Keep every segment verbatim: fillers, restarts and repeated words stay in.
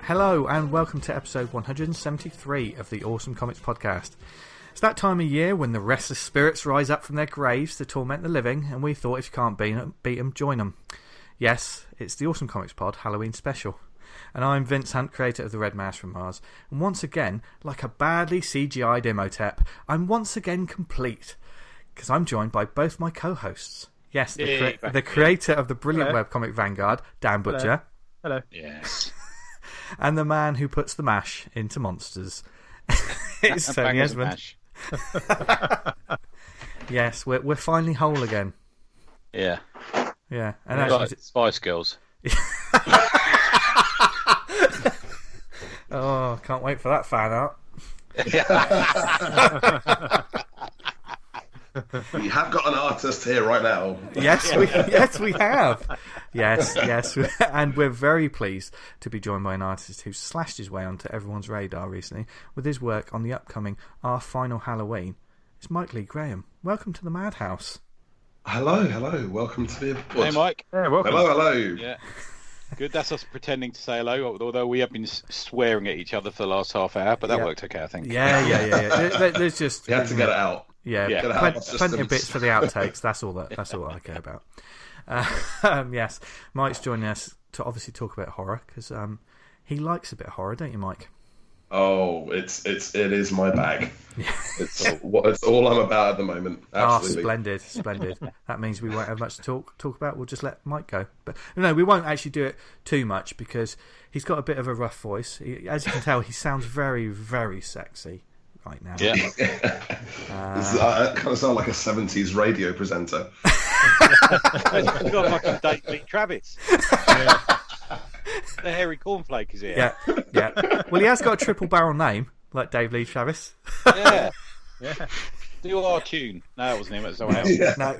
Hello and welcome to episode one hundred seventy-three of the Awesome Comics Podcast. It's that time of year when the restless spirits rise up from their graves to torment the living, and we thought if you can't beat 'em, beat 'em, join 'em. Yes, it's the Awesome Comics Pod Halloween special. And I'm Vince Hunt, creator of the Red Mouse from Mars. And once again, like a badly C G I'd Imhotep, I'm once again complete. Because I'm joined by both my co-hosts. Yes, the, yeah, cre- the creator of the brilliant Hello. webcomic Vanguard, Dan Butcher. Hello. Hello. Yes. And the man who puts the mash into monsters. It's Tony Bangers Esmond. mash. Yes, we're we're finally whole again. Yeah. Yeah, and Like actually, Spice Girls. oh, can't wait for that fan art. We have got an artist here right now. Yes, we yes we have. Yes, yes, and we're very pleased to be joined by an artist who slashed his way onto everyone's radar recently with his work on the upcoming Our Final Halloween. It's Mike Lee Graham. Welcome to the Madhouse. Hello, hello. Welcome to the. What? Hey, Mike. Yeah, welcome. Hello, hello. Yeah. Good. That's us pretending to say hello, although we have been s- swearing at each other for the last half hour, but that Yeah. worked okay, I think. Yeah, yeah, yeah, yeah. There- There's just We had to get it out. Yeah, Yeah. Get it plen- out of plenty systems. of bits for the outtakes. That's all that. That's all I care about. Uh, um, yes, Mike's joining us to obviously talk about horror because um, he likes a bit of horror, don't you, Mike? Oh, it's it's it is my bag. It's what it's all I'm about at the moment. Ah, Absolutely. splendid, splendid. That means we won't have much to talk talk about. We'll just let Mike go. But no, we won't actually do it too much because he's got a bit of a rough voice. He, as you can tell, he sounds very, very sexy right now. Yeah. This is- I kind of sound like a seventies radio presenter. You've got fucking Dave Lee Travis. The hairy cornflake is here. Yeah, yeah. Well, he has got a triple barrel name like Dave Lee Travis. Yeah. Yeah. Do our tune. No, it wasn't him, it was someone else. Yeah. No,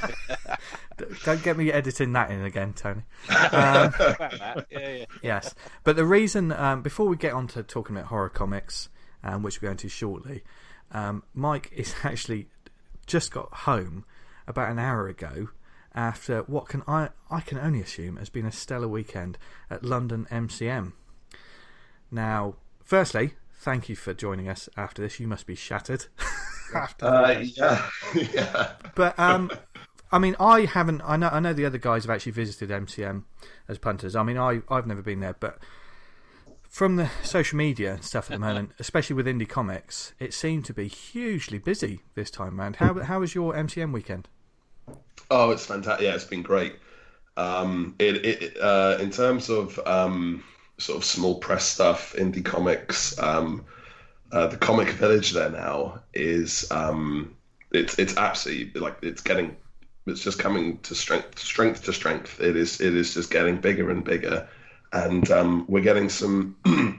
don't get me editing that in again, Tony. About that. Yeah, yeah. Yes, but the reason um, before we get on to talking about horror comics, um, which we're going to shortly, um, Mike is actually just got home about an hour ago after what can I I can only assume has been a stellar weekend at London M C M. Now, firstly, thank you for joining us after this. You must be shattered. after Uh, yeah, yeah. But um, I mean, I haven't. I know. I know the other guys have actually visited M C M as punters. I mean, I I've never been there, but from the social media and stuff at the moment, especially with indie comics, it seemed to be hugely busy this time round. How how was your M C M weekend? Oh, it's fantastic. Yeah, it's been great. Um, it, it uh, in terms of um, sort of small press stuff, indie comics, um, uh, the Comic Village there now is um, it's it's absolutely like it's getting it's just coming to strength strength to strength. It is it is just getting bigger and bigger, and um, we're getting some.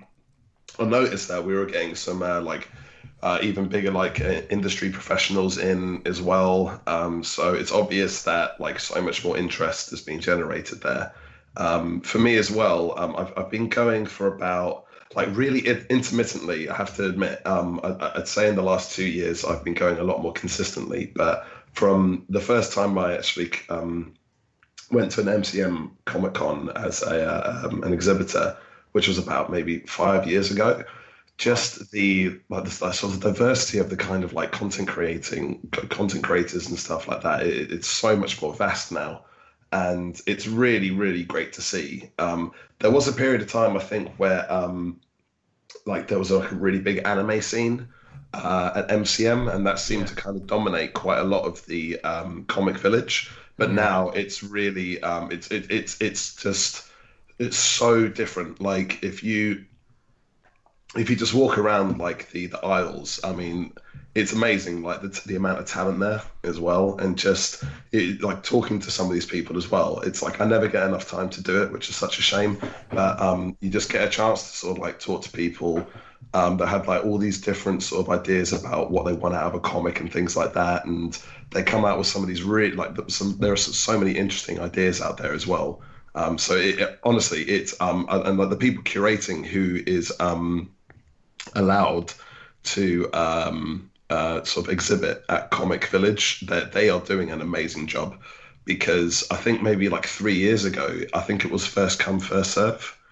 I noticed that we were getting some uh, like. Uh, even bigger like uh, industry professionals in as well. Um, so it's obvious that like so much more interest is being generated there. Um, for me as well, um, I've, I've been going for about like really in- intermittently, I have to admit. Um, I, I'd say in the last two years, I've been going a lot more consistently. But from the first time I actually um, went to an M C M Comic Con as a, uh, um, an exhibitor, which was about maybe five years ago, just the like the sort of diversity of the kind of like content creating content creators and stuff like that. It, it's so much more vast now, and it's really really great to see. Um, there was a period of time I think where um, like there was like a really big anime scene uh, at M C M, and that seemed to kind of dominate quite a lot of the um, Comic Village. But now it's really um, it's it, it's it's just it's so different. Like if you if you just walk around like the, the aisles, I mean, it's amazing, like the, the amount of talent there as well. And just it, like talking to some of these people as well. It's like I never get enough time to do it, which is such a shame. But um, you just get a chance to sort of like talk to people um, that have like all these different sort of ideas about what they want out of a comic and things like that. And they come out with some of these really like some, there are so many interesting ideas out there as well. Um, so it, it, honestly, it's um, and like the people curating who is um, allowed to um, uh, sort of exhibit at Comic Village, that they are doing an amazing job, because I think maybe like three years ago, I think it was first come first serve.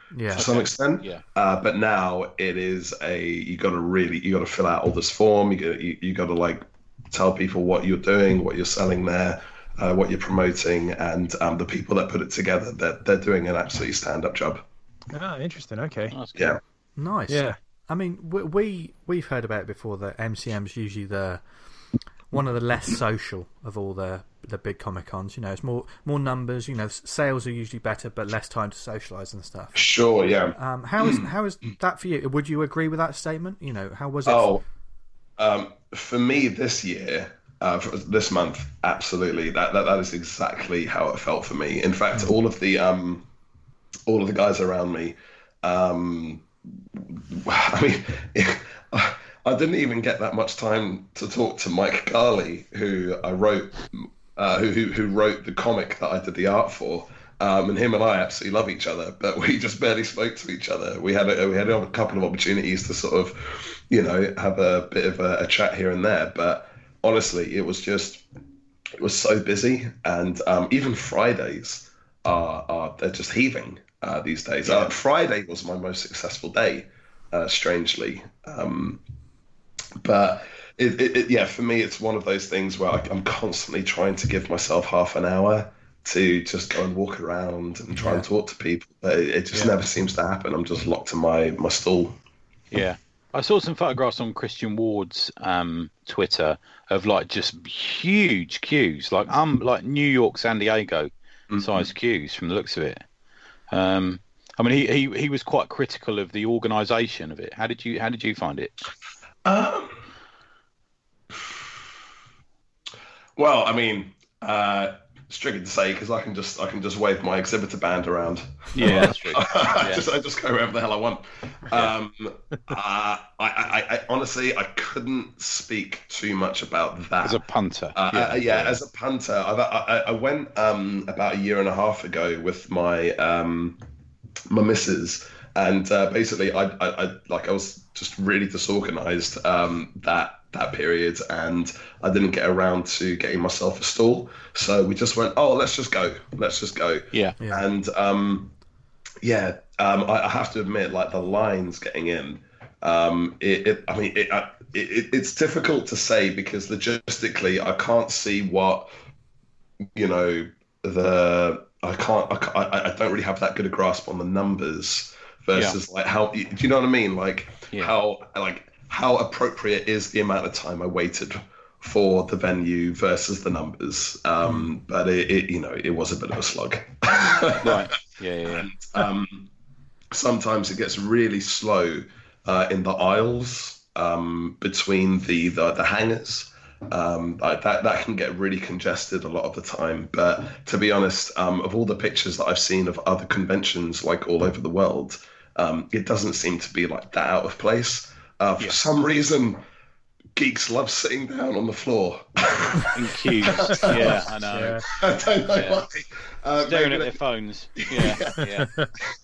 Yeah. to some Okay. extent. Yeah. Uh, but now it is a you got to really you got to fill out all this form. You got you, you got to like tell people what you're doing, what you're selling there, uh, what you're promoting, and um, the people that put it together, they're, they're doing an absolutely stand-up job. Ah, interesting. Okay. That's good. Yeah. Nice. Yeah. I mean, we, we we've heard about it before that M C M's usually the one of the less social of all the the big Comic Cons. You know, it's more more numbers. You know, sales are usually better, but less time to socialise and stuff. Sure, yeah. Um, how is how is that for you? Would you agree with that statement? You know, how was it? Oh, um, for me this year, uh, for this month, absolutely. That, that that is exactly how it felt for me. In fact, all of the um, all of the guys around me, um, I mean, I didn't even get that much time to talk to Mike Garley, who I wrote, uh, who, who who wrote the comic that I did the art for. Um, and him and I absolutely love each other, but we just barely spoke to each other. We had a, we had a couple of opportunities to sort of, you know, have a bit of a, a chat here and there. But honestly, it was just, it was so busy, and um, even Fridays are, are they're just heaving uh, these days. Uh, Friday was my most successful day, uh, strangely. Um, but it, it, it, yeah, for me, it's one of those things where I, I'm constantly trying to give myself half an hour to just go and walk around and try Yeah. and talk to people. But it, it just Yeah. never seems to happen. I'm just locked in my, my stall. Yeah. I saw some photographs on Christian Ward's um, Twitter of like just huge queues, like um, like New York, San Diego size queues from the looks of it. Um, I mean, he, he, he was quite critical of the organisation of it. How did you how did you find it? Um, well, I mean, uh, it's tricky to say because I can just I can just wave my exhibitor band around. Yeah, that's true. I Yeah. just I just go wherever the hell I want. Um, uh, I, I, I honestly I couldn't speak too much about that. As a punter. Uh, yeah, yeah, as a punter, I've, I, I went um, about a year and a half ago with my um, my missus, and uh, basically, I, I, I like I was just really disorganized um, that that period, and I didn't get around to getting myself a stall. So we just went, oh, let's just go, let's just go. Yeah. Yeah. And um, yeah, um, I, I have to admit, like the lines getting in, um, it, it I mean, it, I, it, it's difficult to say because logistically, I can't see what, you know, the I can't, I, can't- I, I don't really have that good a grasp on the numbers versus like how, do you know what I mean? Like Yeah. how, like how appropriate is the amount of time I waited for the venue versus the numbers. Um, but it, it, you know, it was a bit of a slug. Right. Yeah, yeah, yeah. um, sometimes it gets really slow uh, in the aisles um, between the the, the hangars. Um, like that that can get really congested a lot of the time. But to be honest, um, of all the pictures that I've seen of other conventions, like all over the world, um, it doesn't seem to be like that out of place. Uh, for Yeah. some reason, geeks love sitting down on the floor. In queues. Yeah, I know. Yeah. I don't know Yeah. why. Uh, Staring maybe at their phones. Yeah, yeah.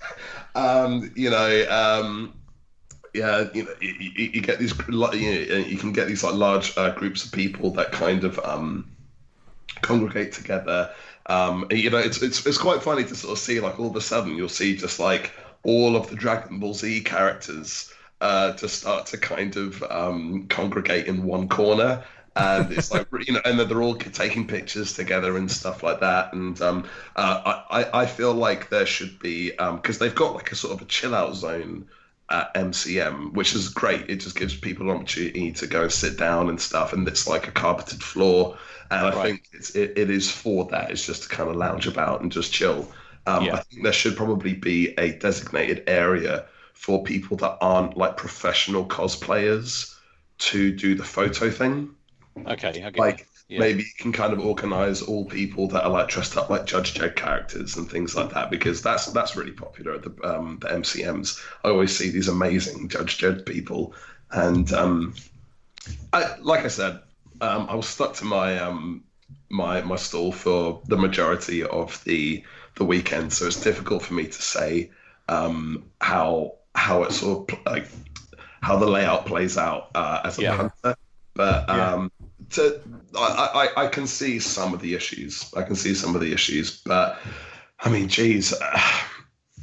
um, you know, um, yeah, you know, you, you, you get these, you know, you can get these like large uh, groups of people that kind of um, congregate together. Um, and, you know, it's it's it's quite funny to sort of see like all of a sudden you'll see just like all of the Dragon Ball Z characters uh, just start to kind of um, congregate in one corner. And it's like, you know, and then they're all taking pictures together and stuff like that. And um, uh, I, I feel like there should be, because they've got like a sort of a chill out zone at M C M, which is great. It just gives people an opportunity to go and sit down and stuff. And it's like a carpeted floor. And I Right. think it's, it, it is for that. It's just to kind of lounge about and just chill. Um, Yeah. I think there should probably be a designated area for people that aren't like professional cosplayers to do the photo thing. Okay, I get Like you. Yeah. maybe you can kind of organize all people that are like dressed up like Judge Dredd characters and things like that, because that's that's really popular at the um, the M C Ms. I always see these amazing Judge Dredd people, and um, I, like I said, um, I was stuck to my um, my my stall for the majority of the the weekend, so it's difficult for me to say um, how how it sort of like how the layout plays out uh, as a Yeah. punter. But Yeah. um, to, I, I, I can see some of the issues. I can see some of the issues. But I mean, geez, uh,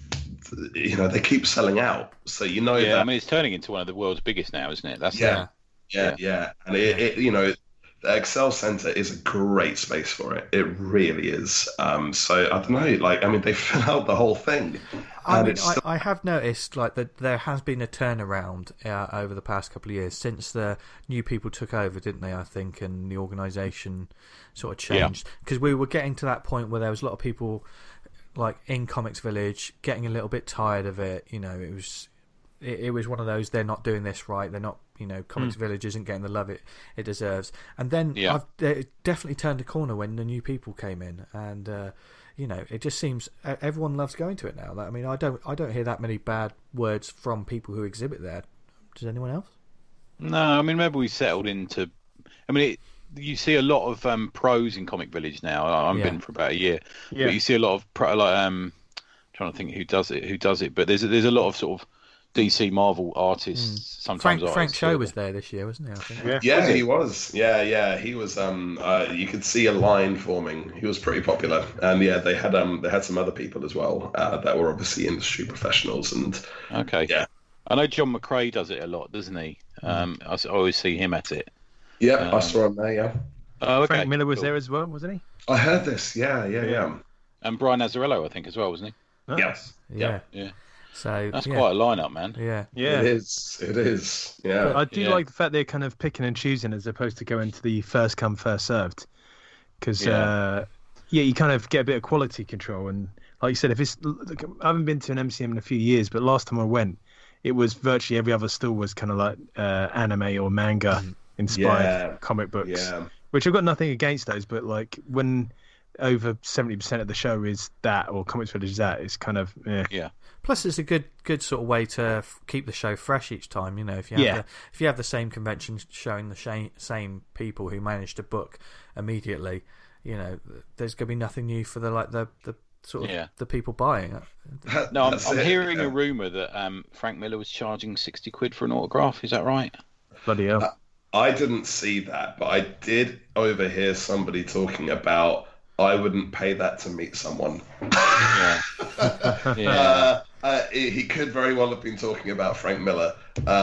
you know, they keep selling out. So you know Yeah, that. I mean, it's turning into one of the world's biggest now, isn't it? That's Yeah. Yeah, Yeah. yeah, and it, it, you know, the Excel Center is a great space for it. It really is. Um, so I don't know, like, I mean, they fill out the whole thing, I and mean, it's I, still, I have noticed like that there has been a turnaround uh, over the past couple of years since the new people took over, didn't they? I think, and the organisation sort of Yeah. changed because we were getting to that point where there was a lot of people like in Comics Village getting a little bit tired of it. You know, it was it, it was one of those, they're not doing this right. They're not, you know, Comics Village isn't getting the love it it deserves. And then Yeah. I've it definitely turned a corner when the new people came in, and uh, you know, it just seems e- everyone loves going to it now. I mean, I don't I don't hear that many bad words from people who exhibit there. Does anyone else? No, I mean, maybe we settled into. I mean, it, you see a lot of um, pros in Comic Village now. I- I've Yeah. been for about a year, Yeah. but you see a lot of pro, like um, trying to think who does it, who does it. But there's a, there's a lot of sort of D C Marvel artists. Sometimes Frank artists Frank who Cho are- was there this year, wasn't he? I think. Yeah. yeah, Was he? he was. Yeah, yeah, he was. Um, uh, you could see a line forming. He was pretty popular, and yeah, they had um, they had some other people as well uh, that were obviously industry professionals, and Okay. yeah, I know John McCrae does it a lot, doesn't he? Um, I, s- I always see him at it. yeah, I Um, saw him there. Yeah, Oh, okay. Frank Miller was cool. there as well, wasn't he? I heard this. Yeah, yeah, yeah. And Brian Azzarello, I think, as well, wasn't Nice. Yes. Yeah. Yeah. So he? That's yeah. quite a lineup, man. Yeah. Yeah. It is. It is. Yeah. But I do Yeah. like the fact they're kind of picking and choosing as opposed to going to the first come first served, because Yeah. uh, yeah, you kind of get a bit of quality control. And like you said, if it's look, I haven't been to an M C M in a few years, but last time I went, it was virtually every other stall was kind of like uh, anime or manga inspired Yeah. comic books, Yeah. which I've got nothing against those, but like when over seventy percent of the show is that or Comics Village is that, it's kind of eh. Yeah. Plus, it's a good, good sort of way to f- keep the show fresh each time. You know, if you have Yeah. the, if you have the same convention showing the sha- same people who manage to book immediately, you know, there's going to be nothing new for the like the, the sort of Yeah. the people buying it. No, I'm, That's I'm it, hearing yeah. a rumor that um, Frank Miller was charging sixty quid for an autograph. Is that right? bloody hell. I didn't see that, but I did overhear somebody talking about I wouldn't pay that to meet someone. Yeah. Yeah. Uh, uh, he could very well have been talking about Frank Miller,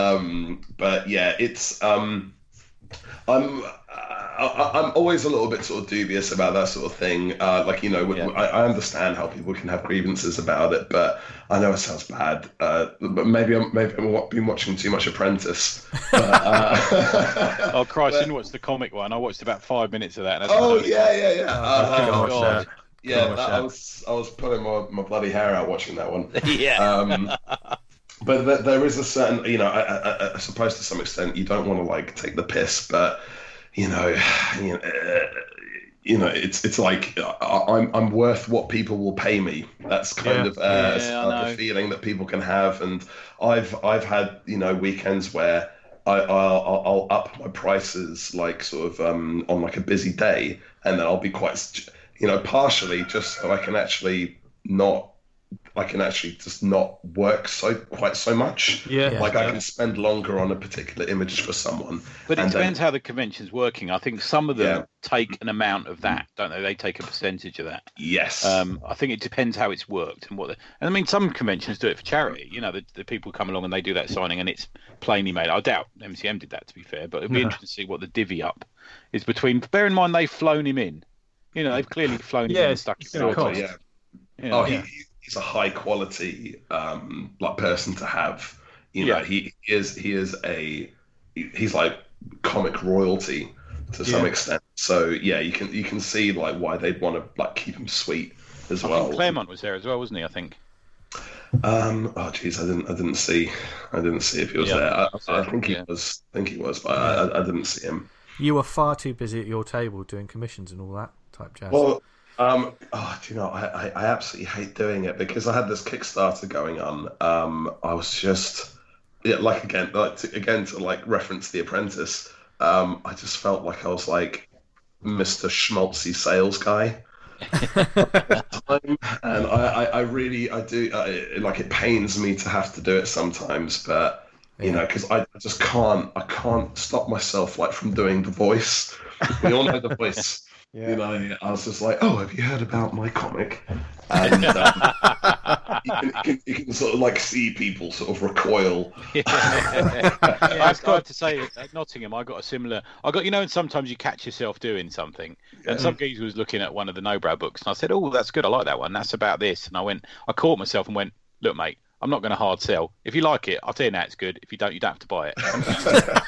um, but yeah, it's. Um, I'm. I, I'm always a little bit sort of dubious about that sort of thing. Uh, like you know, Yeah. I, I understand how people can have grievances about it, but I know it sounds bad. Uh, but maybe I'm maybe I've been watching too much Apprentice. But, uh, Oh Christ! I didn't watch the comic one. I watched about five minutes of that. And that's oh about it. yeah, yeah, yeah. Uh, Couldn't Oh, watch God. that. yeah, Couldn't watch that, I that. was I was pulling my, my bloody hair out watching that one. Yeah. Um, but th- there is a certain, you know, I, I, I suppose to some extent you don't want to like take the piss, but you know, you know, uh, you know it's it's like I, I'm I'm worth what people will pay me. That's kind Yeah. of uh, Yeah, I uh, the know. feeling that people can have, and I've I've had you know weekends where. I, I'll, I'll I'll up my prices like sort of um, on like a busy day, and then I'll be quite, you know, partially just so I can actually not, I can actually just not work so quite so much. Yeah. Yeah. Like I can spend longer on a particular image for someone. But it and then- depends how the convention's working. I think some of them Yeah. take an amount of that, don't they? They take a percentage of that. Yes. Um, I think it depends how it's worked and what. The, and I mean, some conventions do it for charity. You know, the, the people come along and they do that signing, and it's plainly made. I doubt M C M did that, to be fair, but it'd be No. interesting to see what the divvy up is between. Bear in mind, they've flown him in. You know, they've clearly flown him Yeah, in and it's- stuck it's him gonna in. cost. yeah. You know, Oh, he, Yeah. he's a high quality um like person to have. You know, Yeah. he is he is a he- he's like comic royalty to some Yeah. extent. So yeah, you can you can see like why they'd want to like keep him sweet as I well. think Claremont was there as well, wasn't he? I think. Um, oh geez, I didn't I didn't see I didn't see if he was Yeah. there. I, I think he Yeah. was I think he was, but I, I, I didn't see him. You were far too busy at your table doing commissions and all that type jazz. Well, um, oh, do you know, I, I, I absolutely hate doing it because I had this Kickstarter going on. Um, I was just, yeah, like again, like to, again to like reference The Apprentice. Um, I just felt like I was like Mister Schmaltzy sales guy. Time, and I, I, I really, I do, I, like it pains me to have to do it sometimes, but You know, because I just can't, I can't stop myself like from doing the voice. We all know the voice. Yeah. You know, I was just like, "Oh, have you heard about my comic?" And um, you, can, you, can, you can sort of like see people sort of recoil. Yeah. Yeah, I have to say, at Nottingham, I got a similar. I got, you know, and sometimes you catch yourself doing something. Yeah. And some geezer was looking at one of the Nobrow books, and I said, "Oh, that's good. I like that one. That's about this." And I went, I caught myself and went, "Look, mate, I'm not going to hard sell. If you like it, I'll tell you now it's good. If you don't, you don't have to buy it."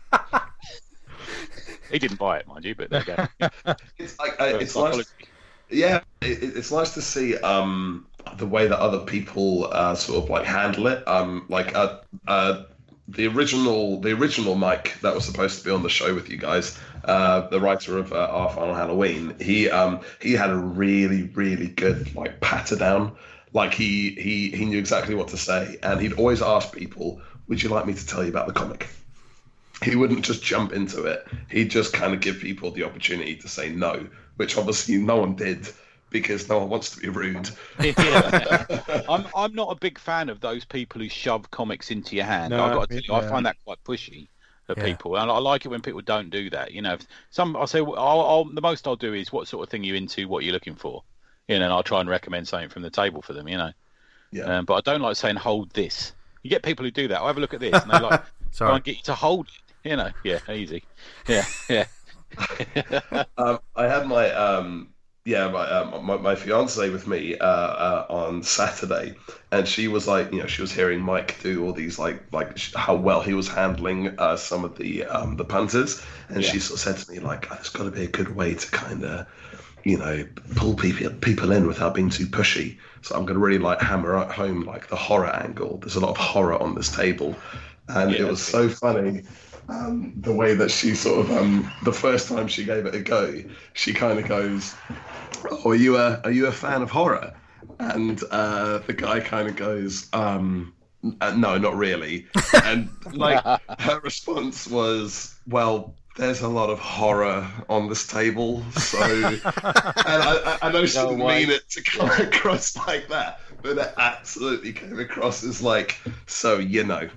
He didn't buy it, mind you, but there you go. It's like uh, it's nice. Yeah, it, it's nice to see um, the way that other people uh, sort of like handle it. Um, like uh, uh, the original, the original Mike that was supposed to be on the show with you guys, uh, the writer of uh, Our Final Halloween. He um, he had a really, really good like patter down. Like he he he knew exactly what to say, and he'd always ask people, "Would you like me to tell you about the comic?" He wouldn't just jump into it. He'd just kind of give people the opportunity to say no, which obviously no one did because no one wants to be rude. Yeah. I'm I'm not a big fan of those people who shove comics into your hand. No, I've got to tell you, yeah. I find that quite pushy of Yeah. people, and I like it when people don't do that. You know, if some I'll say I'll, I'll, the most I'll do is what sort of thing you're into, what you're looking for, you know, and I'll try and recommend something from the table for them. You know, Yeah. um, but I don't like saying hold this. You get people who do that. I'll have a look at this, and they like Sorry. try and get you to hold it. You know, yeah, easy, yeah, yeah. um, I had my um, yeah, my, um, my my fiance with me uh, uh, on Saturday, and she was like, you know, she was hearing Mike do all these like like sh- how well he was handling uh, some of the um, the punters, and Yeah. she sort of said to me like, oh, "There's got to be a good way to kind of, you know, pull people people in without being too pushy." So I'm going to really like hammer at home like the horror angle. There's a lot of horror on this table, and Yeah, it was so funny. Um, the way that she sort of um, the first time she gave it a go, she kind of goes, "Oh, are you a are you a fan of horror?" And uh, the guy kind of goes, um, uh, "No, not really." And like her response was, "Well, there's a lot of horror on this table, so." And I, I know she No didn't way. mean it to come across like that, but it absolutely came across as like, "So you know."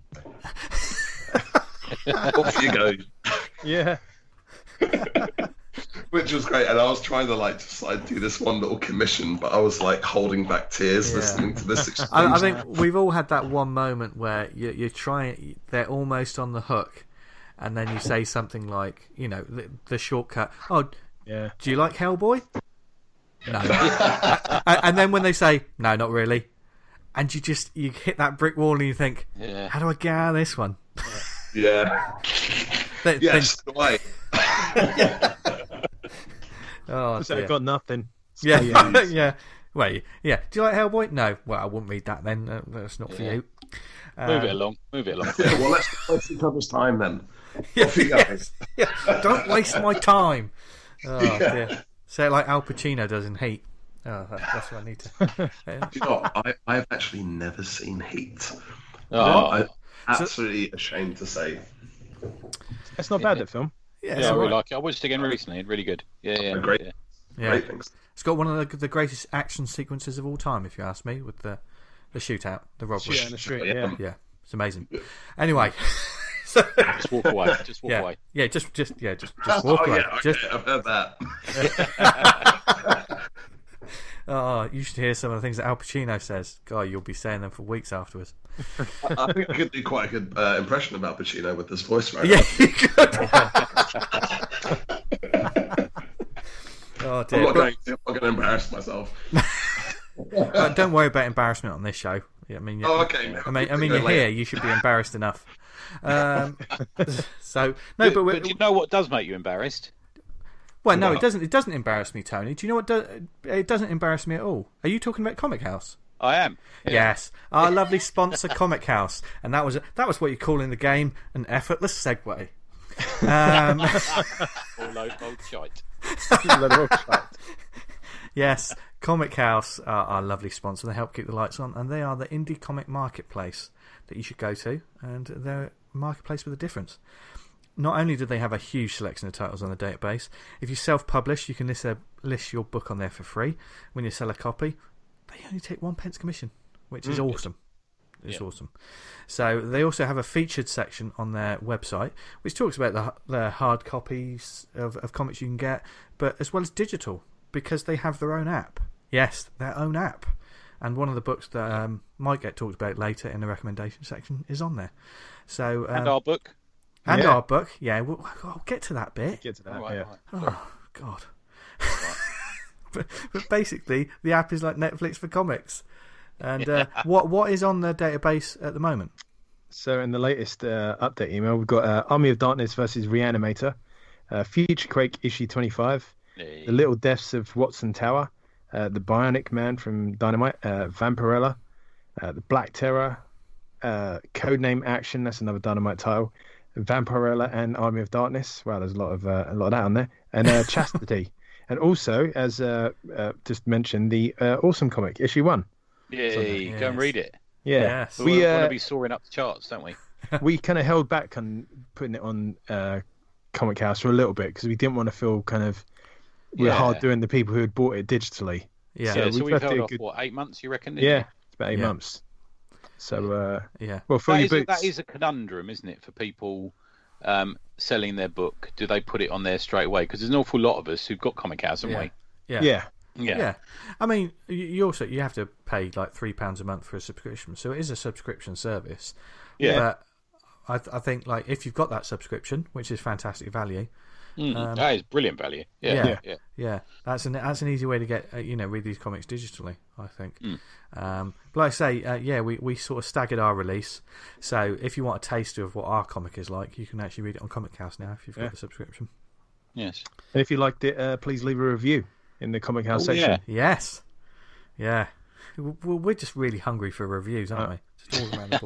Off you go. Yeah. Which was great, and I was trying to like just like do this one little commission, but I was like holding back tears Yeah. listening to this exchange. I, I think we've all had that one moment where you, you're trying, they're almost on the hook, and then you say something like, you know, the, the shortcut. Oh, Yeah. do you like Hellboy? No. and, and then when they say no, not really, and you just you hit that brick wall and you think, Yeah. how do I get out of this one? yeah, Then, yes, the way. then- oh, So dear. I've got nothing. Yeah, Yeah. yeah. Wait, yeah. Do you like Hellboy? No. Well, I wouldn't read that then. Uh, that's not for Yeah. you. Move it Um, along, move it along. Well, let's waste each other's time then. Yeah, Off you go. yes, yeah. Don't waste my time. Oh, Yeah. dear. Say it like Al Pacino does in Heat. Oh, that, that's what I need to. Yeah. Do you know what? I I've actually never seen Heat. Oh, I'm absolutely ashamed to say. It's not bad, that film. Yeah, it's yeah, I all really right. like it. I watched it again recently. Really good. Yeah, yeah. Oh, great. Yeah. Yeah. Great things. It's got one of the, the greatest action sequences of all time, if you ask me, with the the shootout, the robbery. Yeah, in the street. Yeah. Yeah. Yeah, it's amazing. Anyway, so Just walk away. Just walk yeah, away. yeah, just just yeah, just just walk Oh away. yeah, okay, Just I've heard that. oh, you should hear some of the things that Al Pacino says. God, you'll be saying them for weeks afterwards. I think I could do quite a good uh, impression of Al Pacino with this voice right Yeah, you could. oh I'm dear. not But, going to. I'm not going to embarrass myself. uh, don't worry about embarrassment on this show. Yeah, I mean, Oh, okay. I mean, I mean, Go you're later. here. You should be embarrassed enough. Um, so no, But, but, we're, but do you know what does make you embarrassed? well, no, it What? doesn't. It doesn't embarrass me, Tony. Do you know what? Do, it doesn't embarrass me at all. Are you talking about Comic House? I am. Yeah. Yes, our lovely sponsor, Comic House, and that was that was what you call in the game an effortless segue. Um, All old, old shite. yes, Comic House are our lovely sponsor. They help keep the lights on, and they are the indie comic marketplace that you should go to, and they're a marketplace with a difference. Not only do they have a huge selection of titles on the database, if you self-publish, you can list, a, list your book on there for free. When you sell a copy, they only take one pence commission, which is awesome. It's Yeah. awesome. So they also have a featured section on their website which talks about the the hard copies of, of comics you can get, but as well as digital, because they have their own app. Yes, their own app. And one of the books that um, might get talked about later in the recommendation section is on there. So um, And our book. and Yeah. our book, yeah, we'll, I'll get to that bit. Get to that. All right, yeah. all right. Oh God! but, but basically, the app is like Netflix for comics. And uh, what what is on the database at the moment? So in the latest uh, update email, we've got uh, Army of Darkness versus Reanimator, uh, Future Quake issue twenty-five, Hey. The Little Deaths of Watson Tower, uh, The Bionic Man from Dynamite, uh, Vampirella, uh, The Black Terror, uh, Codename Action, that's another Dynamite title, Vampirella and Army of Darkness. Wow, there's a lot of uh, a lot of that on there, and uh, Chastity, and also as uh, uh, just mentioned, the uh, Awesome Comic issue one. Yay, Yes. go and read it. Yeah, Yes. We, we want uh, to be soaring up the charts, don't we? we kind of held back on putting it on uh, Comic House for a little bit because we didn't want to feel kind of we're Yeah. hard doing the people who had bought it digitally. Yeah, Yeah, So so we've we've left held it a off, good- what, eight months, you reckon? didn't Yeah, you? it's about eight Yeah. months. So, uh, yeah, well, fill That your is, a, boots. that is a conundrum, isn't it, for people um, selling their book? Do they put it on there straight away? Because there's an awful lot of us who've got Comic House, haven't yeah, we? yeah, Yeah, Yeah. yeah. I mean, you- you also you have to pay like three pounds a month for a subscription, so it is a subscription service. Yeah. But I, th- I think like if you've got that subscription, which is fantastic value, Mm, Um, that is brilliant value. Yeah. yeah. Yeah. yeah. yeah, that's an that's an easy way to get uh, you know read these comics digitally. I think. Mm. Um, but like I say, uh, yeah, we, we sort of staggered our release. So if you want a taste of what our comic is like, you can actually read it on Comic House now if you've got Yeah. the subscription. Yes. and if you liked it, uh, please leave a review in the Comic House Oh, section. yeah. Yes, yeah. Well, we're just really hungry for reviews, aren't we? Just all around the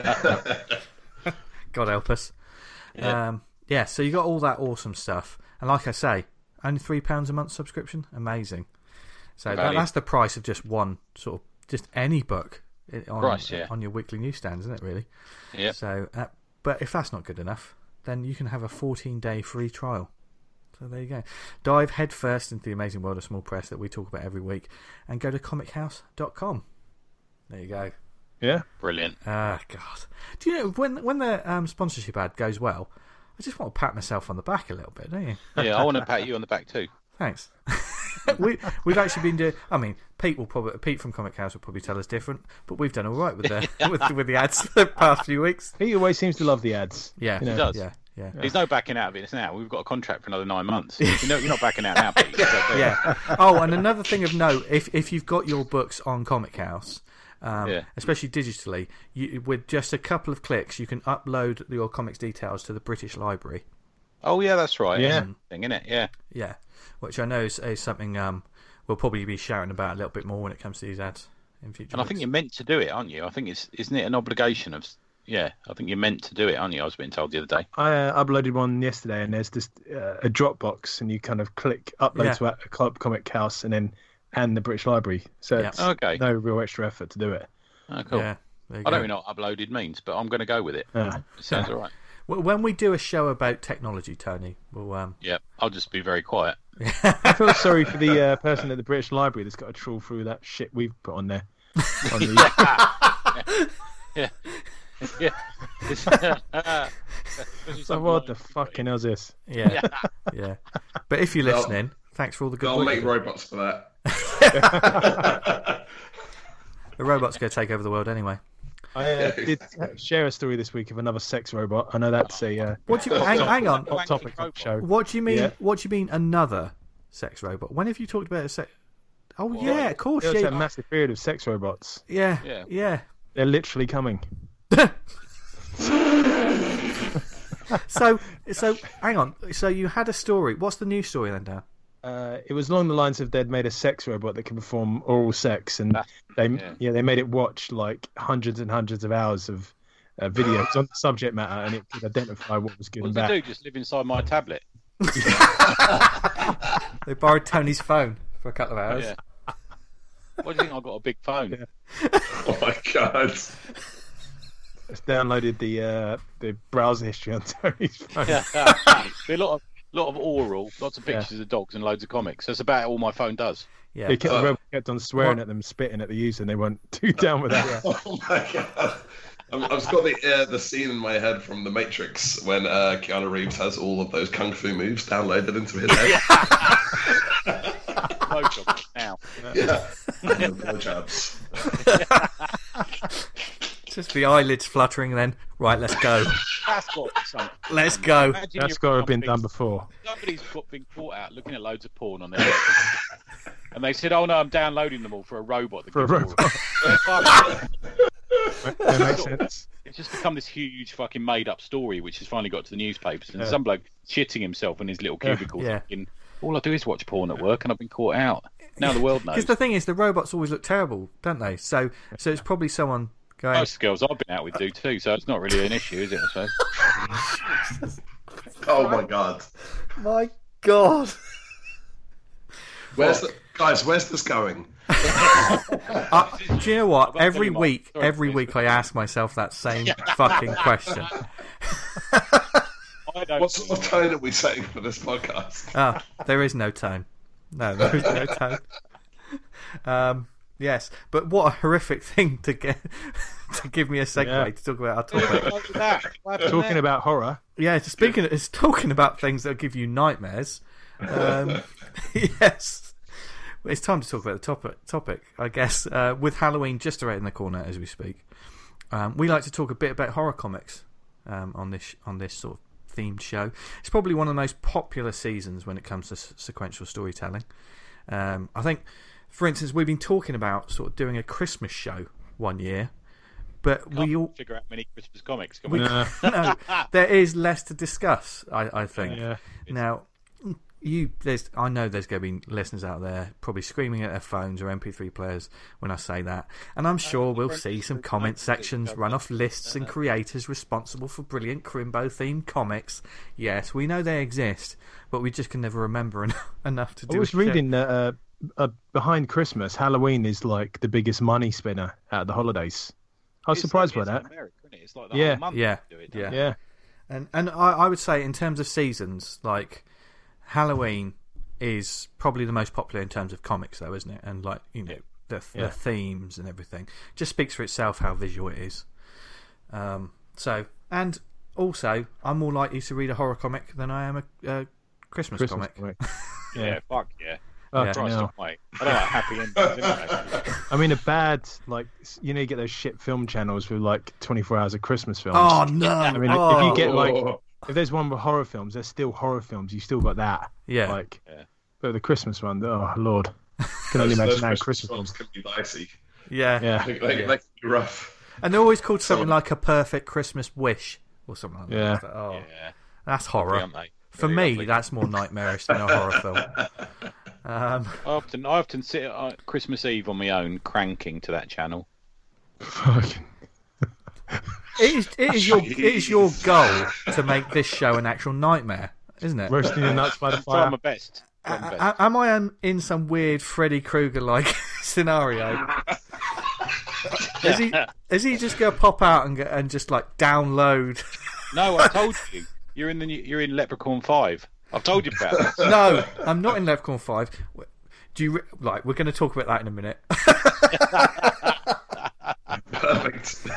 board. God help us. Yeah. Um, yeah, so you got all that awesome stuff, and like I say, only three pounds a month subscription, amazing. So that, Value. that's the price of just one sort of just any book i- on Price, yeah. on your weekly newsstand, isn't it? Really. Yeah. So, uh, but if that's not good enough, then you can have a fourteen day free trial. So there you go. Dive headfirst into the amazing world of small press that we talk about every week, and go to comic house dot com. There you go. Yeah. Brilliant. Ah, God. Do you know when when the um, sponsorship ad goes well, I just want to pat myself on the back a little bit, don't you? Yeah, I want to pat you on the back too. Thanks. we we've actually been doing. I mean, Pete will probably Pete from Comic House will probably tell us different, but we've done all right with the with, with the ads the past few weeks. He always seems to love the ads. Yeah, You know. He does. yeah, yeah, There's no backing out of it now. We've got a contract for another nine months. You know, you're not backing out now, Pete. yeah. Oh, and another thing of note: if if you've got your books on Comic House, um, Yeah. especially digitally, you, with just a couple of clicks, you can upload your comics details to the British Library. Oh yeah, that's right. Yeah. That's the thing, isn't it? Yeah. Yeah, which I know is, is something um, we'll probably be shouting about a little bit more when it comes to these ads in future. And I think weeks. you're meant to do it, aren't you? I think it's isn't it an obligation of? Yeah, I think you're meant to do it, aren't you? I was being told the other day. I uh, uploaded one yesterday, and there's just uh, a Dropbox, and you kind of click upload Yeah. to a Club Comic House, and then and the British Library. So Yeah. it's Okay. no real extra effort to do it. Oh, cool. Yeah, there you I go. don't know what uploaded means, but I'm going to go with it. Uh, It sounds all right. Well, when we do a show about technology, Tony, we'll um, Yeah, I'll just be very quiet. I feel sorry for the uh, person at the British Library that's got to trawl through that shit we've put on there. On the, Yeah. Yeah. It's, uh, so what the fucking hell's this? yeah, yeah. But if you're Well, listening, thanks for all the good I'll work. make you do. robots for that. The robots go take over the world anyway. I uh, did share a story this week of another sex robot. I know that's a uh, What do you hang, hang on? hot topic of the show. What do you mean? Yeah. What do you mean another sex robot? When have you talked about a sex? Oh Well, yeah, of course. There was Yeah, a massive period of sex robots. yeah, Yeah. yeah. They're literally coming. So, so hang on. So you had a story. What's the new story then, Dan? Uh, it was along the lines of they'd made a sex robot that can perform oral sex, and That's- they yeah. yeah. they made it watch like hundreds and hundreds of hours of uh, videos on the subject matter, and it could identify what was good What and does bad. it do? Just live inside my tablet. They borrowed Tony's phone for a couple of hours. Yeah. What do you think? I've got a big phone. Oh my god. It's downloaded the uh, the browser history on Tony's phone. Yeah. Be a lot of lot of oral, lots of pictures of dogs, and loads of comics. That's about all my phone does. Yeah. They kept, Uh, the robot kept on swearing what- at them, spitting at the user, and they weren't too down with that. Oh my god! I'm- I've just got the uh, the scene in my head from The Matrix when uh, Keanu Reeves has all of those kung fu moves downloaded into his head. No problem now. Yeah, blowjobs. Just the eyelids fluttering. Then right, let's go. That's got some. Let's go. Imagine That's you're got to have been somebody- done before. Somebody's got been caught out looking at loads of porn on their and they said, "Oh no, I'm downloading them all for a robot." That For a gives robot. all- That makes sense. It's just become this huge fucking made-up story, which has finally got to the newspapers, and Yeah. some bloke shitting himself in his little cubicle, Yeah. thinking, "All I do is watch porn at work, and I've been caught out." Now the world knows. Because the thing is, the robots always look terrible, don't they? So, so it's probably someone going. Most girls I've been out with do too, so it's not really an issue, is it? So Oh my god! My God. Where's the guys? Where's this going? Uh, do you know what? I've got Every to tell you week, my- sorry, every please. week, I ask myself that same fucking question. I don't. What sort of tone are we setting for this podcast? Ah, there is no tone. No, there is no tone. Um, yes, but what a horrific thing to get to give me a segue Yeah. to talk about our topic. Look at that. What happened Talking there? about horror, Yeah, to speaking, it's talking about things that give you nightmares. Um, yes, it's time to talk about the topic. Topic, I guess, uh, with Halloween just around the corner as we speak. Um, we like to talk a bit about horror comics um, on this on this sort of themed show. It's probably one of the most popular seasons when it comes to s- sequential storytelling. Um, I think, for instance, we've been talking about sort of doing a Christmas show one year, but Can't we all figure out many Christmas comics. Can we, we? Uh, no, there is less to discuss. I, I think. yeah. Now, you, there's, I know there's going to be listeners out there probably screaming at their phones or M P three players when I say that, and I'm sure we'll see some comment sections run off lists and creators responsible for brilliant Crimbo-themed comics. Yes, we know they exist, but we just can never remember en- enough to do. I was a show. reading that uh, uh, behind Christmas, Halloween is like the biggest money spinner at the holidays. I was It's surprised like by it's that. America, isn't it? It's like the Yeah. whole month Yeah, they do it, yeah. don't they? Yeah, And and I, I would say in terms of seasons, like Halloween is probably the most popular in terms of comics, though, isn't it? And like you know the Yeah. the themes and everything just speaks for itself how visual it is. Um, so and also, I'm more likely to read a horror comic than I am a, a Christmas, Christmas comic. comic. Yeah, Yeah. fuck yeah. Oh, Yeah. Christ no. almighty. I don't like happy endings, anyway. I mean, a bad like you know you get those shit film channels with like twenty-four hours of Christmas films. Oh no! I mean, oh, if you get like Oh, if there's one with horror films, there's still horror films. You still got that. yeah, Like, Yeah. but the Christmas one, oh lord, can only those- imagine those that Christmas Christmas films films. can be dicey. yeah, Yeah, They, they, Yeah. they can be rough. and they're always called something like a perfect Christmas wish or something like Yeah. that. It's like, oh, Yeah. that's horror. Aren't they? For Very me, lovely. that's more nightmarish than a horror film. Um, I often, I often sit at Christmas Eve on my own, cranking to that channel. Fucking- it is, it is your it is your goal to make this show an actual nightmare, isn't it? roasting your nuts by the I'm trying fire. my best. Trying my A- best. a- am I um, in some weird Freddy Krueger like scenario? Is he is he just gonna pop out and go, and just like download? No, I told you. You're in the new- you're in Leprechaun Five. I've told you about this. No, I'm not in Leprechaun Five. Do you re- like? We're going to talk about that in a minute. Perfect.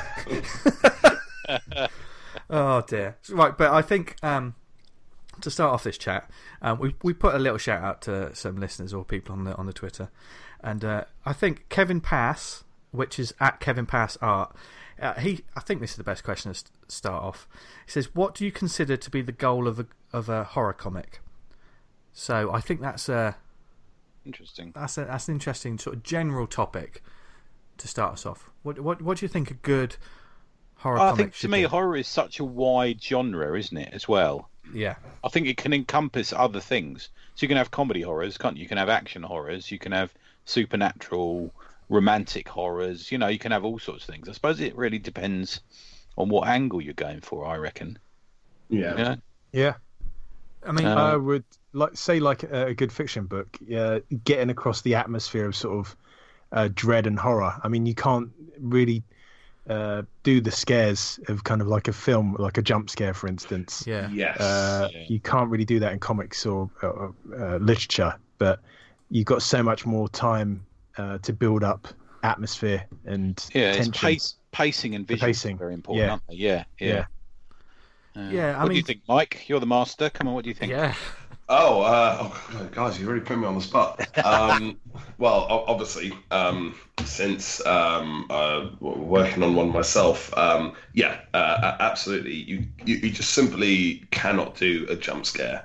Oh dear. Right, but I think um, to start off this chat, um, we we put a little shout out to some listeners or people on the on the Twitter, and uh, I think Kevin Pass, which is at Kevin Pass Art, uh, he I think this is the best question to st- start off. He says, "What do you consider to be the goal of a of a horror comic?" So I think that's a Interesting. that's a, that's an interesting sort of general topic to start us off. What what what do you think a good horror I comic think to should me, be? horror is such a wide genre, isn't it? As well, Yeah. I think it can encompass other things. So you can have comedy horrors, can't you? You can have action horrors. You can have supernatural, romantic horrors. You know, you can have all sorts of things. I suppose it really depends on what angle you're going for. I reckon. Yeah. You know? Yeah, I mean, Uh, I would like say like a, a good fiction book, uh, getting across the atmosphere of sort of uh, dread and horror. I mean, you can't really uh, do the scares of kind of like a film, like a jump scare, for instance. Yeah. Yes. Uh, Yeah. You can't really do that in comics or, or uh, literature, but you've got so much more time uh, to build up atmosphere and Yeah, tension. it's pace, pacing and visual pacing, are very important, yeah. aren't they? Yeah, yeah. Yeah. Uh, Yeah, I what do mean- you think, Mike? You're the master. Come on, what do you think? Yeah. Oh, uh, oh, guys, you really put me on the spot. Um, well, o- obviously, um, since um, uh, w- working on one myself, um, yeah, uh, a- absolutely. You, you you just simply cannot do a jump scare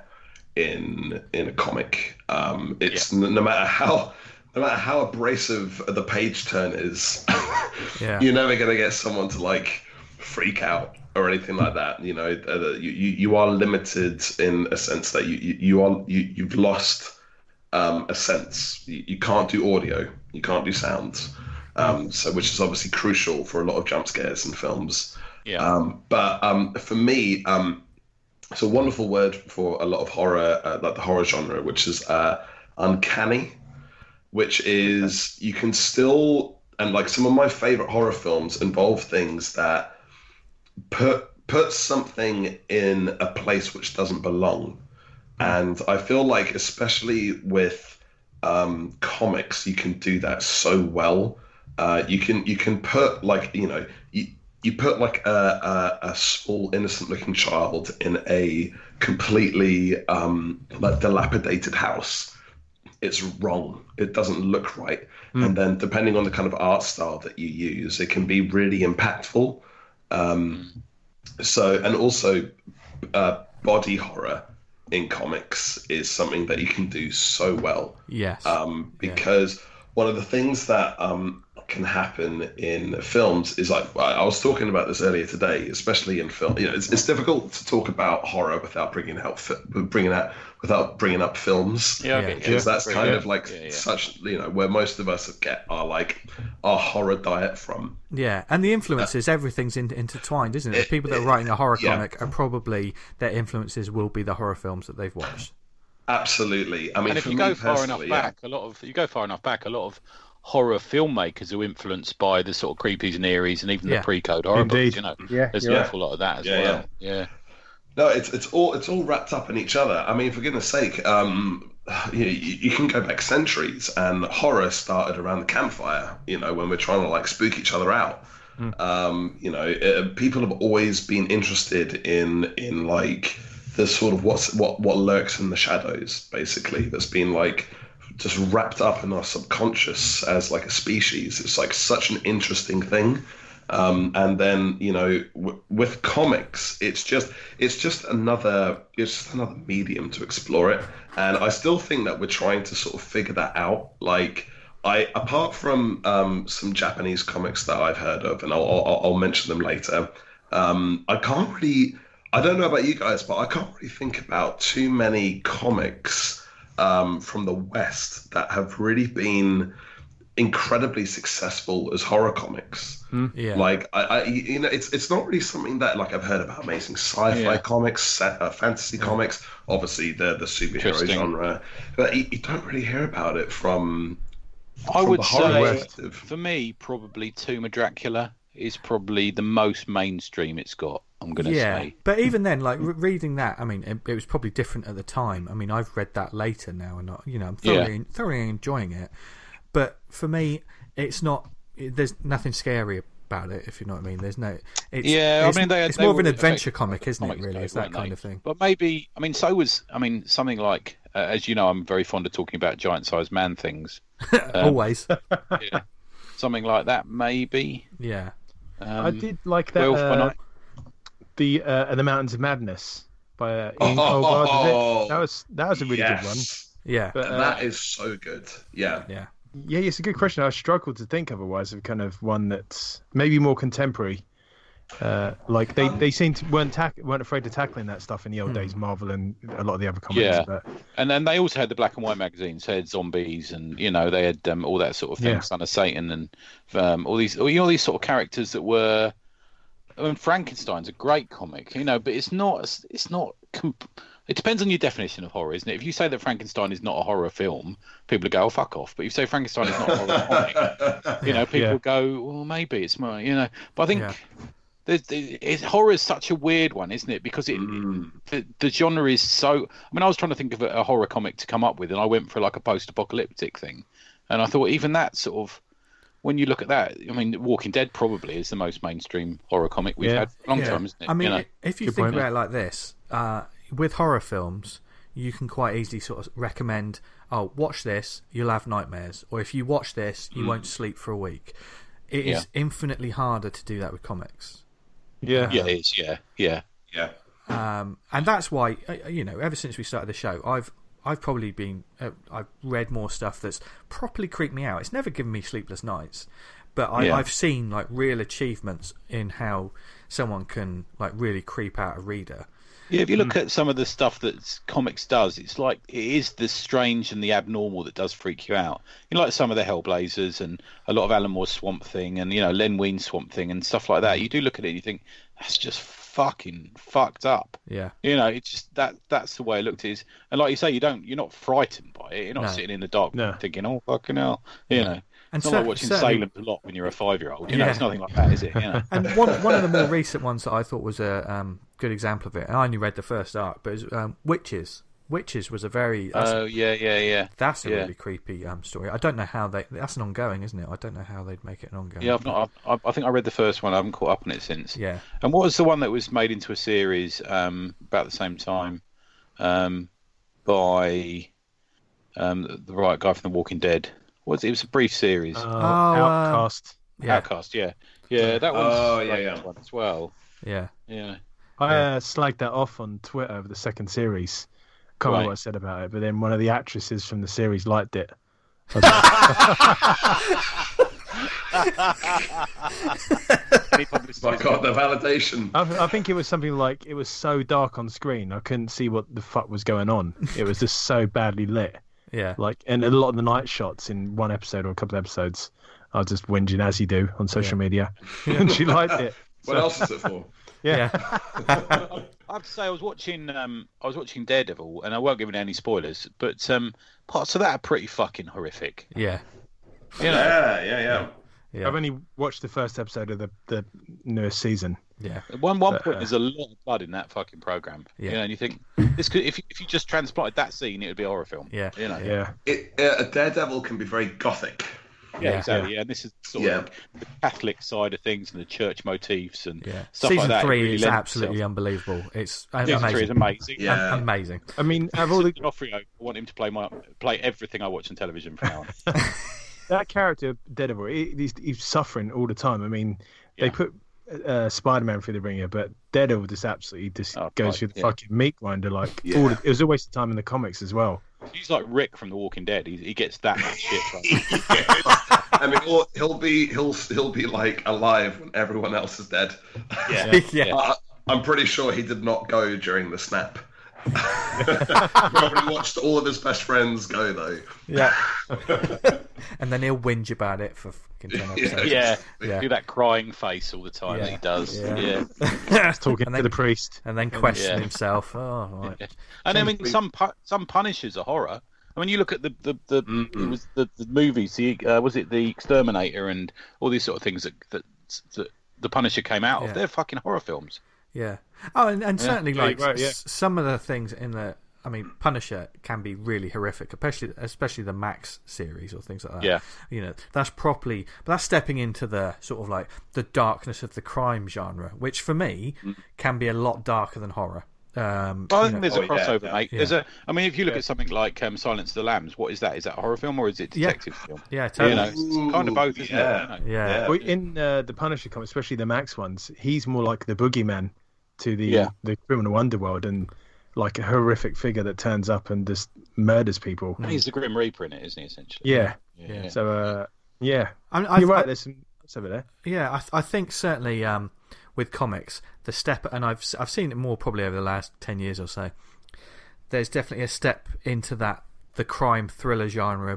in in a comic. Um, it's n- no matter how no matter how abrasive the page turn is, Yeah. you're never gonna get someone to like freak out or anything like that. You know, uh, you, you you are limited in a sense that you you, you are you you've lost um, a sense. You, you can't do audio, you can't do sound, um, so which is obviously crucial for a lot of jump scares in films. Yeah. Um, but um, for me, um, it's a wonderful word for a lot of horror, uh, like the horror genre, which is uh, uncanny, which is you can still, and like some of my favorite horror films involve things that put put something in a place which doesn't belong. And I feel like, especially with um, comics, you can do that so well. Uh, you can you can put like you know you, you put like a, a, a small innocent looking child in a completely um, like dilapidated house. It's wrong. It doesn't look right. And then depending on the kind of art style that you use, it can be really impactful. Um, so and also uh, body horror in comics is something that you can do so well. Yes. Um, because one of the things that um, can happen in films is like I I was talking about this earlier today, especially in film. You know, it's, it's difficult to talk about horror without bringing out fi- bringing out without bringing up films. Yeah, Yeah. okay, Because that's kind yeah. of like Yeah, yeah. such, you know, where most of us get our like our horror diet from. Yeah, and the influences, everything's in, intertwined, isn't it? The It- people that are it- writing a horror yeah. comic are probably, their influences will be the horror films that they've watched. Absolutely. I mean, And if for you me go far enough personally, yeah. back, a lot of you go far enough back, a lot of horror filmmakers are influenced by the sort of creepies and eeries and even Yeah. the pre-code horror Indeed. books. You know, Yeah, there's you're an right. awful lot of that as Yeah, well. Yeah. No, it's it's all it's all wrapped up in each other. I mean, for goodness sake, um, you, you can go back centuries, and horror started around the campfire. You know, when we're trying to like spook each other out. Um, you know, uh, people have always been interested in in like the sort of what's what what lurks in the shadows, basically. That's been like just wrapped up in our subconscious as like a species. It's like such an interesting thing. Um, and then you know, w- with comics, it's just it's just another it's just another medium to explore it. And I still think that we're trying to sort of figure that out. Like, I apart from um, some Japanese comics that I've heard of, and I'll I'll, I'll mention them later. Um, I can't really. I don't know about you guys, but I can't really think about too many comics um, from the West that have really been incredibly successful as horror comics. Yeah. Like I, I, you know, it's it's not really something that like I've heard about. Amazing sci-fi Yeah. comics, sa- uh, fantasy comics, obviously the the superhero Interesting. genre, but you, you don't really hear about it from. I from would the horror say, perspective. for me, probably Tomb of Dracula is probably the most mainstream it's got. I'm going to Yeah, say. but even then, like re- reading that, I mean, it, it was probably different at the time. I mean, I've read that later now, and not, you know, I'm thoroughly, thoroughly enjoying it. But for me, it's not. It, there's nothing scary about it, if you know what I mean. There's no. It's, Yeah, it's, I mean, they, it's they more of were an adventure effective comic, isn't it? comics Really, though, it's that weren't kind they? of thing. But maybe, I mean, so was, I mean, something like, uh, as you know, I'm very fond of talking about giant-sized man things. Always. Yeah. Something like that, maybe. Yeah. Um, I did like that. Werewolf by Uh, Night. the uh, the Mountains of Madness by uh, Ian Colbard. Was it? That was that was a really good one. Yes. Yeah. But uh, That is so good. Yeah. Yeah. yeah, it's a good question. I struggled to think otherwise of kind of one that's maybe more contemporary. Uh, like they, they seemed to, weren't tack, weren't afraid to tackling that stuff in the old days, Marvel and a lot of the other comics. Yeah. But And then they also had the black and white magazines. They had zombies, and you know they had um, all that sort of thing, Yeah. Son of Satan, and um, all these, all, you know, all these sort of characters that were. I mean, Frankenstein's a great comic, you know, but it's not. It's not. Com- It depends on your definition of horror, isn't it? If you say that Frankenstein is not a horror film, people go, "Oh, fuck off." But if you say Frankenstein is not a horror comic, you know, people Yeah. go, "Well, maybe it's more," you know. But I think Yeah. there's, it's, horror is such a weird one, isn't it? Because it, Mm. the, the genre is so. I mean, I was trying to think of a, a horror comic to come up with, and I went for like a post-apocalyptic thing, and I thought even that sort of. When you look at that, I mean, Walking Dead probably is the most mainstream horror comic we've Yeah. had for a long Yeah. time, isn't it? I mean, you know? if you Good think point. about it like this, uh, with horror films, you can quite easily sort of recommend, oh, watch this, you'll have nightmares. Or if you watch this, you won't sleep for a week. It Yeah. is infinitely harder to do that with comics. Yeah. Yeah, it is. Yeah, yeah. Yeah. Um, and that's why, uh, you know, ever since we started the show, I've I've probably been, uh, I've read more stuff that's properly creeped me out. It's never given me sleepless nights. But I, Yeah. I've seen like real achievements in how someone can like really creep out a reader. Yeah, if you look at some of the stuff that comics does, it's like it is the strange and the abnormal that does freak you out. You know, like some of the Hellblazers and a lot of Alan Moore's Swamp Thing and, you know, Len Wein's Swamp Thing and stuff like that. You do look at it and you think, that's just fucking fucked up. Yeah, You know, it's just that that's the way it looked. Is and like you say, you don't you're not frightened by it. You're not No. sitting in the dark No. thinking, oh fucking hell. You know. and It's not cer- like watching certainly- Salem a lot when you're a five year old. You know, Yeah. it's nothing like that, is it? You know. And one one of the more recent ones that I thought was a um, good example of it, and I only read the first arc, but it was um, Witches. Witches was a very that's, Oh yeah, yeah, yeah. that's a yeah. really creepy um, story. I don't know how they that's an ongoing, isn't it? I don't know how they'd make it an ongoing. Yeah, I've not. I, I think I read the first one. I haven't caught up on it since. Yeah. And what was the one that was made into a series um, about the same time um, by um, the right guy from The Walking Dead? What was it? It was a brief series. Uh, uh, Outcast. Yeah, Outcast, yeah, yeah, that one's Oh, a yeah, great yeah. one as well. yeah. Yeah, I uh, slagged that off on Twitter over the second series. Can't Right. remember what I said about it, but then one of the actresses from the series liked it. Any publicity My is God, good. the validation. I, I think it was something like it was so dark on screen, I couldn't see what the fuck was going on. It was just so badly lit. Yeah. Like, and a lot of the night shots in one episode or a couple of episodes, I was just whinging as you do on social media, and she liked it. What else is it for? Yeah, Yeah. I have to say, I was watching. Um, I was watching Daredevil, and I won't give it any spoilers, but um, parts of that are pretty fucking horrific. Yeah. You know, Yeah, yeah, yeah. Yeah. I've only watched the first episode of the the newest season. Yeah. at one one But, point, uh, there's a lot of blood in that fucking program. Yeah. You know, and you think this could, if you, if you just transplanted that scene, it would be a horror film. Yeah. You know. Yeah, It, uh, a Daredevil can be very gothic. Yeah, Yeah. exactly. Yeah, and this is sort Yeah. of like the Catholic side of things and the church motifs and Yeah. stuff Season like that. It three really is lends absolutely itself- unbelievable. It's uh, Season amazing. three is amazing. Yeah. Am- amazing. I mean, of all the D'Onofrio, I want him to play my play everything I watch on television from now on. that character Daredevil, he, he's, he's suffering all the time. I mean, they Yeah. put uh, Spider-Man through the ringer, but Daredevil just absolutely just Oh, goes right, through the yeah. fucking meat grinder. Like, Yeah. all the, it was a waste of time in the comics as well. He's like Rick from The Walking Dead. He, he gets that much shit. Right? I mean, he'll, he'll be he'll he'll be like alive when everyone else is dead. Yeah. Yeah. I, I'm pretty sure he did not go during the snap. Probably watched all of his best friends go though. Yeah. And then he'll whinge about it for fucking ten episodes. Yeah. Yeah. Do that crying face all the time Yeah. that he does. Yeah. Yeah. Talking And to then- the priest. And then question Yeah. himself. Oh, right. Yeah. And I mean, some pu- some Punishers are horror. I mean, you look at the the the, it was the, the movies. The uh, was it the Exterminator and all these sort of things that that, that the Punisher came out Yeah. of. They're fucking horror films. Yeah. Oh, and, and certainly, Yeah, like, you're right, yeah. s- some of the things in the. I mean, Punisher can be really horrific, especially especially the Max series or things like that. Yeah. You know, that's properly. But that's stepping into the sort of like the darkness of the crime genre, which for me can be a lot darker than horror. Um, I you think know- there's a Oh, yeah, crossover, yeah. mate. Yeah. There's a. I mean, if you look at something like um, Silence of the Lambs, what is that? Is that a horror film or is it a Yeah. detective film? yeah, You totally. know, it's kind of both, isn't yeah. it? You know? yeah. Yeah. Well, in uh, the Punisher comics, especially the Max ones, he's more like the boogeyman to the Yeah. the criminal underworld, and like a horrific figure that turns up and just murders people. He's the Grim Reaper in it, isn't he? Essentially. Yeah. Yeah. yeah. So, uh, yeah, I, I, you're right. I- There's some that's over there. Yeah, I, th- I think certainly um, with comics, the step, and I've s- I've seen it more probably over the last ten years or so. There's definitely a step into that the crime thriller genre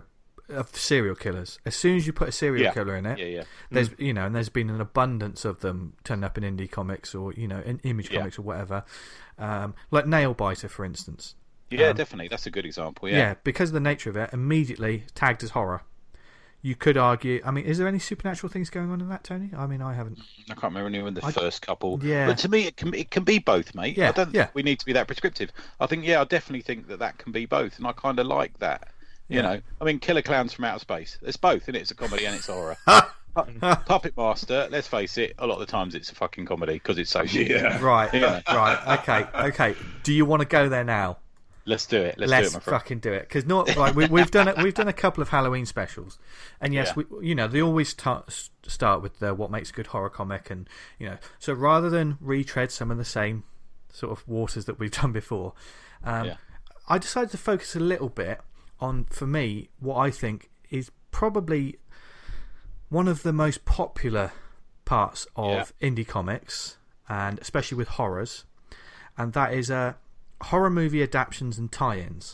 of serial killers. As soon as you put a serial Yeah. killer in it, Yeah, yeah. there's you know, and there's been an abundance of them turning up in indie comics or you know, in Image Yeah. comics or whatever. Um, like Nailbiter, for instance. Yeah, Um, definitely. That's a good example. Yeah. Yeah. because of the nature of it, immediately tagged as horror. You could argue. I mean, is there any supernatural things going on in that, Tony? I mean, I haven't. I can't remember any of the I- first couple. Yeah. But to me, it can it can be both, mate. Yeah, I don't yeah. think we need to be that prescriptive. I think, yeah, I definitely think that that can be both, and I kind of like that. You Yeah. know, I mean, Killer Clowns from Outer Space. It's both, and it? It's a comedy and it's horror. Puppet Master. Let's face it, a lot of the times it's a fucking comedy because it's so shit. Yeah. Right, Yeah. right, okay, okay. Do you want to go there now? Let's do it. Let's, Let's do it, my friend. fucking do it because not like we, we've done it. We've done a couple of Halloween specials, and yes, Yeah. we, you know they always ta- start with the, what makes a good horror comic, and you know. So rather than retread some of the same sort of waters that we've done before, um, Yeah. I decided to focus a little bit on, for me, what I think is probably one of the most popular parts of indie comics, and especially with horrors, and that is uh, horror movie adaptations and tie-ins.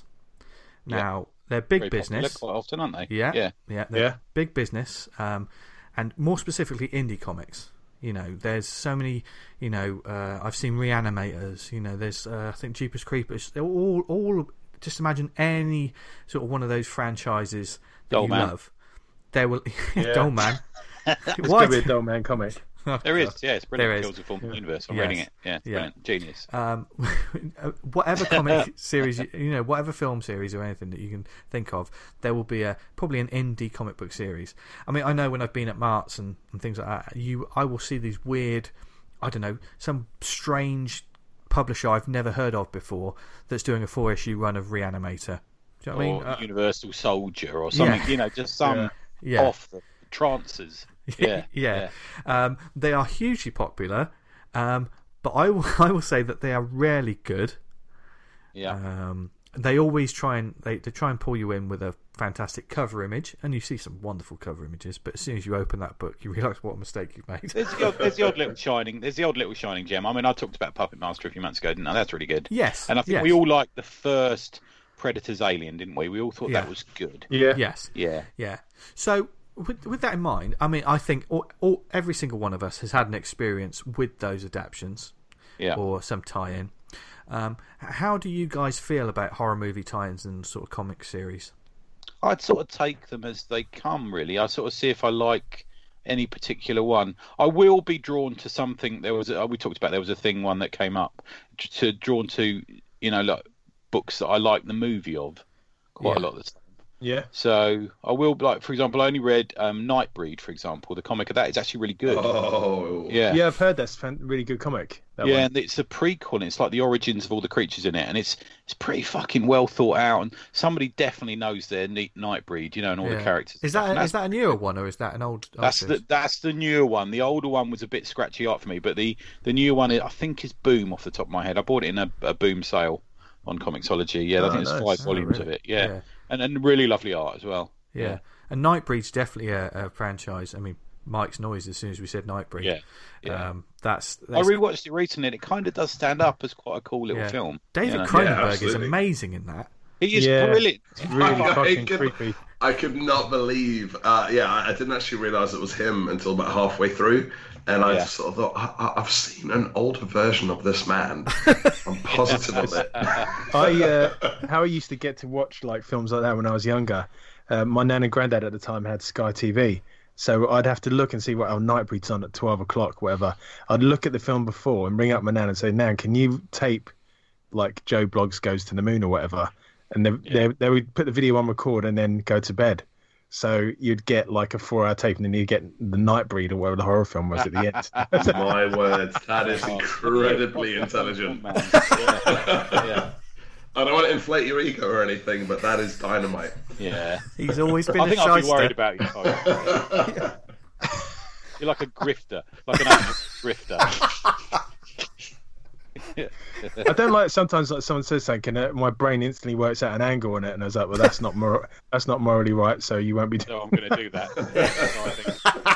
Now, they're big Very popular business. quite often, aren't they? Yeah, Yeah. yeah, they're Yeah. big business, um, and more specifically indie comics. You know, there's so many. You know, uh, I've seen Reanimators. You know, there's uh, I think Jeepers Creepers. They're all, all. Just imagine any sort of one of those franchises that Doll you Man. love. There will, Yeah. Doll Man. It's Why? going to be a Doll Man comic. Oh, There is, God. yeah, it's brilliant. There is. Kills the Form Universe. I'm Yes. reading it. Yeah, it's Yeah. brilliant. Genius. Um, whatever comic series, you you know, whatever film series or anything that you can think of, there will be a probably an indie comic book series. I mean, I know when I've been at Marts and, and things like that, you I will see these weird, I don't know, some strange publisher I've never heard of before that's doing a four issue run of Reanimator. Do you know what I Or mean? Uh, Universal Soldier or something. Yeah. You know, just some Yeah. yeah. off the trances. Yeah, yeah. Um, they are hugely popular, um, but I will, I will say that they are rarely good. yeah. Um, they always try and they, they try and pull you in with a fantastic cover image, and you see some wonderful cover images. But as soon as you open that book, you realise what a mistake you've made. There's the, odd, there's the odd little shining. There's the odd little shining gem. I mean, I talked about Puppet Master a few months ago, didn't I? That's really good. Yes, And I think yes. we all liked the first Predator's Alien, didn't we? We all thought Yeah. that was good. Yeah. Yes, Yeah. yeah. So with, with that in mind, I mean, I think all, all, every single one of us has had an experience with those adaptions Yeah. or some tie-in. Um, how do you guys feel about horror movie tie-ins and sort of comic series? I'd sort of take them as they come, really. I sort of see if I like any particular one. I will be drawn to something. There was a, we talked about there was a thing one that came up to, to drawn to, you know, like books that I like the movie of quite Yeah. a lot of the time. Yeah. So I will, like, for example, I only read um, Nightbreed, for example. The comic of that is actually really good. Oh, Yeah. Yeah, I've heard that's a really good comic. That Yeah, one. and it's a prequel, and it's like the origins of all the creatures in it, and it's it's pretty fucking well thought out, and somebody definitely knows their neat Nightbreed, you know, and all Yeah. the characters. and Is stuff, that and is that a newer one or is that an old? old that's series? the that's the newer one. The older one was a bit scratchy art for me, but the the newer one, I think, is Boom off the top of my head. I bought it in a, a Boom sale on Comixology. Yeah, I Oh, think there's nice. five Oh, volumes really? of it. Yeah. Yeah. and and really lovely art as well. Yeah, and Nightbreed's definitely a, a franchise. I mean, Mike's noise as soon as we said Nightbreed. Yeah, yeah. Um, that's, I that's rewatched it recently, and it kind of does stand up as quite a cool little yeah. film. David you know? Cronenberg Yeah, is absolutely. amazing in that. He is Yeah. brilliant. Really I fucking could- creepy. I could not believe. Uh, yeah, I, I didn't actually realize it was him until about halfway through, and I Yeah. just sort of thought, I, I, I've seen an older version of this man. I'm positive of it. I uh, how I used to get to watch like films like that when I was younger. Uh, my nan and granddad at the time had Sky T V, so I'd have to look and see what our Nightbreed's on at twelve o'clock, whatever. I'd look at the film before and ring up my nan and say, "Nan, can you tape like Joe Bloggs Goes to the Moon or whatever?" And they they, they would put the video on record and then go to bed. So you'd get like a four-hour tape, and then you'd get the Nightbreed or whatever the horror film was at the end. My word, that is Oh, incredibly yeah, intelligent. man. Yeah, yeah. I don't want to inflate your ego or anything, but that is dynamite. Yeah. He's always been I a think I'd be shyster. worried about you. Tyler. You're like a grifter, like an actual grifter. I don't like sometimes like someone says something and uh, my brain instantly works out an angle on it, and I was like, well, that's not mor- that's not morally right, so you won't be doing. So I'm going to do that. So I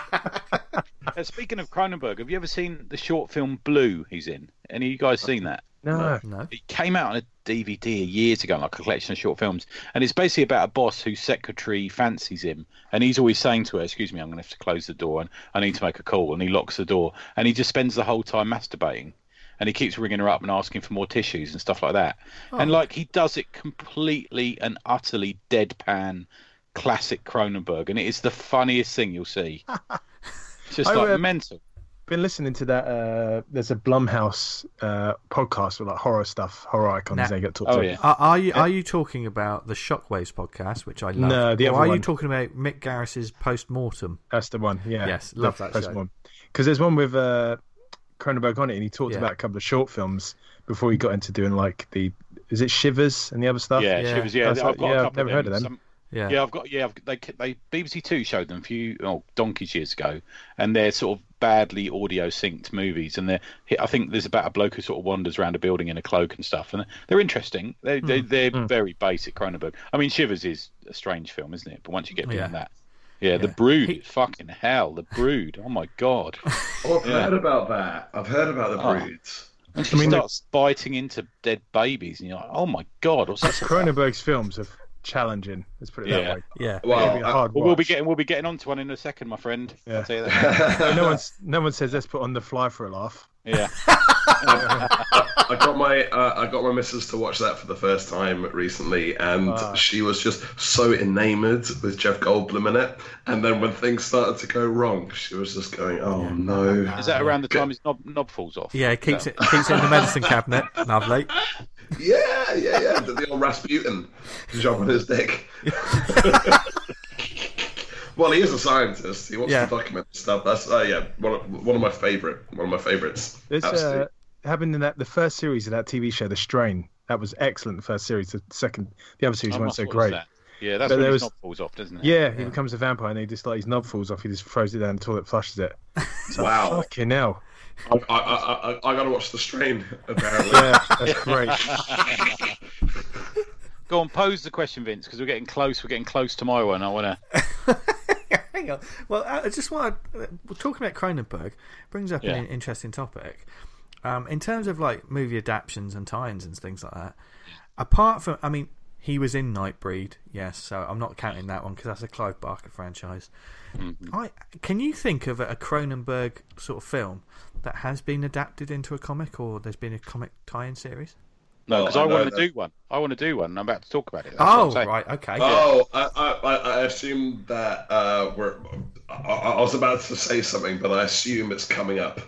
think- Uh, speaking of Cronenberg, have you ever seen the short film Blue he's in? Any of you guys seen that? No. No. It came out on a D V D years ago, like a collection of short films, and it's basically about a boss whose secretary fancies him, and he's always saying to her, "Excuse me, I'm going to have to close the door, and I need to make a call," and he locks the door, and he just spends the whole time masturbating, and he keeps ringing her up and asking for more tissues and stuff like that, Oh. and like he does it completely and utterly deadpan, classic Cronenberg, and it is the funniest thing you'll see. It's just I, like uh, mental. Been listening to that. Uh, there's a Blumhouse uh, podcast with like horror stuff, horror icons. Now- they get talked Oh to. yeah. Are, are you are you talking about the Shockwaves podcast, which I love? No, the or other are you one. talking about Mick Garris's post mortem? That's the one. Yeah. Yes, love that first show. one. Because there's one with uh, Cronenberg on it, and he talked Yeah. about a couple of short films before he got into doing like the is it Shivers and the other stuff. Yeah, Yeah. Shivers. Yeah, That's I've like- got yeah, a I've couple never heard of them. Some- Yeah, Yeah, I've got. Yeah, I've, they they B B C Two showed them a few oh, donkeys years ago, and they're sort of badly audio synced movies. And they're I think there's about a bloke who sort of wanders around a building in a cloak and stuff, and they're interesting. They they they're Mm. very basic Cronenberg. I mean, Shivers is a strange film, isn't it? But once you get beyond Yeah. that, yeah, The Yeah. Brood, He- fucking hell, The Brood. Oh my god. Oh, I've Yeah. heard about that. I've heard about the Oh. Broods. And she I mean, starts biting into dead babies, and you're like, oh my god, what's this? about? Cronenberg's films are challenging. Let's put it Yeah. that way. yeah. It'll Well, be a I- hard Well, we'll be watch. getting we'll be getting onto one in a second, my friend. Yeah. I'll tell you that. no one's no one says let's put on The Fly for a laugh. Yeah. I got my uh, I got my missus to watch that for the first time recently, and Wow. she was just so enamored with Jeff Goldblum in it. And then when things started to go wrong, she was just going, "Oh no!" Is that around the time his knob, knob falls off? Yeah, it keeps it keeps it in the medicine cabinet. Lovely. Yeah, yeah, yeah. The, the old Rasputin job on his dick. Well, he is a scientist. He wants Yeah. to document stuff. That's uh, yeah, one of, one of my favorite, one of my favorites. There's Absolutely. uh, happened in that the first series of that T V show, The Strain. That was excellent. The first series. The second, the other series I weren't must so watch great. that. Yeah, that's But when there his was- knob falls off, doesn't it? Yeah, he Yeah. becomes a vampire and he just like his knob falls off. He just throws it down the toilet, flushes it. So, Wow. Fucking hell. I, I, I, I, I gotta watch The Strain. Apparently. Yeah, that's great. Go on, pose the question, Vince, because we're getting close. We're getting close to my one. I want to. Hang on. Well, I just want to. We're talking about Cronenberg. Brings up Yeah. an interesting topic. Um, in terms of like movie adaptations and tie-ins and things like that. Apart from, I mean, he was in Nightbreed, yes. So I'm not counting that one because that's a Clive Barker franchise. Mm-hmm. I can you think of a Cronenberg sort of film that has been adapted into a comic, or there's been a comic tie-in series? No, Well, because I I, know want to that- do one. I want to do one. And I'm about to talk about it. That's what Oh, I'm saying. right, okay. Oh, I, I, I I assume that uh, we're. I, I was about to say something, but I assume it's coming up.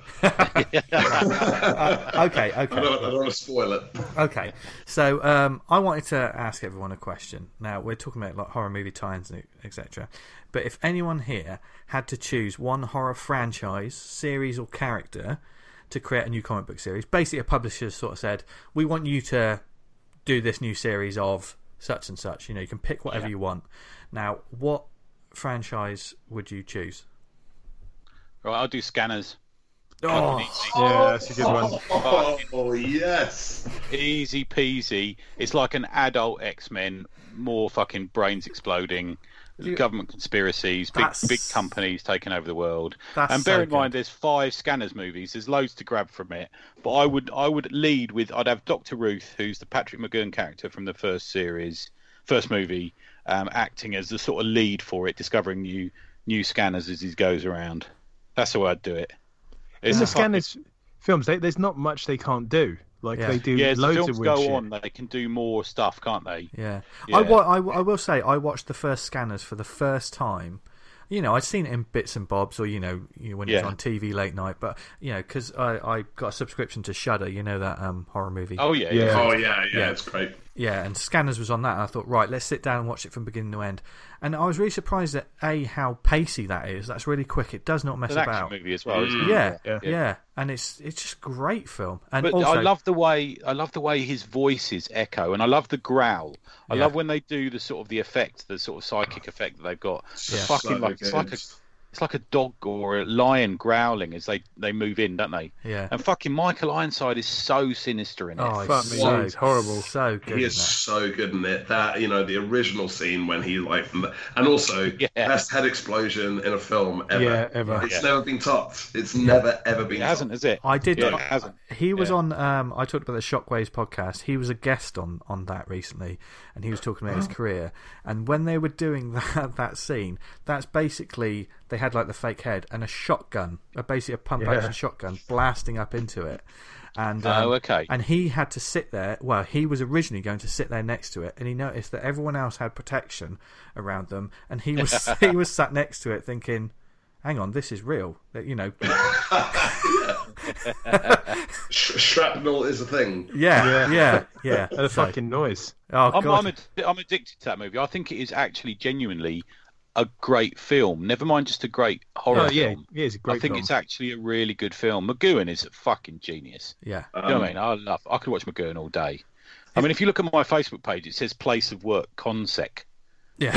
Uh, okay, I don't, I okay, don't want to spoil it. okay. So um, I wanted to ask everyone a question. Now we're talking about like horror movie tie-ins, et cetera. But if anyone here had to choose one horror franchise, series, or character to create a new comic book series, basically a publisher sort of said, "We want you to do this new series of such and such." You know, you can pick whatever Yeah. you want. Now, what franchise would you choose? Right, I'll do Scanners. Oh, Yeah, that's a good one. Oh, yes. Easy peasy. It's like an adult X-Men, more fucking brains exploding, You- government conspiracies, big That's- big companies taking over the world. That's and bear so in mind, good. there's five Scanners movies. There's loads to grab from it. But I would I would lead with I'd have Doctor Ruth, who's the Patrick McGowan character from the first series, first movie, um, acting as the sort of lead for it, discovering new new scanners as he goes around. That's the way I'd do it. In It's the a fucking- Scanners films, they, there's not much they can't do. Like Yeah. they do Yeah, as the loads films of weird go shit. on, they can do more stuff, can't they? yeah. Yeah. I, wa- I, I will say, I watched the first Scanners for the first time. You know, I'd seen it in bits and bobs, or you know, you know when it was Yeah. on T V late night. But you know, because I, I got a subscription to Shudder, you know that um, horror movie. Oh yeah, Yeah. yeah. Oh, yeah, yeah, Yeah. it's great. Yeah, and Scanners was on that, and I thought, right, let's sit down and watch it from beginning to end. And I was really surprised at a how pacey that is. That's really quick. It does not mess It's an about. action movie as well, isn't it? Yeah, yeah, Yeah. and it's it's just a great film. And But also, I love the way I love the way his voices echo, and I love the growl. I Yeah. love when they do the sort of the effect, the sort of psychic effect that they've got. It's Yeah. fucking So like it's like a good. it's like a dog or a lion growling as they, they move in, don't they? Yeah. And fucking Michael Ironside is so sinister in it. Oh, Fuck it's me, so, he's horrible. So good. He in is that. so good in it. That, you know, the original scene when he like, and also Yeah. best head explosion in a film ever. Yeah, ever. It's Yeah. never been topped. It's never ever been. It hasn't, topped. is it? I did. Yeah, it I- hasn't. He was Yeah. on. Um, I talked about the Shockwaves podcast. He was a guest on, on that recently, and he was talking about his career. And when they were doing that that scene, that's basically they had like the fake head and a shotgun, a basically a pump Yeah. action shotgun blasting up into it. And um, Oh, okay. And he had to sit there. Well, he was originally going to sit there next to it, and he noticed that everyone else had protection around them, and he was he was sat next to it, thinking, "Hang on, this is real." That, You know, Sh- shrapnel is a thing. yeah, Yeah. yeah, yeah. The So- fucking noise. oh I'm, god, I'm, ad- I'm addicted to that movie. I think it is actually genuinely a great film. Never mind just a great horror Oh yeah, film. yeah, it's a great I think film. it's actually a really good film. McGowan is a fucking genius. yeah. You know what I mean? I love. I could watch McGowan all day. I mean, if you look at my Facebook page, it says "Place of Work Consec." Yeah,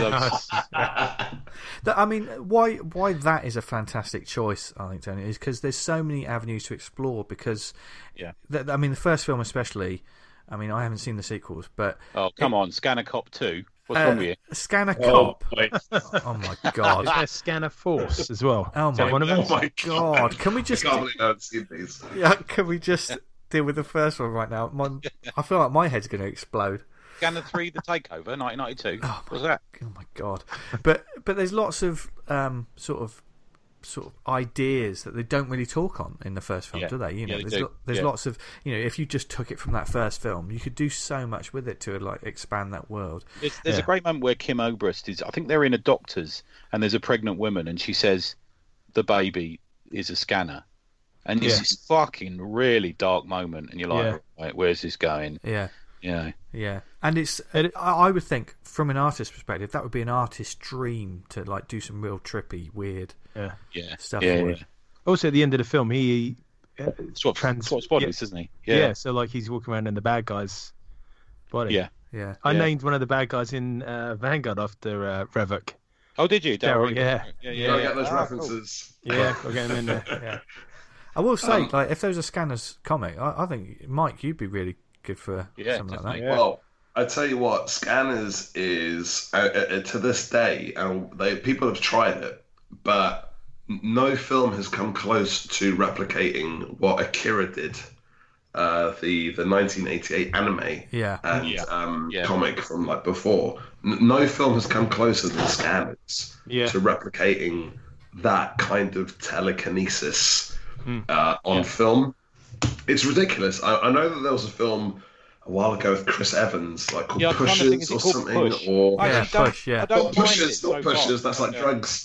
That- I mean, why why that is a fantastic choice, I think, Tony, is because there's so many avenues to explore. Because, Yeah. th- I mean, the first film especially. I mean, I haven't seen the sequels, but Oh come on, Scanner Cop two. What's uh, wrong with you? Scanner Oh, Cop. wait. Oh my god! Is there Scanner Force as well? Oh Is that my one of them? Oh my God, can we I just can't believe I haven't seen these. yeah? Can we just deal with the first one right now? My, I feel like my head's going to explode. Scanner three, The Takeover, nineteen ninety-two. What's that? Oh my god! But but there's lots of um, sort of sort of ideas that they don't really talk on in the first film, Yeah. do they? You know, Yeah, they there's do. lo- there's Yeah. lots of you know, if you just took it from that first film, you could do so much with it to like expand that world. There's, there's Yeah. a great moment where Kim Obrist is. I think they're in a doctor's, and there's a pregnant woman, and she says, "The baby is a scanner," and it's Yeah. this fucking really dark moment, and you're like, Yeah. right, "Where's this going?" Yeah. You know, Yeah, and it's It- I I would think from an artist's perspective that would be an artist's dream to like do some real trippy, weird Yeah. yeah, stuff. yeah, for yeah. it. Also, at the end of the film, he uh, Swap, trans- swap bodies, yeah. isn't he? yeah. Yeah, So like he's walking around in the bad guy's body. yeah. Yeah, I Yeah. named one of the bad guys in uh, Vanguard after uh, Revok. Oh, did you? Daryl, Daryl? yeah. yeah, You yeah. gotta yeah. get those Ah, cool. references. Yeah, we'll get him in there. yeah. I will say, Um, like, if there was a Scanners comic, I, I think Mike, you'd be really good for Yeah, something like that. definitely. Yeah. Well, I tell you what, Scanners is uh, uh, to this day, and they people have tried it, but no film has come close to replicating what Akira did, uh, the the nineteen eighty-eight anime Yeah, and Yeah. Um, Yeah. comic from like before. N- no film has come closer than Scanners Yeah. to replicating that kind of telekinesis Hmm. uh, on Yeah. film. It's ridiculous. I, I know that there was a film a while ago with Chris Evans, like called Yeah, I'm trying to think, is Pushes it or called something, Push? or I Yeah, actually don't, Push, yeah. I don't not mind it Pushes, so not Pushes. much. That's like Yeah. drugs.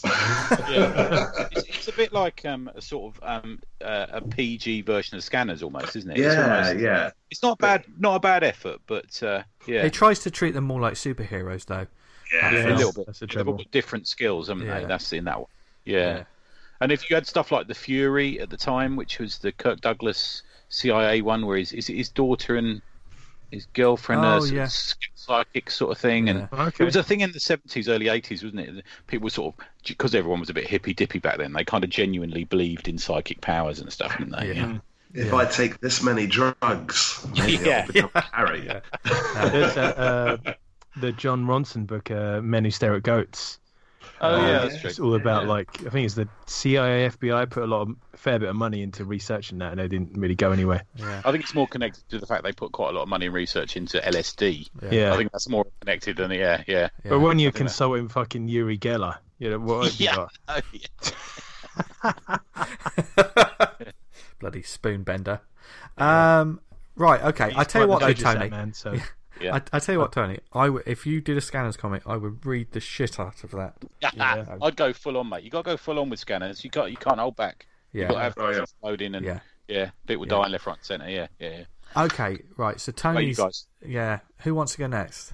Yeah. it's, it's a bit like um, a sort of um, uh, a P G version of Scanners, almost, isn't it? It's yeah, almost, yeah. It's not bad, not a bad effort, but uh, yeah, He tries to treat them more like superheroes, though. Yeah. a little bit. That's the They've all trouble. got different skills, haven't Yeah. they? That's in that one. Yeah. Yeah. And if you had stuff like the Fury at the time, which was the Kirk Douglas C I A one, where his his, his daughter and his girlfriend Oh, are sort yeah. of psychic sort of thing, and Yeah. Okay. it was a thing in the seventies, early eighties, wasn't it? People were sort of, because everyone was a bit hippy dippy back then, they kind of genuinely believed in psychic powers and stuff, didn't they? Yeah. If Yeah. I take this many drugs, maybe Yeah. I'll become Harry. Yeah. There's that, uh, the John Ronson book, uh, Men Who Stare at Goats. Oh Uh, yeah, that's true. It's all about Yeah. like I think it's the C I A, F B I put a lot of a fair bit of money into researching that, and they didn't really go anywhere. Yeah, I think it's more connected to the fact they put quite a lot of money and research into L S D. yeah. Yeah, I think that's more connected than yeah, yeah. Yeah. but when you're I think that- consulting fucking Yuri Geller, you know what? have you Yeah. got? Oh, yeah. Bloody spoon bender. Um, right, okay. I tell you what, though, Prodigious, that Tony. man, so Yeah. I, I tell you what, Tony. I w- if you did a Scanners comic, I would read the shit out of that. Yeah. I'd go full on, mate. You got to go full on with Scanners. You can't, you can't hold back. You got to Yeah. have Oh, yeah. loading and Yeah. yeah, people Yeah. dying left, right, and centre. Yeah, yeah, yeah. Okay, right. So What about you Tony's. guys? Yeah. Who wants to go next?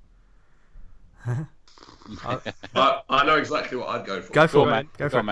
I, I know exactly what I'd go for. Go Go for on, it, man. man. Go Go for on,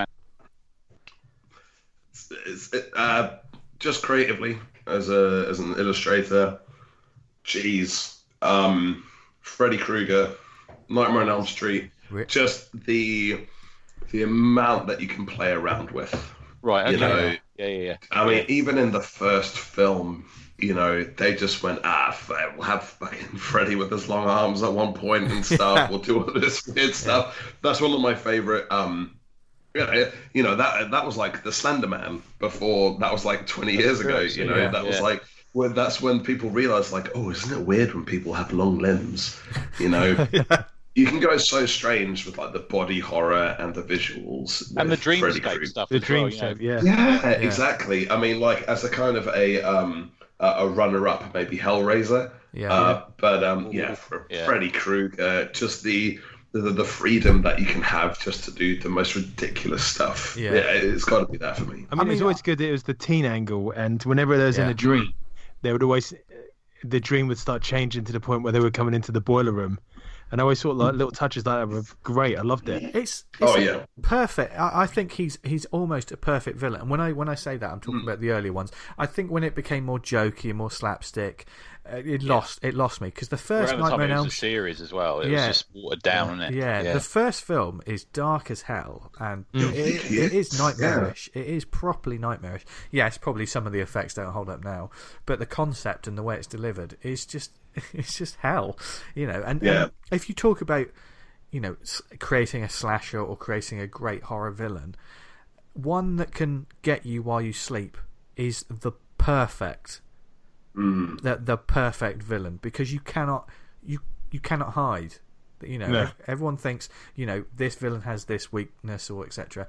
it. man. It's, it, uh, just creatively as a as an illustrator. Jeez, um, Freddy Krueger, Nightmare on Elm Street. Re- Just the the amount that you can play around with. Right. Okay. You know, yeah, yeah, yeah. I mean, even in the first film, you know, they just went, ah, we'll have fucking Freddy with his long arms at one point and stuff. We'll do all this weird stuff. That's one of my favorite. Um, you know, you know that that was like the Slender Man before. That was like twenty years ago. You know, yeah, that was yeah. like. Well, that's when people realized, like, oh, isn't it weird when people have long limbs? You know, Yeah. you can go so strange with like the body horror and the visuals And the with Freddy dreamscape Krueger. stuff. The as well, dream you know. shape, yeah. Yeah, exactly. I mean, like as a kind of a um a a runner-up, maybe Hellraiser. Yeah. Uh, but um, yeah, for Yeah. Freddy Krueger, just the, the the freedom that you can have just to do the most ridiculous stuff. Yeah. Yeah, it's got to be that for me. I mean, mean, it's always good that it was the teen angle, and whenever there was in Yeah. a dream, they would always the dream would start changing to the point where they were coming into the boiler room, and I always thought like little touches like that were great. I loved it. It's, it's Oh, a- yeah. perfect. I, I think he's he's almost a perfect villain. And when I when I say that, I'm talking about the earlier ones. I think when it became more jokey and more slapstick, uh, it lost it lost me because the first Around the time Nightmare on it was Elm a series as well. It Yeah. was just watered down, wasn't it? Yeah, the first film is dark as hell, and it, it, it is nightmarish. It is properly nightmarish. Yes, probably some of the effects don't hold up now, but the concept and the way it's delivered is just it's just hell, you know. And, Yeah. and if you talk about, you know, s- creating a slasher or creating a great horror villain, one that can get you while you sleep is the perfect Mm. the the perfect villain, because you cannot you you cannot hide. You know, No. everyone thinks, you know, this villain has this weakness or et cetera.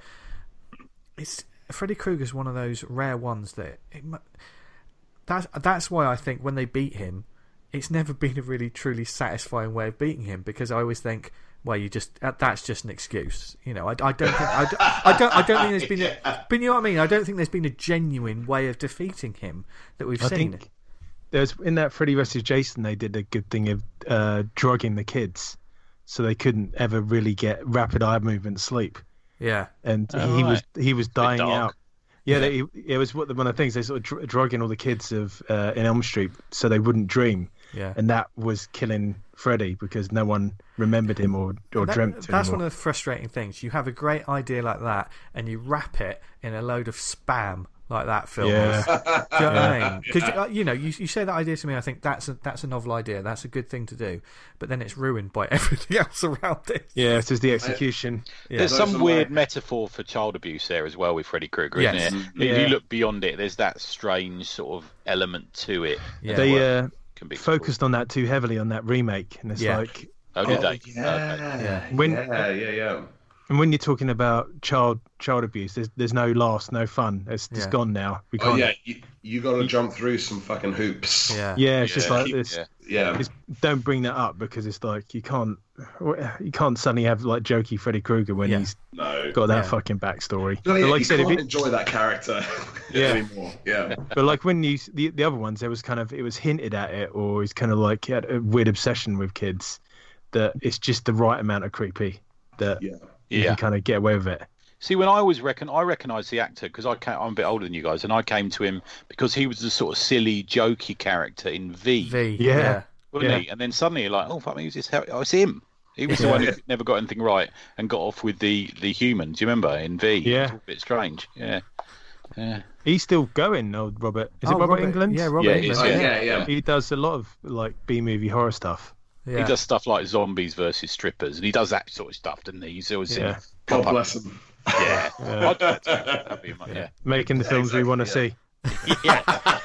It's Freddy Krueger's one of those rare ones that it, mu- that's that's why I think when they beat him, it's never been a really truly satisfying way of beating him, because I always think, well, you just uh, that's just an excuse. You know, I, I don't think I, don't- I don't I don't think there's been a, but you know what I mean. I don't think there's been a genuine way of defeating him that we've I seen. think there's in that Freddy versus Jason, they did a good thing of uh, drugging the kids, so they couldn't ever really get rapid eye movement sleep, Yeah. and Oh, he right. was he was dying dark. out. Yeah, They, it was what one of the things they sort of dr- drugging all the kids of uh, in Elm Street so they wouldn't dream, Yeah. and that was killing Freddy because no one remembered him or or That- dreamt that's anymore. one of the frustrating things. You have a great idea like that, and you wrap it in a load of spam like that film Yeah. is. Do you know what I mean? Because you know, you, you say that idea to me, I think that's a, that's a novel idea. That's a good thing to do, but then it's ruined by everything else around it. Yeah, it's just the execution. Yeah. There's Those some are weird my- metaphor for child abuse there as well with Freddy Krueger, Yes. isn't it? Yeah. If you look beyond it, there's that strange sort of element to it. Yeah. They Well, uh, Can be focused on that too heavily on that remake, and it's Yeah. like, Oh, did Oh, they? yeah. Okay. Yeah. When- yeah, yeah, yeah. and when you're talking about child child abuse, there's there's no laughs, no fun. It's just Yeah. gone now. We Oh can't. yeah, you, you got to jump through some fucking hoops. Yeah. Yeah, it's just Yeah. like this. Yeah. Yeah. It's, don't bring that up because it's like you can't you can't suddenly have like jokey Freddy Krueger when Yeah. he's No. got that Yeah. fucking backstory. No, But yeah, like I you said, if can't it, enjoy that character Yeah. anymore. Yeah. but like when you the the other ones, there was kind of it was hinted at it, or he's kind of like he had a weird obsession with kids that it's just the right amount of creepy that Yeah. you Yeah. can kind of get away with it. See, when I always reckon, I recognise the actor because I came, I'm a bit older than you guys, and I came to him because he was the sort of silly, jokey character in V, V. Yeah. Yeah. wasn't yeah. he? And then suddenly you're like, oh, fuck me, who's this? How- Oh, it's him. He was the one who never got anything right and got off with the, the humans. Do you remember in V? It Yeah. was a bit strange. Yeah. Yeah. He's still going, old Robert. Is Oh, it Robert, England? Yeah, Robert Yeah, England. it's- Oh, yeah. yeah, yeah. He does a lot of like B movie horror stuff. Yeah. He does stuff like zombies versus strippers, and he does that sort of stuff, doesn't he? He's always Yeah. in God bless him. Yeah. Yeah. I'd do that too. That'd be my, yeah. Making the films we want to Exactly, see. Yeah.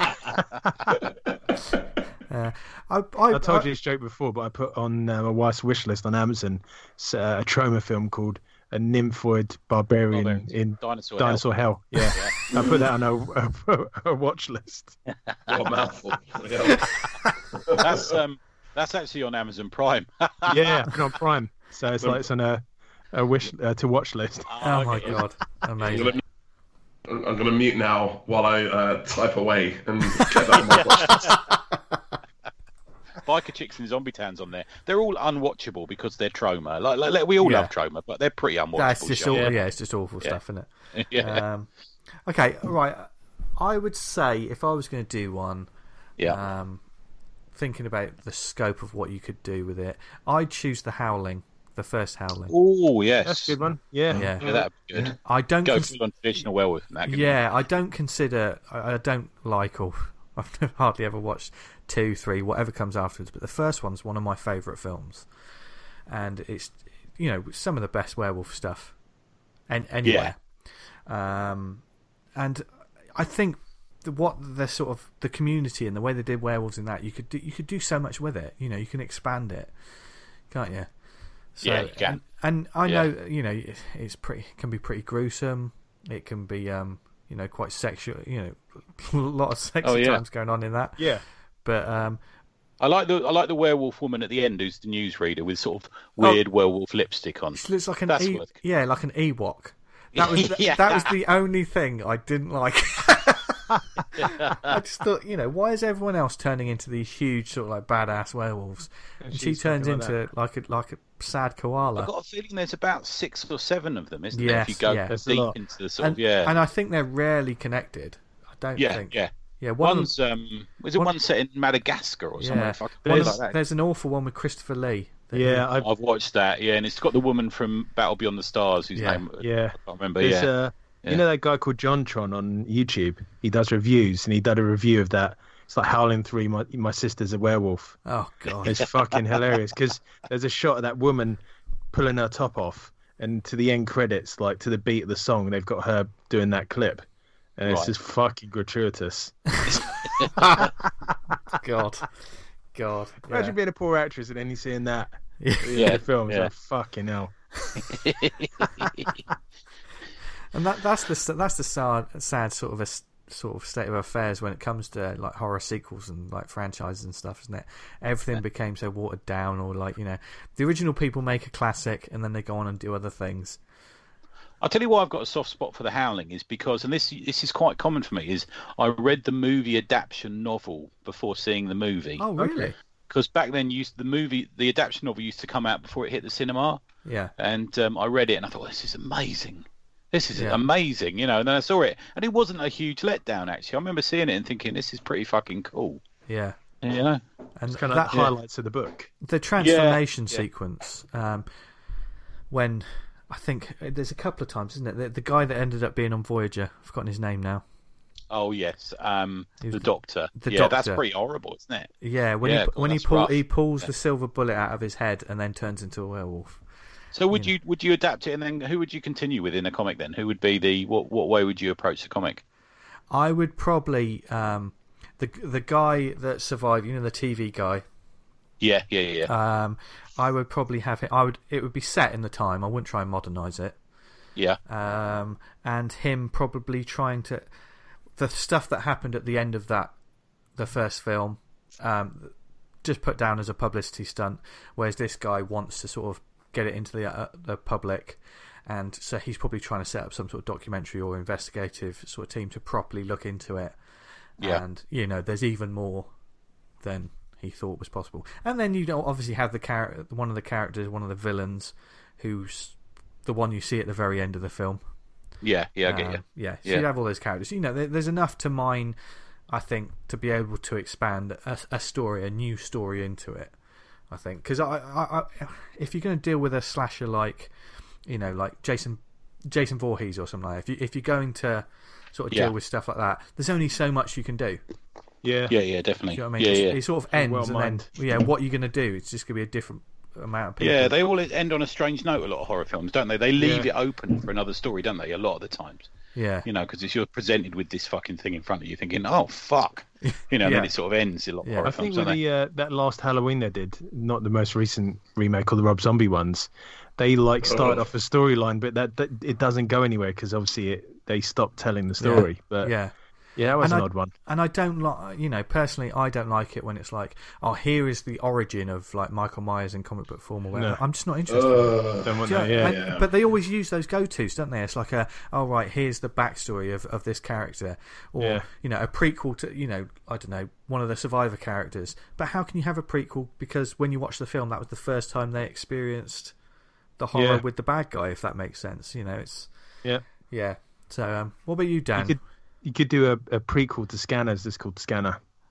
Uh, I, I, I told I- you this joke before, but I put on uh, my wife's wish list on Amazon s- uh, a trauma film called A Nymphoid Barbarian Barbarians. in Dinosaur. Dinosaur Hell. Yeah, I put that on a, a, a watch list. What a mouthful. Yeah. That's um, that's actually on Amazon Prime. Yeah, I put it on Prime, so it's like it's on a a wish uh, to watch list. oh my okay. god, I'm amazing. gonna, I'm gonna mute now while I uh, type away and get that on my watch list. Biker Chicks and Zombie Town's on there. They're all unwatchable because they're trauma. Like, like, like we all Yeah. love trauma, but they're pretty unwatchable. That's just shows. all. Yeah. It's just awful Yeah. stuff, isn't it? yeah. Um, okay, right. I would say if I was going to do one, yeah. um, thinking about the scope of what you could do with it, I'd choose The Howling the first Howling. Oh yes, That's a good one. Yeah. Yeah. Yeah, that'd be good. I don't. Go cons- full on traditional werewolf in that. yeah, I don't consider. I, I don't like or I've hardly ever watched two, three, whatever comes afterwards. But the first one's one of my favourite films, and it's you know some of the best werewolf stuff, and anywhere. Yeah. Um, and I think the, what the sort of the community and the way they did werewolves in that, you could do, you could do so much with it. You know, you can expand it, can't you? So, yeah, you can. And, and I Yeah. know you know it's pretty it can be pretty gruesome. It can be um you know quite sexual. You know, a lot of sexy Oh, yeah. times going on in that. Yeah. But um, I like the I like the werewolf woman at the end who's the newsreader with sort of weird werewolf lipstick on. she looks like an That's e- worth- yeah, like an Ewok. That was the, Yeah. that was the only thing I didn't like. I just thought, you know, why is everyone else turning into these huge sort of like badass werewolves, and, she she's turns fucking like into like a like a sad koala. I've got a feeling there's about six or seven of them, isn't there? Yes, If you go yeah. There's a deep lot. into the sort and, of yeah, and I think they're rarely connected. I don't yeah, think. yeah. Yeah, one of One's um, was it one- one set in Madagascar or somewhere? Yeah. Fucking there's, like that. there's an awful one with Christopher Lee. that- Yeah. I, I've watched that, yeah, and it's got the woman from Battle Beyond the Stars whose Yeah. name yeah. I can't remember. There's, yeah, uh, Yeah. You know that guy called JonTron on YouTube? He does reviews, and he did a review of that. It's like Howling three, my, my sister's a werewolf. Oh god. It's fucking hilarious, because there's a shot of that woman pulling her top off, and to the end credits, like to the beat of the song, they've got her doing that clip. And it's Right. just fucking gratuitous. God. God. Imagine Yeah. being a poor actress and then you seeing that Yeah. in Yeah, the film. It's yeah. like, fucking hell. And that that's the that's the sad sad sort of a s- sort of state of affairs when it comes to like horror sequels and like franchises and stuff, isn't it? Everything became so watered down, or like you know, the original people make a classic and then they go on and do other things. I'll tell you why I've got a soft spot for The Howling is because, and this this is quite common for me, is I read the movie adaptation novel before seeing the movie. Oh, really? Because back then, used the movie, the adaptation novel used to come out before it hit the cinema, Yeah. and um, I read it and I thought, this is amazing. This is Yeah. amazing, you know. And then I saw it, and it wasn't a huge letdown. Actually, I remember seeing it and thinking, this is pretty fucking cool. Yeah. You know. And It's kind of that, the highlights of the book. the transformation Yeah. sequence, um, when I think there's a couple of times, isn't it? The, the guy that ended up being on Voyager, I've forgotten his name now. Oh yes, um, He was the the- Doctor. the yeah, that's Doctor. pretty horrible, isn't it? Yeah, when Yeah, he when he that's pull, rough. he pulls Yeah. the silver bullet out of his head and then turns into a werewolf. So would you would you adapt it, and then who would you continue with in a comic? Then who would be the what what way would you approach the comic? I would probably um, the the guy that survived, you know, the T V guy. Yeah, yeah, yeah. yeah. Um, I would probably have it. I would. It would be set in the time. I wouldn't try and modernise it. yeah. Um, and him probably trying to the stuff that happened at the end of that the first film. Um, just put down as a publicity stunt, whereas this guy wants to sort of get it into the uh, the public, and so he's probably trying to set up some sort of documentary or investigative sort of team to properly look into it. Yeah. And you know, there's even more than he thought was possible. And then you don't obviously have the char- one of the characters, one of the villains, who's the one you see at the very end of the film. Yeah, yeah, I get Um, you. Yeah, so Yeah. you have all those characters. You know, there, there's enough to mine, I think, to be able to expand a, a story, a new story into it. I think because I, I, I, if you're going to deal with a slasher like, you know, like Jason, Jason Voorhees or something like that, if you if you're going to sort of Yeah. deal with stuff like that, there's only so much you can do. Yeah. Yeah, yeah, definitely. Do you know what I mean? Yeah, It's- yeah. It sort of ends, well and then mined. yeah, what you're going to do? It's just going to be a different amount of people. Yeah, they all end on a strange note. A lot of horror films, don't they? They leave Yeah. it open for another story, don't they? A lot of the times, yeah, you know, because you're presented with this fucking thing in front of you, thinking, "Oh fuck," you know, and then Yeah. it sort of ends. A lot of Yeah. horror I think films, with don't they? the uh, that last Halloween they did, not the most recent remake or the Rob Zombie ones, they like started Oh. off a storyline, but that, that it doesn't go anywhere because obviously it, they stopped telling the story. But yeah, yeah. that was And an I- odd one. And I don't like, you know, personally, I don't like it when it's like, oh, here is the origin of like Michael Myers in comic book form or whatever. No. I'm just not interested. Uh, Don't want Do you that. know- Yeah, and- Yeah. But they always use those go-tos, don't they? It's like a, oh right, here's the backstory of, of this character, or Yeah. you know, a prequel to, you know, I don't know, one of the Survivor characters. But how can you have a prequel? Because when you watch the film, that was the first time they experienced the horror Yeah. with the bad guy. If that makes sense, you know, it's yeah. yeah. So, um, what about you, Dan? You could you could do a, a prequel to Scanners that's called Scanner.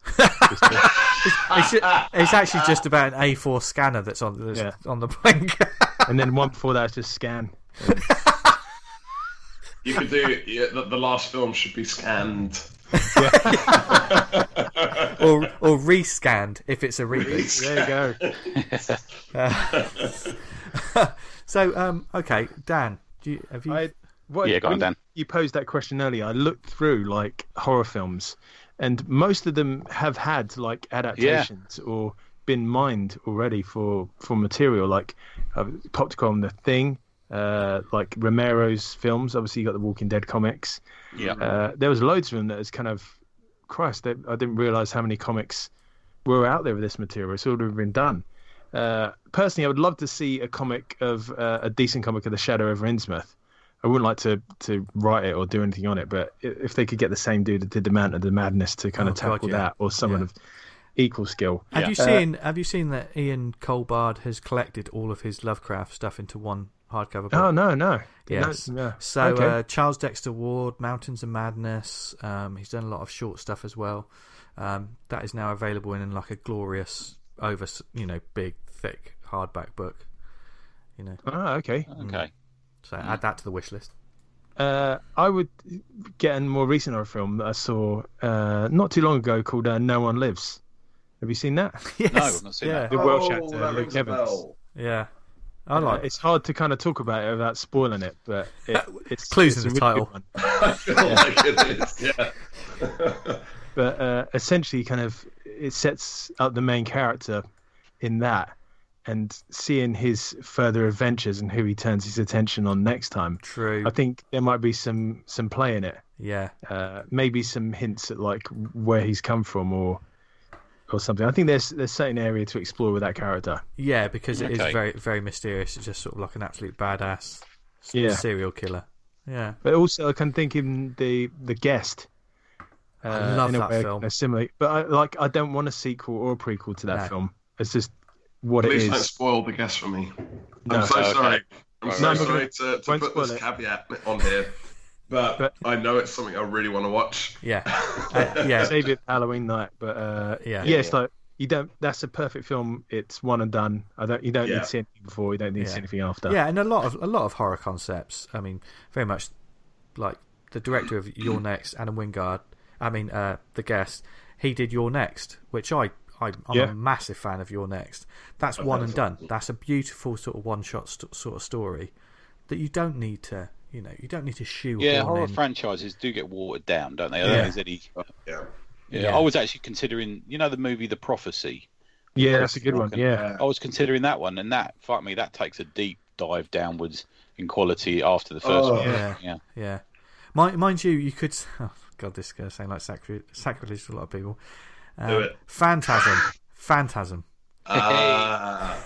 it's, ju- it's actually just about an A four scanner that's on that's Yeah. on the plane. And then one before that is just scan. You could do yeah, the, the last film should be scanned. or or rescanned if it's a reboot. There you go. Uh, so um, okay, Dan, do you, have you? I, what, Yeah, go on, when Dan. You posed that question earlier. I looked through like horror films, and most of them have had like adaptations or been mined already for for material. Like uh, Popcorn, The Thing, uh, like Romero's films. Obviously, you got the Walking Dead comics. Yeah. Uh, there was loads of them that is kind of, Christ, they, I didn't realize how many comics were out there with this material. It's already been done. Uh, personally, I would love to see a comic of uh, a decent comic of The Shadow over Innsmouth. I wouldn't like to, to write it or do anything on it, but i- if they could get the same dude that did the Mountain of the Madness to kind Oh, of tackle God, yeah. that, or someone Yeah. of equal skill. Have Yeah. you seen Have you seen that Ian Colbard has collected all of his Lovecraft stuff into one hardcover book? Oh no, no, Yes. No, yeah. So Okay. uh, Charles Dexter Ward, Mountains of Madness. Um, he's done a lot of short stuff as well. Um, that is now available in like a glorious, over you know, big, thick hardback book. You know, Ah, okay. Okay. so add that to the wish list. Uh, I would get a more recent horror film that I saw uh, not too long ago called uh, No One Lives. Have you seen that? Yes. No, I've not seen yeah. that. The Welsh Oh, actor, that Luke rings a Evans. bell. Yeah. I Uh, like it's hard to kind of talk about it without spoiling it, but it, it's Clues it's in a the really title. good one. I feel like it is. Yeah. But uh, essentially, kind of, it sets up the main character in that, and seeing his further adventures and who he turns his attention on next time. True. I think there might be some some play in it. Yeah. Uh, maybe some hints at like where he's come from, or or something. I think there's there's certain area to explore with that character. Yeah, because it is Okay. very, very mysterious. It's just sort of like an absolute badass s- Yeah. serial killer. Yeah. But also, I can think in the the guest. Uh, I love in a that way, film. kind of similar, but I like I don't want a sequel or a prequel to that No. film. It's just what it Please don't is. spoil the guess for me. No. I'm so Okay. sorry. I'm Right, so right. sorry to, to Won't put spoil this it. caveat on here, but, But- I know it's something I really want to watch. Yeah. Uh, yeah. Save it for Halloween night, but uh, Yeah. yeah, it's like you don't. That's a perfect film. It's one and done. I don't. You don't Yeah. need to see anything before. You don't need to Yeah. see anything after. Yeah, and a lot of a lot of horror concepts. I mean, very much like the director of Your Next, Adam Wingard. I mean, uh, the guest. He did Your Next, which I, I I'm Yeah. a massive fan of Your Next. That's one and done. That's a beautiful sort of one shot st- sort of story that you don't need to. You know, you don't need to shoehorn Yeah, horror in. franchises do get watered down, don't they? I Yeah. don't think there's any. Yeah. Yeah, Yeah. I was actually considering, you know, the movie The Prophecy. yeah, that's a good one. Walken. Yeah, I was considering that one, and that, fuck me, that takes a deep dive downwards in quality after the first Oh. one. Yeah. Yeah. Yeah, mind, mind you, you could. Oh God, this is going to sound like sacri- sacrilege to a lot of people. Um, Do it. Phantasm, Phantasm. Uh,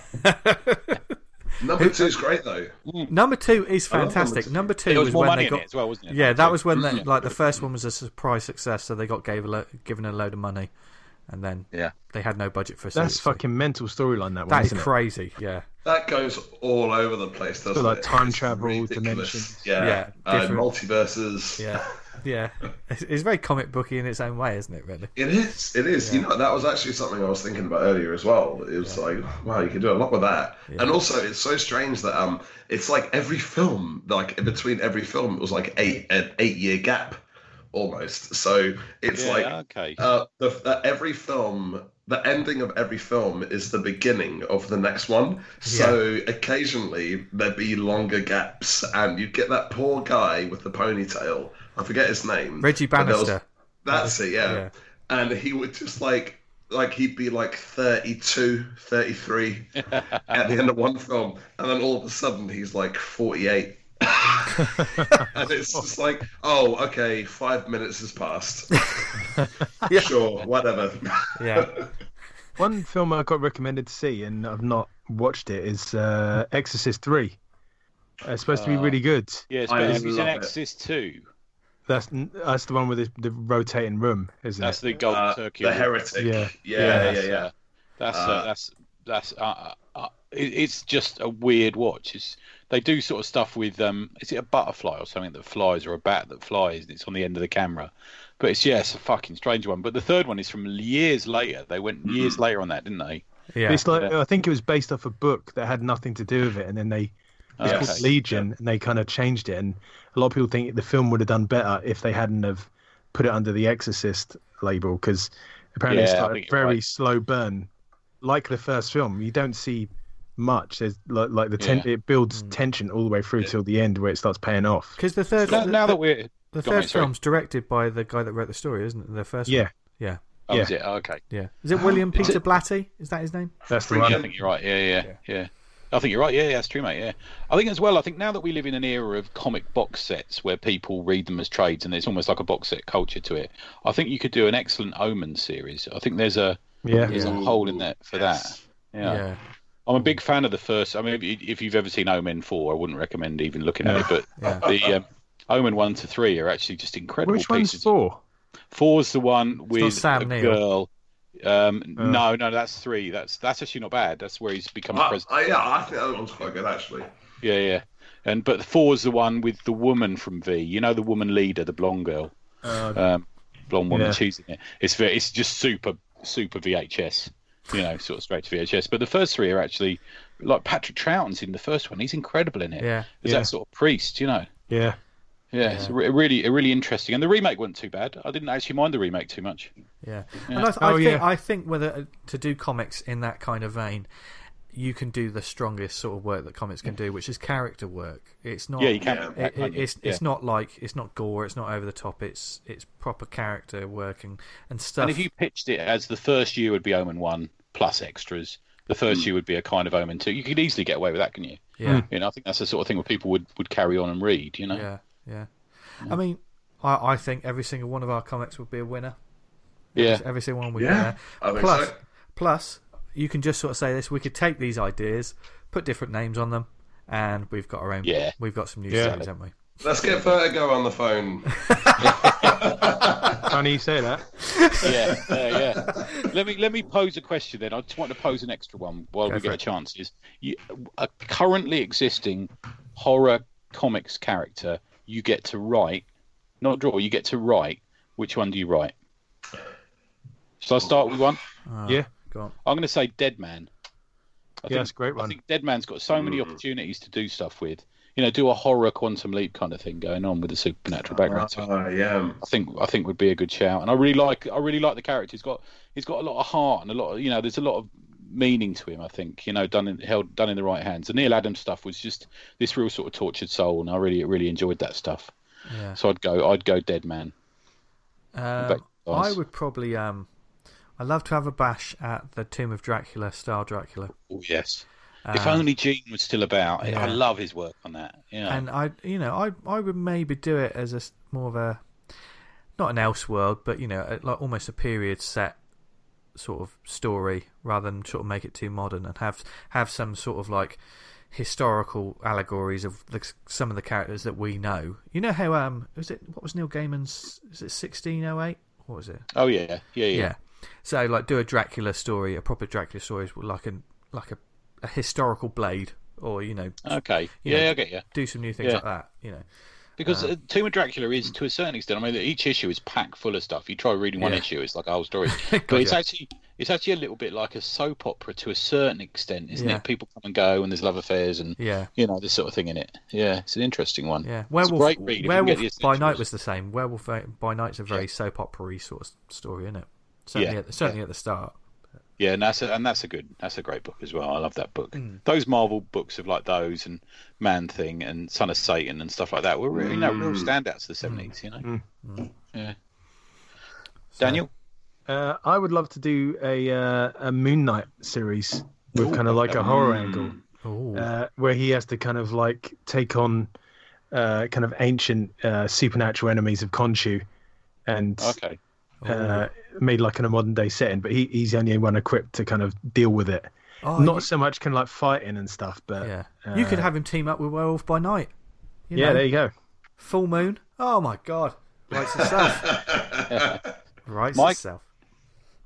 number two is great though. Number two is I love number fantastic. two. Number two There was was more when money they in got. it as well, wasn't it? Yeah, that was when they, Yeah. like the first one was a surprise success, so they got gave a lo- given a load of money, and then Yeah. they had no budget for a that's sequel. fucking mental storyline. That one, That is isn't it? crazy. Yeah, That goes all over the place, doesn't So, like, it? time It's travel, ridiculous. dimensions. Yeah, Yeah, uh, different- multiverses. yeah, yeah. It's, it's very comic booky in its own way, isn't it? Really. It is. It is. You know, that was actually something I was thinking about earlier as well. It was like, wow, you can do a lot with that. And also, it's so strange that um, it's like every film, like in between every film, it was like eight an eight year gap, almost. So it's Yeah, like okay. uh, the, the every film. The ending of every film is the beginning of the next one. So occasionally there'd be longer gaps, and you'd get that poor guy with the ponytail. I forget his name. Reggie but there was- Bannister. That's it, yeah. Yeah. And he would just like, like he'd be like thirty-two, thirty-three at the end of one film, and then all of a sudden he's like forty-eight. And it's just like, oh, okay, five minutes has passed. Yeah. Sure, whatever. Yeah. One film I got recommended to see and I've not watched it is uh, Exorcist three. Uh, It's supposed to be Uh, really good. Yeah, it's I better. Have you seen love it. Exorcist two? That's that's the one with the, the rotating room, isn't That's it? the Golden Uh, Turkey. the Award. Heretic. Yeah. Yeah, yeah, that's, yeah. uh, That's uh, Uh, that's that's. Uh, uh, it, it's just a weird watch. It's, they do sort of stuff with um, is it a butterfly or something that flies, or a bat that flies, and it's on the end of the camera. But it's yeah, it's a fucking strange one. But the third one is from years later. They went years mm-hmm. later on that, didn't they? Yeah. It's like I think it was based off a book that had nothing to do with it, and then they it's Okay. called Legion, and they kind of changed it. And a lot of people think the film would have done better if they hadn't have put it under the Exorcist label, because apparently Yeah, it's I like think a you're very right. slow burn, like the first film. You don't see much. There's like, like the ten- Yeah. it builds tension all the way through till the end, where it starts paying off. Because the third, Now, the, now the, that we're the Go on, third mate, sorry. film's directed by the guy that wrote the story, isn't it? The first Yeah, one. Yeah. oh, yeah. is it? Oh, okay. Yeah. Is it William Peter Blatty? Is that his name? that's the Yeah, one. I think you're right. Yeah, yeah, yeah, yeah. I think you're right. Yeah, yeah, that's true, mate. Yeah, I think as well. I think now that we live in an era of comic box sets where people read them as trades, and there's almost like a box set culture to it. I think you could do an excellent Omen series. I think there's a Yeah. there's a hole in that for Yes. that. Yeah. Yeah. I'm a big fan of the first. I mean, if, if you've ever seen Omen four, I wouldn't recommend even looking at it. But Yeah. the um, Omen one to three are actually just incredible Which one's pieces. four? Four's the one with Sam a Neill. girl. Um, Oh. No, no, that's three. That's that's actually not bad. That's where he's become Uh, president. uh, yeah, I think that one's quite good actually. Yeah, yeah. And but four's the one with the woman from V. You know the woman leader, the blonde girl, Uh, um, blonde woman. Yeah. She's in it. It's very, it's just super, super V H S. You know, sort of straight to V H S. But the first three are actually like Patrick Troughton's in the first one. He's incredible in it. Yeah. There's Yeah. that sort of priest. You know. yeah. Yeah, it's re- really, really interesting. And the remake wasn't too bad. I didn't actually mind the remake too much. Yeah. Yeah. And I, I Oh, think yeah. I think whether to do comics in that kind of vein, you can do the strongest sort of work that comics can do, which is character work. It's not. Yeah, you can. Yeah. It, it, it's Yeah. it's not like it's not gore. It's not over the top. It's it's proper character work and, and stuff. And if you pitched it as the first year would be Omen one plus extras, the first year would be a kind of Omen two. You could easily get away with that, can you? yeah. You know, I think that's the sort of thing where people would, would carry on and read. You know. Yeah, yeah. I mean, I, I think every single one of our comics would be a winner. Yeah. Every, every single one would Yeah, be a winner. I think Plus, so. plus, you can just sort of say this: we could take these ideas, put different names on them, and we've got our own. Yeah. We've got some new Yeah. series, haven't we? Let's get Vertigo on the phone. Funny you say that. yeah, yeah, yeah. Let me let me pose a question then. I just want to pose an extra one while Go we for get a it. chance. Is you, a currently existing horror comics character you get to write, not draw. You get to write. Which one do you write? Shall I start with one? Uh, Yeah. Go on. I'm going to say Dead Man. I Yeah, that's a great I one. think Dead Man's got so many opportunities to do stuff with. You know, do a horror Quantum Leap kind of thing going on with a supernatural background. to it. Oh, yeah. I think I think would be a good shout, and I really like I really like the character. He's got he's got a lot of heart and a lot of, you know, there's a lot of meaning to him. I think, you know, done in held done in the right hands. The Neil Adams stuff was just this real sort of tortured soul, and I really really enjoyed that stuff. Yeah. So I'd go I'd go Dead Man. Um, bet- I would probably. Um, I'd love to have a bash at the Tomb of Dracula, Star Dracula. Oh yes. If Um, only Gene was still about, yeah. I love his work on that. Yeah, And I, you know, I, I would maybe do it as a s- more of a, not an Elseworld, but you know, a, like almost a period set sort of story, rather than sort of make it too modern and have have some sort of like historical allegories of the, some of the characters that we know. You know how um was it what was Neil Gaiman's? Is it sixteen oh eight? What was it? oh yeah, yeah, yeah. Yeah. So like do a Dracula story, a proper Dracula story, with like an like a, a historical Blade, or you know, Okay, you yeah, know, I get you. do some new things Yeah. like that. You know. Because uh, Tomb of Dracula is, to a certain extent, I mean, each issue is packed full of stuff. You try reading one Yeah. issue, it's like a whole story. God, But it's yeah. actually it's actually a little bit like a soap opera to a certain extent, isn't Yeah. it? People come and go, and there's love affairs, and Yeah. you know this sort of thing in it. Yeah, it's an interesting one. Yeah, It's a Werewolf, great read if you can Werewolf get the by Night essentials. was the same. Werewolf by Night's a very Yeah. soap opera-y sort of story, isn't it? Certainly, Yeah, at the, certainly yeah. at the start. Yeah, and that's a, and that's a good that's a great book as well. I love that book. Mm. Those Marvel books of like those and Man Thing and Son of Satan and stuff like that were really, you know, real standouts of the seventies. You know, Mm. yeah. So- Daniel, Uh, I would love to do a uh, a Moon Knight series with Ooh, kind of like a horror mm. angle, Ooh. uh, where he has to kind of like take on uh, kind of ancient uh, supernatural enemies of Khonshu, and okay. uh, made like in a modern day setting. But he, he's the only one equipped to kind of deal with it. Oh, Not you- so much kind of like fighting and stuff, but yeah. uh, you could have him team up with Werewolf by Night. You yeah, know, there you go. Full Moon. Oh my God, writes itself. writes Mike? itself.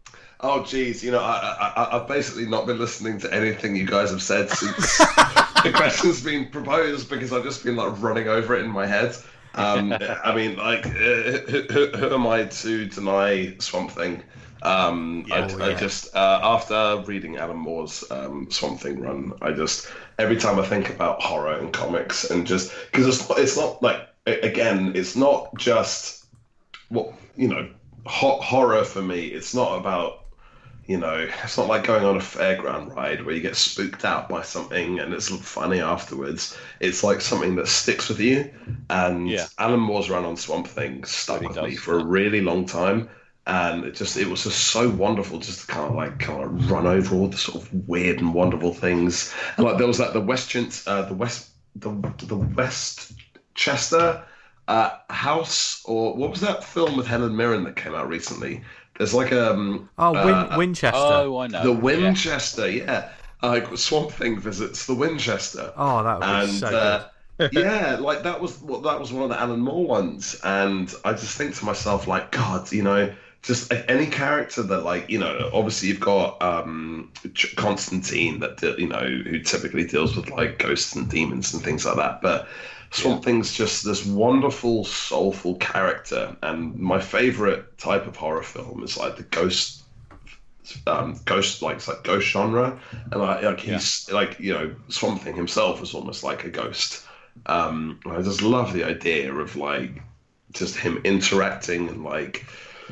Oh, geez, you know, I, I, I've basically not been listening to anything you guys have said since the question's been proposed because I've just been like running over it in my head. Um, I mean, like, uh, who, who am I to deny Swamp Thing? Um, Yeah. I, Oh, I yeah. just uh, after reading Alan Moore's um, Swamp Thing run, I just every time I think about horror and comics and just because it's not, it's not like a- again, it's not just what you know, ho- horror for me. It's not about you know, it's not like going on a fairground ride where you get spooked out by something and it's funny afterwards. It's like something that sticks with you. And Yeah. Alan Moore's run on Swamp Thing stuck Really with does, me for a yeah. really long time. And it just it was just so wonderful just to kind of like kind of run over all the sort of weird and wonderful things. And like there was like the Westchester, uh, the West, the the Westchester uh, House, or what was that film with Helen Mirren that came out recently? There's like um Oh, Win- uh, Winchester. Oh, I know. the Yeah. Winchester, yeah. Like Swamp Thing visits the Winchester. Oh, that would be and so uh, good. yeah, like that was well, that was one of the Alan Moore ones, and I just think to myself, like, God, you know, just a- any character that, like, you know, obviously you've got um Ch- Constantine that de- you know who typically deals with like ghosts and demons and things like that, but Swamp Thing's just this wonderful, soulful character, and my favorite type of horror film is like the ghost um, ghost like it's like ghost genre, and like, like he's like you know Swamp Thing himself is almost like a ghost. Um, I just love the idea of like just him interacting and like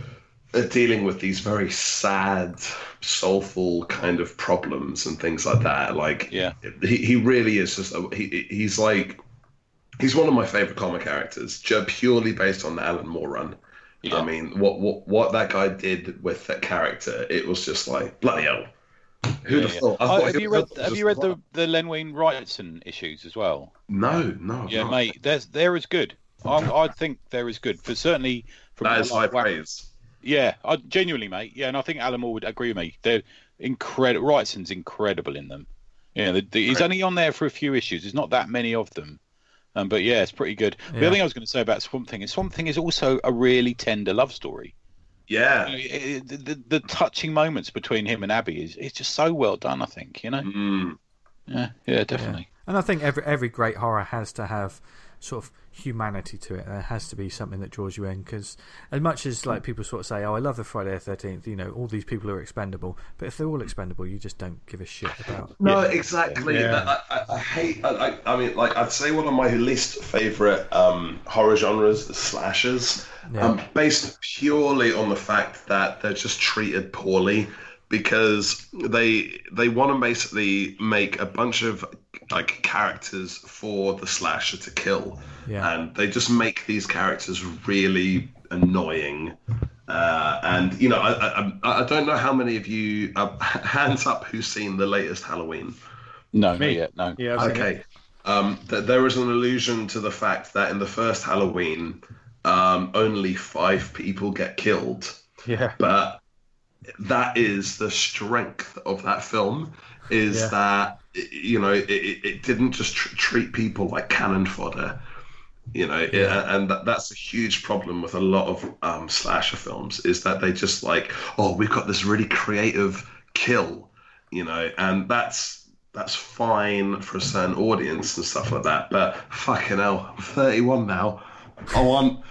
uh, dealing with these very sad, soulful kind of problems and things like that. Like Yeah. he he really is just a, he he's like he's one of my favorite comic characters, just purely based on the Alan Moore run. Yeah. I mean, what, what what that guy did with that character, it was just like bloody hell. Who'd Yeah, have yeah. thought? I Oh, thought have he you was read just Have you read the like- the Len Wein Wrightson issues as well? No, no. I've Yeah, not. mate, they're they're as good. I'm, I think they're as good, but certainly from That is high like, praise. yeah, I genuinely, mate. Yeah, and I think Alan Moore would agree with me. They're incredible. Wrightson's incredible in them. Yeah, the, the, he's Right. only on there for a few issues. There's not that many of them. Um, but yeah, it's pretty good. The Yeah. other thing I was going to say about Swamp Thing is Swamp Thing is also a really tender love story. Yeah. You know, it- it- the, the, the touching moments between him and Abby is it's just so well done. I think you know. Mm. Yeah, yeah, definitely. And I think every every great horror has to have sort of humanity to it. There has to be something that draws you in, because as much as like people sort of say, "Oh, I love the Friday the thirteenth," you know, all these people are expendable. But if they're all expendable, you just don't give a shit about. No, Yeah. exactly. Yeah. That- I, I, I hate. I, I I mean, like, I'd say one of my least favorite um, horror genres is slashers, Yeah. um, based purely on the fact that they're just treated poorly because they they want to basically make a bunch of like characters for the slasher to kill, Yeah. and they just make these characters really annoying. Uh, and you know, I, I I I don't know how many of you uh, hands up who's seen the latest Halloween. No, Me. not yet. No. Yeah. I've seen it. Okay, um, th- there is an allusion to the fact that in the first Halloween, um, only five people get killed, Yeah. but that is the strength of that film. Is Yeah. that you know it, it, it didn't just tr- treat people like cannon fodder. You know, Yeah. and that, that's a huge problem with a lot of um, slasher films is that they just like, oh, we've got this really creative kill, you know, and that's that's fine for a certain audience and stuff like that. But fucking hell, I'm thirty-one now. I want,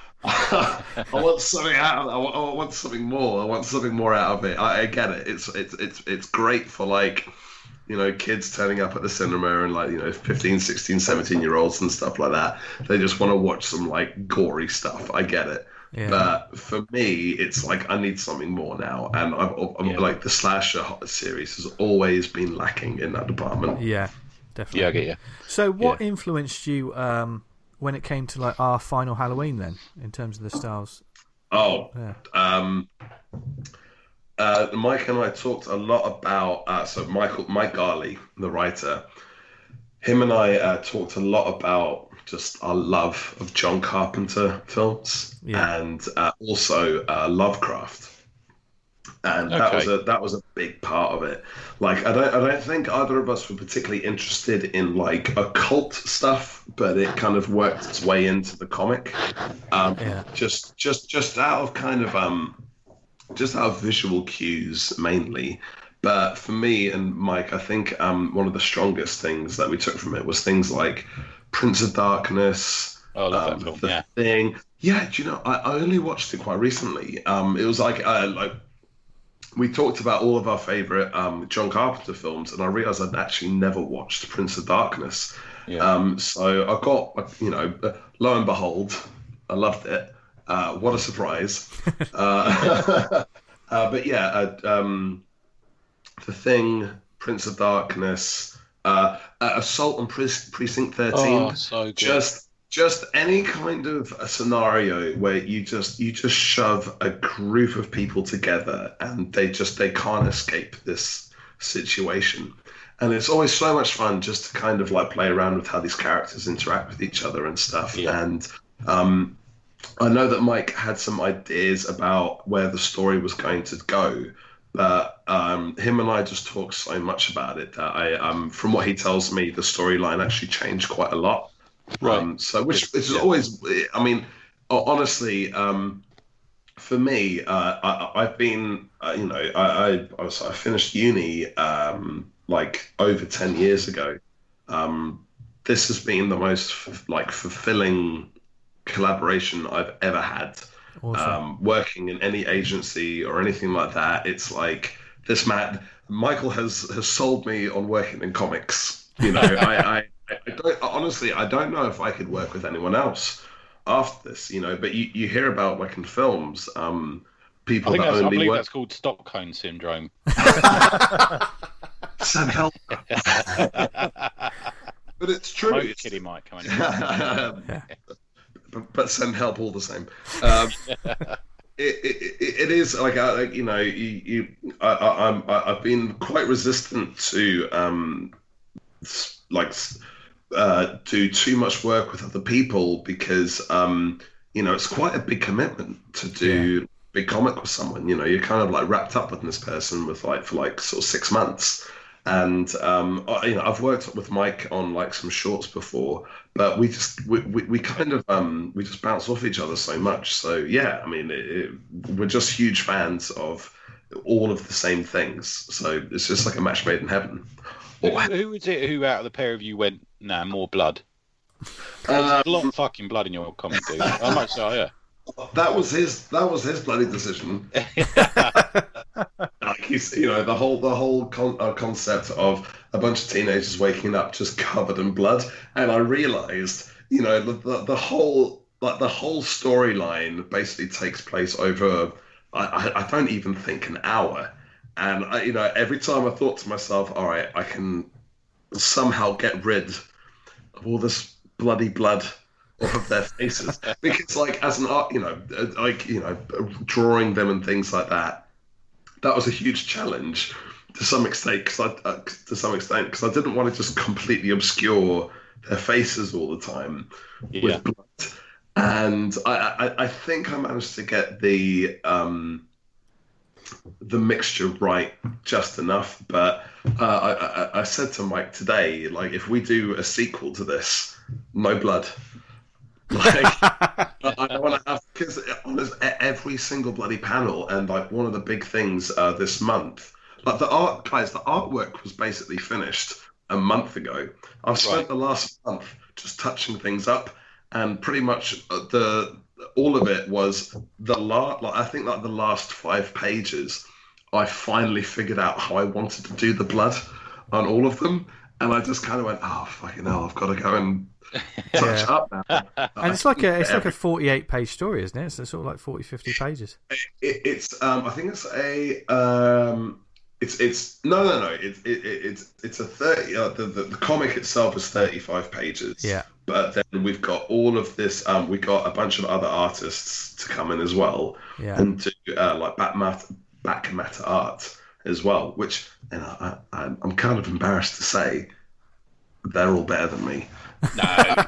I want something out of it. I want, I want something more. I want something more out of it. I, I get it. It's it's it's it's great for like, you know, kids turning up at the cinema and like, you know, fifteen, sixteen, seventeen year olds and stuff like that. They just want to watch some like gory stuff. I get it. Yeah. But for me, it's like I need something more now. And I've, I've Yeah. like the slasher series has always been lacking in that department. Yeah, definitely. Yeah, I get you. So, what influenced you um, when it came to like our final Halloween? Then, in terms of the styles, Oh, yeah, um, uh, Mike and I talked a lot about, uh, so Michael, Mike Garley, the writer, him and I uh, talked a lot about just our love of John Carpenter films Yeah. and uh, also uh, Lovecraft. And that Okay. was a that was a big part of it. Like I don't I don't think either of us were particularly interested in like occult stuff, but it kind of worked its way into the comic. Um, Yeah. Just just just out of kind of um just our visual cues mainly. But for me and Mike, I think um, one of the strongest things that we took from it was things like Prince of Darkness, Oh, I love um, that film. The Yeah. Thing. Yeah, do you know? I, I only watched it quite recently. Um, it was like uh, like we talked about all of our favorite um, John Carpenter films, and I realized I'd actually never watched Prince of Darkness. Yeah. Um, so I got, you know, lo and behold, I loved it. Uh, what a surprise! uh, uh, but yeah, uh, um, The Thing, Prince of Darkness, uh, uh, Assault on Pre- Precinct thirteen. Oh, so good. Just just any kind of a scenario where you just you just shove a group of people together and they just they can't escape this situation. And it's always so much fun just to kind of like play around with how these characters interact with each other and stuff. Yeah. And um, I know that Mike had some ideas about where the story was going to go, but um, him and I just talked so much about it that I, um, from what he tells me, the storyline actually changed quite a lot. Right. Um, so, which, which is Yeah. always, I mean, ho- honestly, um, for me, uh, I, I've been, uh, you know, I, I, I, was, I finished uni um, like over ten years ago. Um, this has been the most f- like fulfilling collaboration I've ever had. Awesome. Um, working in any agency or anything like that, it's like this man, Michael has has sold me on working in comics. You know, I, I, I don't honestly, I don't know if I could work with anyone else after this. You know, but you, you hear about like in films, um, I people think that that's, I only believe work. that's called Stockholm syndrome. Sam help, but it's true. I'm only It's- kidding, Mike. Come on. but, but send help all the same. Um, it, it, it it is like, I, like you know, you, you I, I, I'm I, I've been quite resistant to um, s- like uh, do too much work with other people because um, you know it's quite a big commitment to do big comic with someone. You know, you're kind of like wrapped up with this person with like for like sort of six months. And um, I- you know, I've worked with Mike on like some shorts before, but we just we, we, we kind of um, we just bounce off each other so much. So yeah, I mean, it, it, we're just huge fans of all of the same things. So it's just like a match made in heaven. Who, who was it who out of the pair of you went, nah, more blood? Um, There's a lot of fucking blood in your comic, dude. How much so, yeah. that was his that was his bloody decision. Like he's, you know, the whole the whole con- uh, concept of a bunch of teenagers waking up just covered in blood, and I realized, you know, the the, the whole like the whole storyline basically takes place over. I, I I don't even think an hour, and I, you know, every time I thought to myself, all right, I can somehow get rid of all this bloody blood off of their faces because, like, as an art, you know, uh, like you know, drawing them and things like that. That was a huge challenge to some extent, because I uh, to some extent because I didn't want to just completely obscure their faces all the time Yeah. with blood, and I, I I think I managed to get the um the mixture right just enough. But uh, I, I I said to Mike today, like, if we do a sequel to this, no blood. Like, I don't want to have, because honest, every single bloody panel, and like one of the big things uh, this month, like the art, guys, the artwork was basically finished a month ago. I've spent Right. the last month just touching things up, and pretty much the all of it was the last. Like I think like the last five pages, I finally figured out how I wanted to do the blood on all of them, and I just kind of went, oh fucking hell, I've got to go and touch Yeah. up now. And it's like a it's like a forty-eight page story, isn't it? It's sort of like forty, fifty pages. It, it's um I think it's a um it's it's no no no it's it, it, it's it's a thirty uh, the, the the comic itself is thirty-five pages. Yeah. But then we've got all of this um we got a bunch of other artists to come in as well Yeah. and do uh, like back matter back matter art as well, which, you know, I, I'm I'm kind of embarrassed to say they're all better than me. No.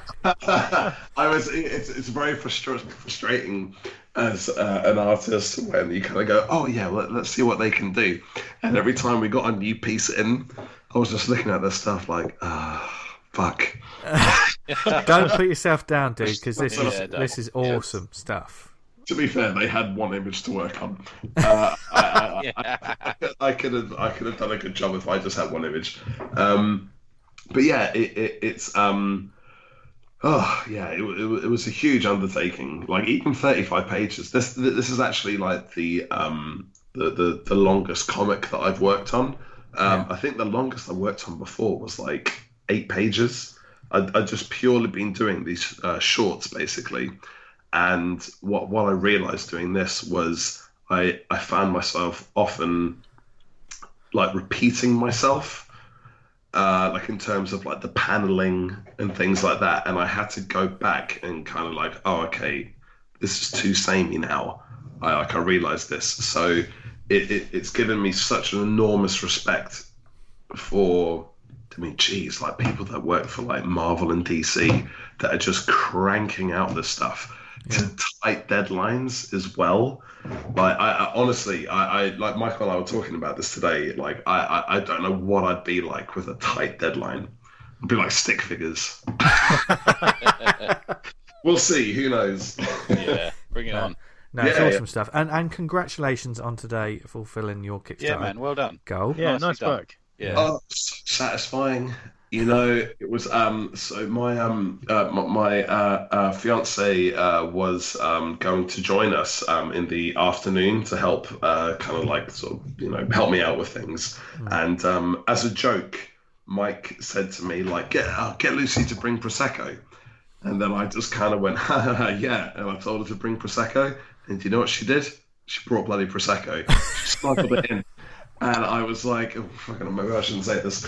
I was. It's it's very frustra- frustrating as uh, an artist when you kind of go, oh yeah, let, let's see what they can do. And every time we got a new piece in, I was just looking at this stuff like, ah, fuck. Don't put yourself down, dude, because this is Yeah, don't. this is awesome stuff. To be fair, they had one image to work on. Uh, I, I, Yeah. I, I, I could have I could have done a good job if I just had one image. Um, but yeah, it, it, it's um, oh yeah, it, it, it was a huge undertaking. Like even thirty-five pages. This this is actually like the um the the, the longest comic that I've worked on. Um, Yeah. I think the longest I worked on before was like eight pages. I'd, I'd just purely been doing these uh, shorts basically. And what what I realized doing this was I I found myself often like repeating myself, uh, like in terms of like the paneling and things like that. And I had to go back and kind of like, oh, okay, this is too samey now. I like I realized this. So it, it it's given me such an enormous respect for. I mean, geez, like people that work for like Marvel and D C that are just cranking out this stuff. Yeah. To tight deadlines as well. Like I, I honestly, I, I like Michael and I were talking about this today. Like I, I, I don't know what I'd be like with a tight deadline. I'd be like stick figures. We'll see. Who knows? Yeah, bring it no, on. No, it's Yeah, awesome yeah. stuff. And and congratulations on today fulfilling your Kickstarter Yeah, man, well done. goal. Yeah, Nicely nice done. work. Yeah. Oh, so satisfying. You know, it was um. So my um, uh, my, my uh, uh, fiance uh, was um going to join us um in the afternoon to help uh kind of like sort of you know help me out with things. And um, as a joke, Mike said to me like, get uh, get Lucy to bring prosecco, and then I just kind of went, ha, ha, ha, yeah, and I told her to bring prosecco, and do you know what she did? She brought bloody prosecco. She smuggled it in. And I was like, oh, fucking, maybe I shouldn't say this.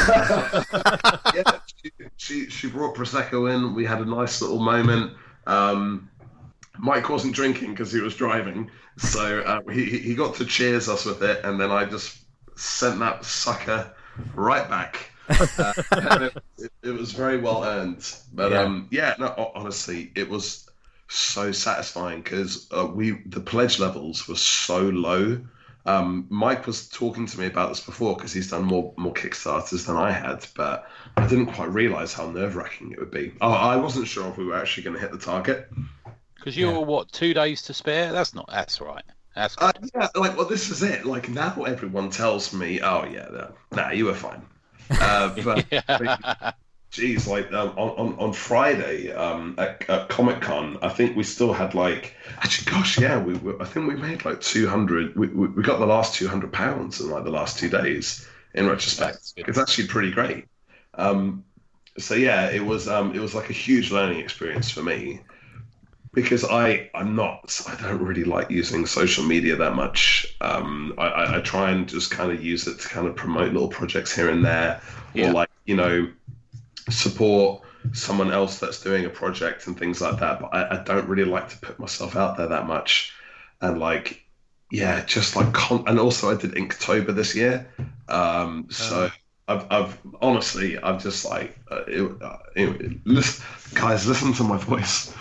Yeah, she, she she brought prosecco in. We had a nice little moment. Um, Mike wasn't drinking because he was driving, so uh, he he got to cheers us with it, and then I just sent that sucker right back. Uh, and it, it, it was very well earned. But Yeah. um, yeah, no, honestly, it was so satisfying because uh, we the pledge levels were so low. Um, Mike was talking to me about this before because he's done more more Kickstarters than I had, but I didn't quite realize how nerve wracking it would be. Oh, I wasn't sure if we were actually going to hit the target. Because you're Yeah. what, two days to spare? That's not. That's right. That's Uh, good. yeah, like well, this is it. Like now, everyone tells me, "Oh yeah, no, nah, you were fine." Uh, but Yeah. geez, like um, on, on on Friday um, at, at Comic Con, I think we still had like actually, gosh, yeah, we, we I think we made like two hundred. We, we we got the last two hundred pounds in like the last two days. In retrospect, That's good. it's actually pretty great. Um, so yeah, it was um, it was like a huge learning experience for me because I I'm not I don't really like using social media that much. Um, I, I I try and just kind of use it to kind of promote little projects here and there, Yeah. or like you know. support someone else that's doing a project and things like that, but I, I don't really like to put myself out there that much. And like, yeah, just like, con- and also I did Inktober this year. Um, so I've, I've honestly, I've just like, uh, it, uh, it, listen, guys, listen to my voice.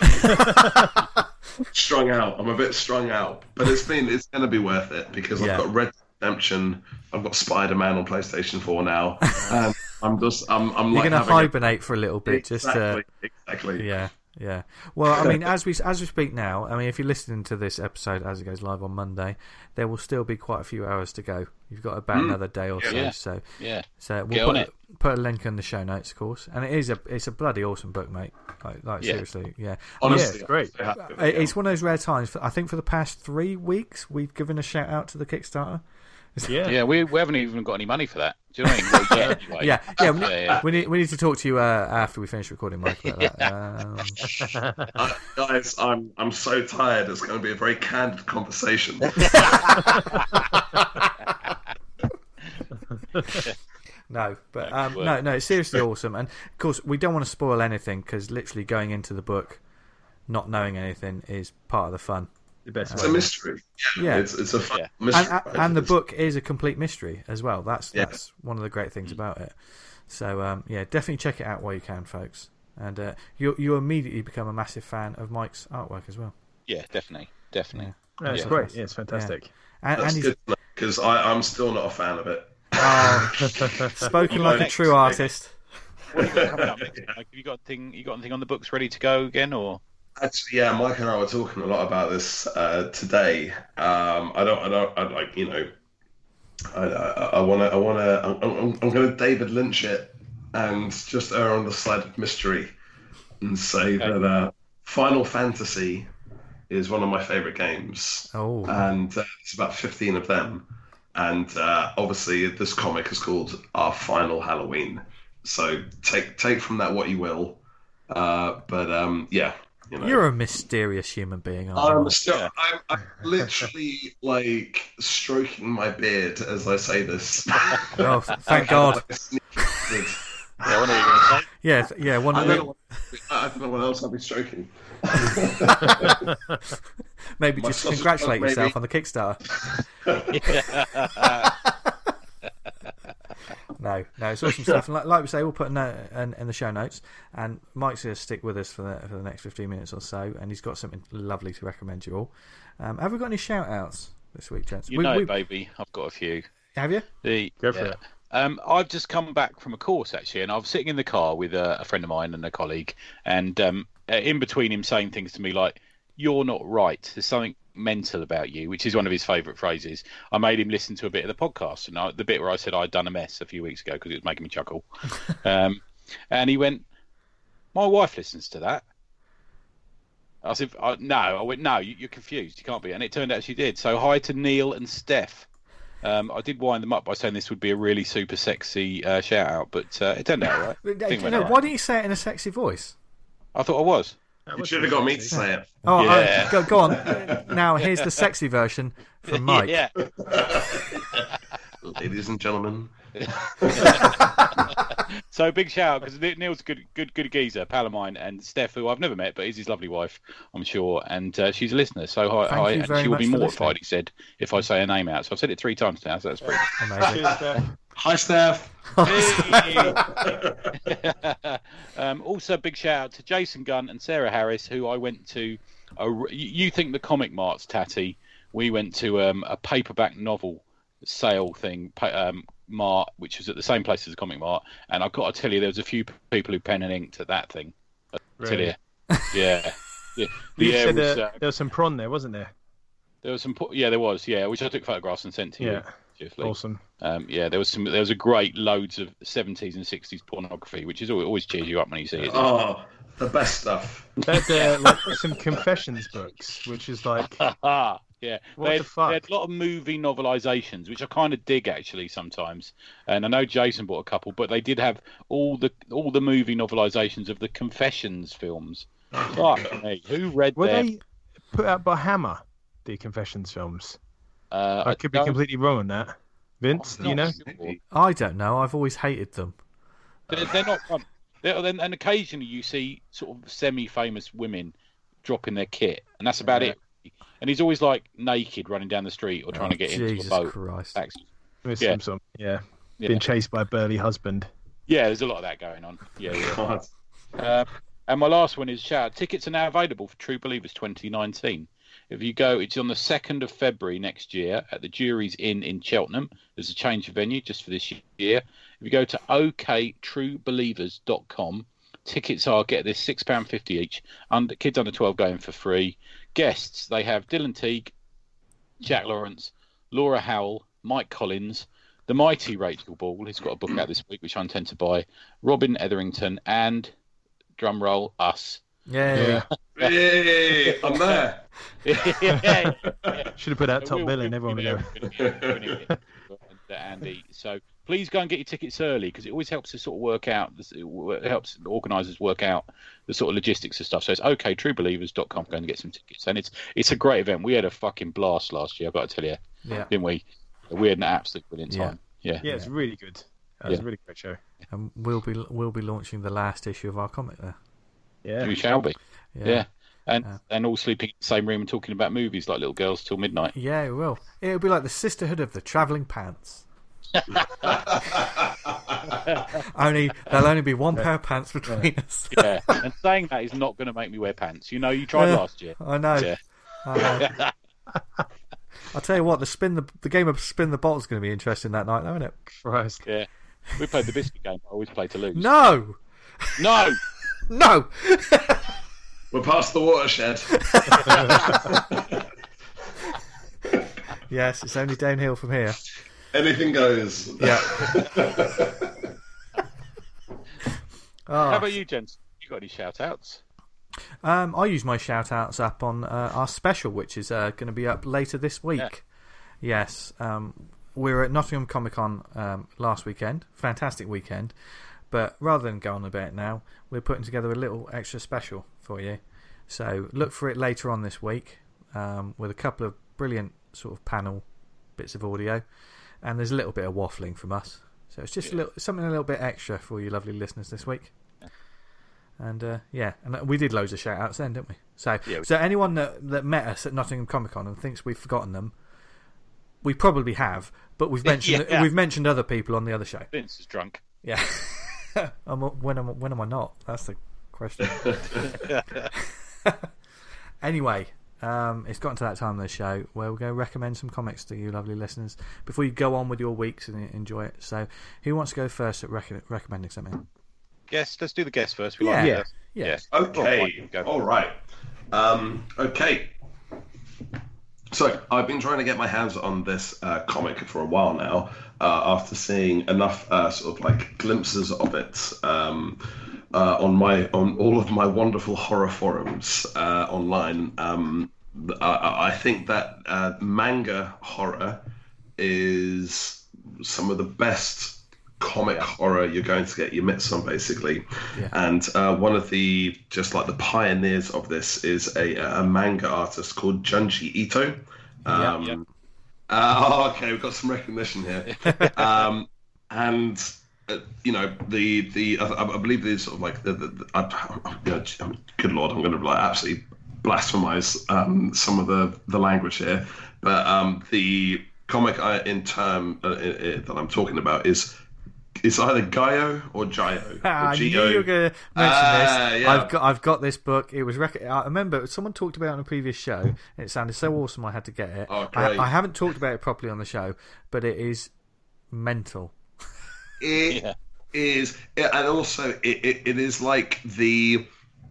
Strung out. I'm a bit strung out, but it's been, it's going to be worth it because Yeah. I've got Red Dead Redemption. I've got Spider-Man on PlayStation four now. And I'm just, I'm, I'm You're like going to having a- hibernate for a little bit, just exactly, to exactly. yeah, yeah. Well, I mean, as we as we speak now, I mean, if you're listening to this episode as it goes live on Monday, there will still be quite a few hours to go. You've got about another day or so. Yeah. So, Yeah. so we'll Get put, on it. put a link in the show notes, of course. And it is a it's a bloody awesome book, mate. Like, like Yeah. seriously, yeah. Honestly, Yeah, great. I'm so happy with It- it. It's one of those rare times. For, I think for the past three weeks, we've given a shout out to the Kickstarter. Yeah. Yeah, we, we haven't even got any money for that. Do you know what I mean? Well, yeah, anyway. Yeah, yeah. we- Yeah, yeah. We need we need to talk to you uh, after we finish recording, Mike. About that. Um, Uh, guys, I'm I'm so tired. It's going to be a very candid conversation. No, but Thanks, um, Will. no, no, it's seriously awesome. And of course, we don't want to spoil anything because literally going into the book, not knowing anything, is part of the fun. The best It's way. a mystery. Yeah, Yeah. it's it's a fun Yeah. mystery. And, and, and the book is a complete mystery as well. That's Yeah. that's one of the great things about it. So um, yeah, definitely check it out while you can, folks. And uh, you you immediately become a massive fan of Mike's artwork as well. Yeah, definitely. Definitely. Yeah, it's Yeah. great. Yeah, it's fantastic. And, That's and he's good because I'm still not a fan of it. oh, spoken like a Next true artist. What have you got coming up next? Like, have you got thing? You got anything on the books ready to go again, or? Actually, yeah, Mike and I were talking a lot about this uh, today. Um, I don't, I don't, I like, you know, I, I, I wanna, I wanna, I'm, I'm, I'm gonna David Lynch it and just err on the side of mystery and say Okay. that uh, Final Fantasy is one of my favorite games, Oh, and uh, there's about fifteen of them. And uh, obviously, this comic is called Our Final Halloween. So take take from that what you will. Uh, but um, yeah, you know. you're a mysterious human being, aren't you? I'm Mike? still, Yeah. I'm, I'm literally like stroking my beard as I say this. Oh, thank God. Yeah, what are you going to say? Yeah, th- yeah. One I of don't, the, know, I don't know what else I'll be stroking. maybe My just sausage congratulate dog, yourself maybe. on the Kickstarter. No, no, it's awesome stuff. And like, like we say, we'll put a note in, in the show notes. And Mike's going to stick with us for the, for the next fifteen minutes or so. And he's got something lovely to recommend you all. Um, have we got any shout outs this week, gents? You We- know, we- baby, I've got a few. have you? The, Go for yeah. it. Um, I've just come back from a course actually, and I was sitting in the car with a, a friend of mine and a colleague, and um, uh, in between him saying things to me like, "You're not right. There's something mental about you," which is one of his favourite phrases. I made him listen to a bit of the podcast, and I, the bit where I said I'd done a mess a few weeks ago because it was making me chuckle. um, and he went, "My wife listens to that." I said, I, "No." I went, "No, you, you're confused. You can't be." And it turned out she did. So hi to Neil and Steph. Um, I did wind them up by saying this would be a really super sexy uh, shout out, but uh, it turned out all right. Uh, Think you went know, all why right. didn't you say it in a sexy voice? I thought I was. You should have got me to say it. Oh, Yeah. uh, go, go on. Now, here's the sexy version from Mike. Yeah. Ladies and gentlemen. So big shout out because Neil's a good, good, good geezer, pal of mine, and Steph, who I've never met, but is his lovely wife, I'm sure, and uh, she's a listener. So hi, Thank hi you and very she will much be for mortified. listening. He said if I say her name out. So I've said it three times now. So that's pretty. Amazing. Hi, Steph. um, also, big shout out to Jason Gunn and Sarah Harris, who I went to. A, you think the Comic Mart's tatty? We went to um, a paperback novel sale thing, pa- um, Mart, which was at the same place as the Comic Mart. And I've got to tell you, there was a few people who pen and inked at that thing. I tell you, yeah, yeah. The You air said was, uh, uh, there was some prawn there, wasn't there? there was some, po- yeah, there was, yeah, which I took photographs and sent to you. Yeah. Cheerfully. Awesome. Um, yeah, there was some. There was a great loads of seventies and sixties pornography, which is always, always cheers you up when you see it. Oh, the best stuff. They had uh, like some confessions books, which is like, Ah, yeah. What they, the had, fuck? they had a lot of movie novelizations, which I kind of dig actually sometimes. And I know Jason bought a couple, but they did have all the all the movie novelizations of the Confessions films. Fuck me, who read were them? they put out by Hammer, the confessions films? Uh, I could be don't- completely wrong on that. Vince, I'm do you know? not sure. I don't know. I've always hated them. They're, they're not fun. They're, and, and occasionally you see sort of semi-famous women dropping their kit, and that's about it. And he's always like naked running down the street or trying to get into Jesus a boat. Christ. Taxi. With Yeah. some sort of- yeah. Yeah. Being chased by a burly husband. Yeah, there's a lot of that going on. Yeah, yeah. God. Uh, and my last one is shout out. Tickets are now available for True Believers twenty nineteen. If you go, it's on the second of February next year at the Jury's Inn in Cheltenham. There's a change of venue just for this year. If you go to o k true believers dot com, tickets are, get this, six pounds fifty each. Under, kids under twelve going for free. Guests, they have Dylan Teague, Jack Lawrence, Laura Howell, Mike Collins, the mighty Rachel Ball, who's got a book out this week, which I intend to buy, Robin Etherington, and, drum roll, us. Yeah. Hey, I'm there. yeah. Should have put out So top we'll- billing. we'll Everyone be would there. go. We're gonna get- we're gonna get Andy. So please go and get your tickets early because it always helps us sort of work out. this- It helps organisers work out the sort of logistics of stuff. So it's okay. true believers dot com. Go and get some tickets, and it's it's a great event. We had a fucking blast last year. I've got to tell you, Yeah. didn't we? We had an absolute brilliant Yeah. time. Yeah. Yeah, it's really good. That was Yeah. a really great show. And we'll be we'll be launching the last issue of our comic there. Yeah. We shall be. Yeah. Yeah. And Yeah. and all sleeping in the same room and talking about movies like little girls till midnight. Yeah, it will. It'll be like the Sisterhood of the Travelling Pants. only there'll only be one pair of pants between us. Yeah. And saying that is not going to make me wear pants. You know, you tried Yeah. last year. I know. Yeah. I know. I'll tell you what, the spin the the game of spin the bottle is going to be interesting that night, though, isn't it? Christ. Yeah. We played the biscuit game. I always play to lose. No, No. no. We're past the watershed. Yes, it's only downhill from here. Anything goes. Yeah. How Oh, about you, gents? You got any shout-outs? um, I use my shout-outs up on uh, our special, which is uh, going to be up later this week. Yes. Um, we were at Nottingham Comic Con um, last weekend. Fantastic weekend. But rather than go on about it now, we're putting together a little extra special for you. So look for it later on this week um, with a couple of brilliant sort of panel bits of audio. And there's a little bit of waffling from us. So it's just Yeah. a little, something a little bit extra for you lovely listeners this week. And uh, yeah, and we did loads of shout outs then, didn't we? So, Yeah, we so anyone that, that met us at Nottingham Comic Con and thinks we've forgotten them, we probably have, but we've mentioned Yeah. we've mentioned other people on the other show. Vince is drunk. Yeah. I'm, when am when am I not? That's the question. Anyway, um, it's gotten to that time of the show where we're going to recommend some comics to you lovely listeners before you go on with your weeks and enjoy it. So, who wants to go first at rec- recommending something? Guess. Let's do the guess first. We Yeah. like Yeah. that. Yeah. Okay. Go. All right. Um, okay. So I've been trying to get my hands on this uh, comic for a while now. Uh, after seeing enough uh, sort of like glimpses of it um, uh, on my on all of my wonderful horror forums uh, online, um, I, I think that uh, manga horror is some of the best comic horror you're going to get your mitts on, basically. Yeah. And uh, one of the just like the pioneers of this is a, a manga artist called Junji Ito. Um, Yeah. Uh, oh, okay, we've got some recognition here. um, and uh, you know the the I, I believe there's sort of like the, the, the I, I, you know, good lord, I'm going to like absolutely blasphemize um, some of the the language here, but um, the comic I, in term uh, in, in, that I'm talking about is. It's either Gaio or Gio. Ah, or I knew Gio. you were going to mention Ah, this. yeah. I've got, I've got this book. It was. Rec- I remember someone talked about it on a previous show. And it sounded so awesome. I had to get it. Oh, I, great. I haven't talked about it properly on the show, but it is mental. It Yeah. is, and also it, it, it is like the.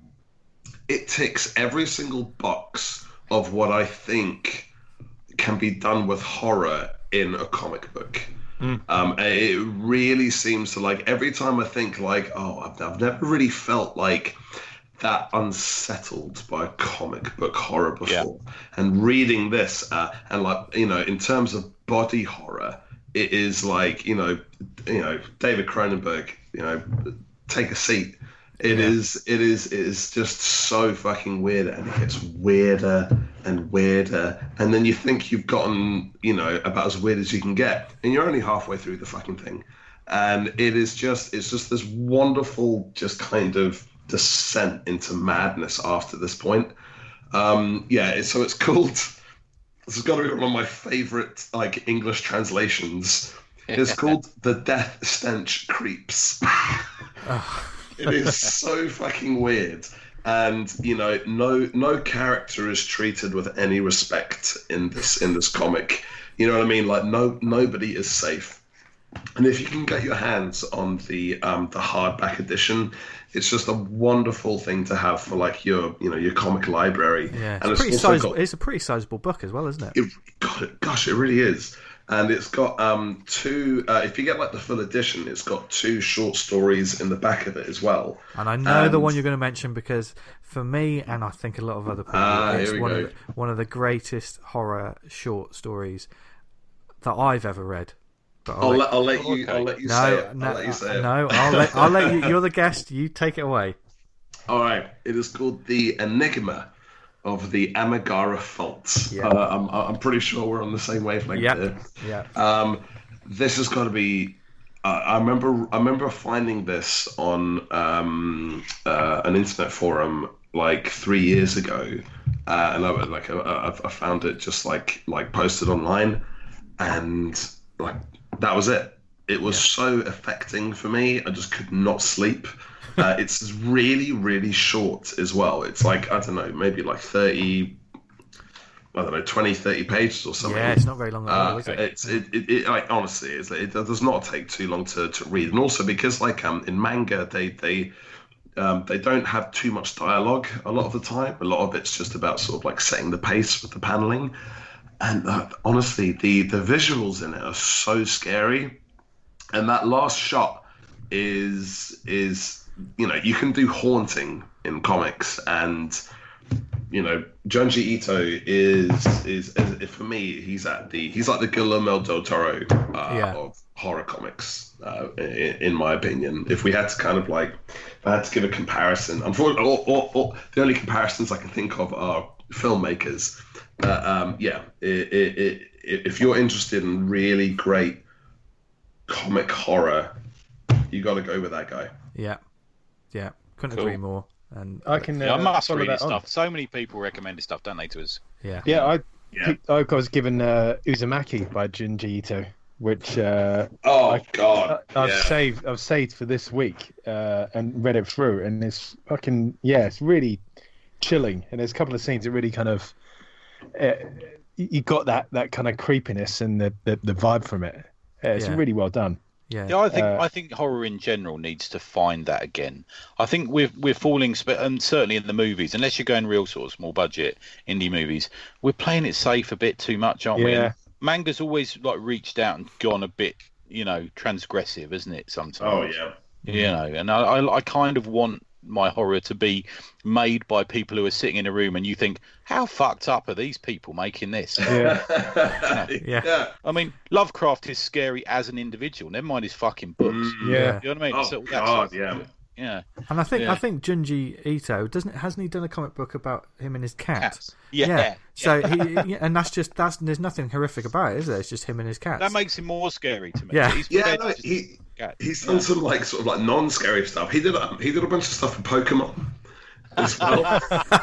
It ticks every single box of what I think can be done with horror in a comic book. Um, it really seems to like every time I think like, oh, I've, I've never really felt like that unsettled by a comic book horror before. And reading this, uh, and like you know, in terms of body horror, it is like you know, you know, David Cronenberg, you know, take a seat. It Yeah. is, it is, it is just so fucking weird, and it gets weirder and weirder, and then you think you've gotten, you know, about as weird as you can get, and you're only halfway through the fucking thing, and it is just, it's just this wonderful, just kind of descent into madness after this point. Um, yeah, it's, so it's called. This has got to be one of my favorite like English translations. It's called The Death Stench Creeps. It is so fucking weird, and you know, no no character is treated with any respect in this in this comic. You know what I mean? Like no nobody is safe. And if you can get your hands on the um, the hardback edition, it's just a wonderful thing to have for like your you know your comic library. Yeah, it's, and pretty also sizable, got- it's a pretty sizable book as well, isn't it? it, God, gosh, it really is. And it's got um, two. Uh, if you get like the full edition, it's got two short stories in the back of it as well. And I know the And- one you're going to mention because for me, and I think a lot of other people, Ah, it's here we one go. of, the, one of the greatest horror short stories that I've ever read. But I'll let- let I'll let you Okay. I'll let you say no, it. no, I'll let you say it. no, I'll let, I'll let you. You're the guest. You take it away. All right. It is called The Enigma of the Amigara Fault. Yeah. Uh, I'm I'm pretty sure we're on the same wavelength Yep. there. Yeah. Um, this has got to be. Uh, I remember. I remember finding this on um, uh, an internet forum like three years ago, uh, and I was like, I, I I found it just like like posted online, and like that was it. It was so affecting for me. I just could not sleep. Uh, it's really, really short as well. It's like I don't know, maybe like thirty. I don't know, twenty, thirty pages or something. Yeah, it's not very long at all, Uh, is it? it's it, it, it like honestly, it's, it does not take too long to, to read, and also because like um in manga they they Um, they don't have too much dialogue a lot of the time. A lot of it's just about sort of like setting the pace with the paneling. And uh, honestly, the the visuals in it are so scary. And that last shot is is you know, you can do haunting in comics, and you know, Junji Ito is, is is for me, he's at the he's like the Guillermo del Toro uh, Yeah. of horror comics, uh, in, in my opinion. If we had to kind of like, if I had to give a comparison, unfortunately, all, all, all, the only comparisons I can think of are filmmakers. Uh, um, yeah, it, it, it, if you're interested in really great comic horror, you got to go with that guy. Yeah, yeah, couldn't Cool. agree more. And I can. Uh, Yeah, I must follow read that his on. stuff. So many people recommend his stuff, don't they, to us? yeah, Yeah, I Yeah. picked, I was given uh, Uzumaki by Junji Ito, which uh, Oh I- God, I've yeah. saved. I've saved for this week uh, and read it through, and it's fucking yeah, it's really chilling. And there's a couple of scenes that really kind of uh, you got that that kind of creepiness and the the, the vibe from it. Uh, it's Yeah. really well done. yeah, Yeah, I think Uh, I think horror in general needs to find that again. I think we're we're falling, sp- and certainly in the movies, unless you're going real sort of small budget indie movies, we're playing it safe a bit too much, aren't we? Yeah. And manga's always like reached out and gone a bit, you know, transgressive, isn't it? Sometimes. Oh yeah. You know, and I, I I kind of want my horror to be made by people who are sitting in a room and you think, how fucked up are these people making this? Yeah. Yeah. yeah. I mean, Lovecraft is scary as an individual. Never mind his fucking books. Mm. Yeah. You know what I mean? Oh, So that's God, sort of- yeah. Yeah. And I think Yeah. I think Junji Ito doesn't hasn't he done a comic book about him and his cat? Cats. Yeah. yeah. So he yeah, and that's just that's there's nothing horrific about it, is there? It's just him and his cats. That makes him more scary to me. Yeah. He's Yeah, prepared no, to just- he cat. he's done some like sort of like non-scary stuff. He did a, he did a bunch of stuff for Pokemon as well,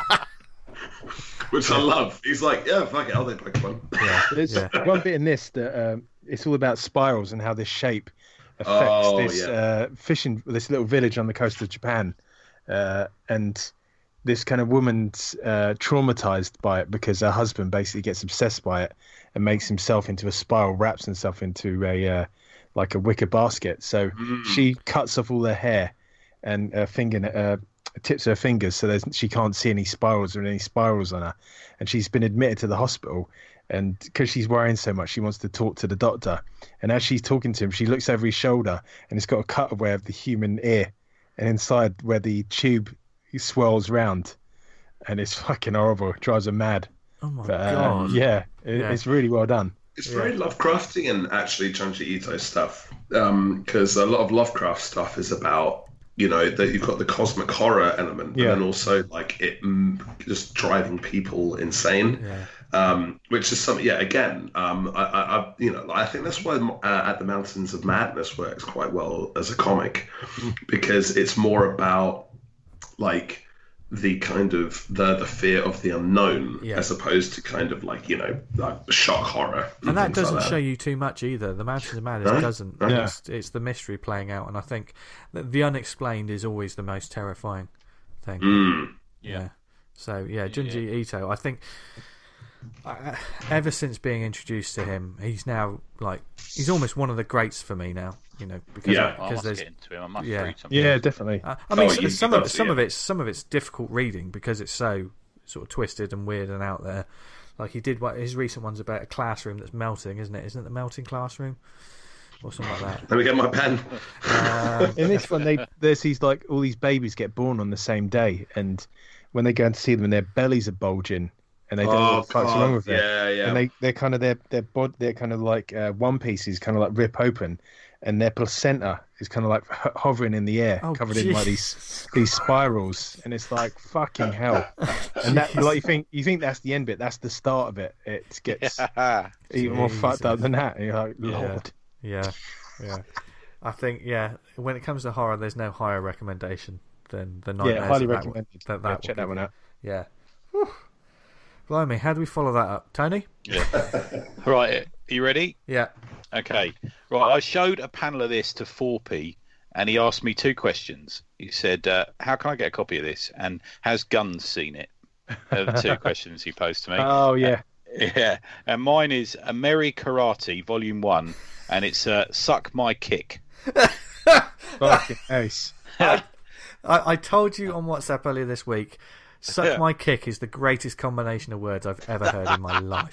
which I love. He's like, yeah, fuck it, I'll do Pokemon. yeah, There's yeah, one bit in this that um, it's all about spirals and how this shape affects Oh, this yeah. uh, fishing, this little village on the coast of Japan, uh, and this kind of woman's uh, traumatized by it because her husband basically gets obsessed by it and makes himself into a spiral, wraps himself into a uh, like a wicker basket. So Mm. she cuts off all her hair and her finger uh, tips her fingers so there's, she can't see any spirals or any spirals on her, and she's been admitted to the hospital. And because she's worrying so much, she wants to talk to the doctor. And as she's talking to him, she looks over his shoulder, and it's got a cutaway of the human ear, and inside where the tube swirls round, and it's fucking horrible. It drives her mad. Oh my But, uh, god! yeah, it, Yeah. it's really well done. It's very Lovecraftian, actually, Junji Ito stuff, because a lot of Lovecraft stuff is about, you know, that you've got the cosmic horror element, Yeah. and then also like it mm, just driving people insane. Yeah. Um, which is something, yeah. Again, um, I, I, I, you know, I think that's why uh, At the Mountains of Madness works quite well as a comic, because it's more about like the kind of the the fear of the unknown, Yeah. as opposed to kind of like, you know, like shock horror. And that things doesn't like that. show you too much either. The Mountains of Madness No? doesn't. No. Yeah. It's, it's the mystery playing out, and I think that the unexplained is always the most terrifying thing. Mm. Yeah. So yeah, Junji Ito. I think uh, ever since being introduced to him, he's now like he's almost one of the greats for me now. You know, because Yeah. Oh, I because must there's get into him. I must yeah. read something. Yeah, definitely. Uh, I mean, Oh, some, you- some you of got to, some of yeah. it's some of it's difficult reading because it's so sort of twisted and weird and out there. Like he did what his recent one's about a classroom that's melting, isn't it? Isn't it the melting classroom or something like that? Let me get my pen. Um, In this one, they there's these like all these babies get born on the same day, and when they go and see them, their bellies are bulging, and they don't know Oh, what the fuck's God. wrong with them. Yeah, yeah. And they they're kind of their their bod they're kind of like uh, one pieces kind of like rip open, and their placenta is kind of like ho- hovering in the air, Oh, covered in like these these spirals, and it's like fucking hell. And that like you think you think that's the end bit, that's the start of it. It gets Yeah. even more fucked up Jesus. than that. And you're like, Yeah. Lord. yeah, yeah. I think yeah. When it comes to horror, there's no higher recommendation than the Nightmares. Yeah, highly of that recommended. That, that Yeah, will check that give one you. out. Yeah. Whew. Blimey, how do we follow that up, Tony? Yeah. Right, are you ready? Yeah. Okay. Right, I showed a panel of this to four P, and he asked me two questions. He said, uh, how can I get a copy of this? And has Guns seen it? Are the two questions he posed to me. Oh yeah. Yeah. And mine is A Merry Karate, Volume one, and it's uh, Suck My Kick. Fucking ace. I, I told you on WhatsApp earlier this week, suck Yeah. my kick is the greatest combination of words I've ever heard in my life.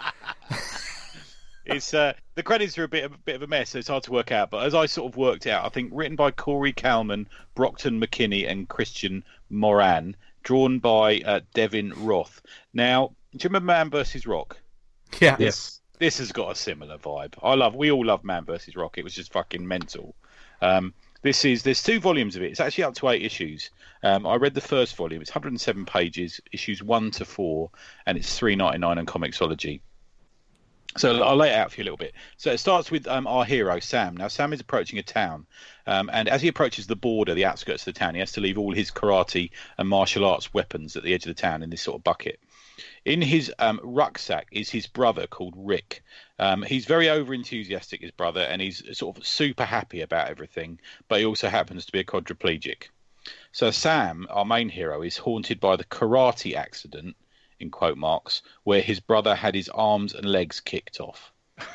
It's uh, the credits are a bit a bit of a mess, so it's hard to work out. But as I sort of worked out, I think written by Corey Kalman, Brockton McKinney, and Christian Moran, drawn by uh, Devin Roth. Now, do you remember Man versus. Rock? Yeah. Yes. This has got a similar vibe. I love. We all love Man versus. Rock. It was just fucking mental. Um, this is there's two volumes of it. It's actually up to eight issues. Um, I read the first volume. It's one hundred seven pages, issues one to four, and it's three ninety-nine on Comixology. So I'll lay it out for you a little bit. So it starts with um, our hero, Sam. Now, Sam is approaching a town, um, and as he approaches the border, the outskirts of the town, he has to leave all his karate and martial arts weapons at the edge of the town in this sort of bucket. In his um, rucksack is his brother called Rick. Um, he's very over-enthusiastic, his brother, and he's sort of super happy about everything, but he also happens to be a quadriplegic. So Sam, our main hero, is haunted by the karate accident, in quote marks, where his brother had his arms and legs kicked off.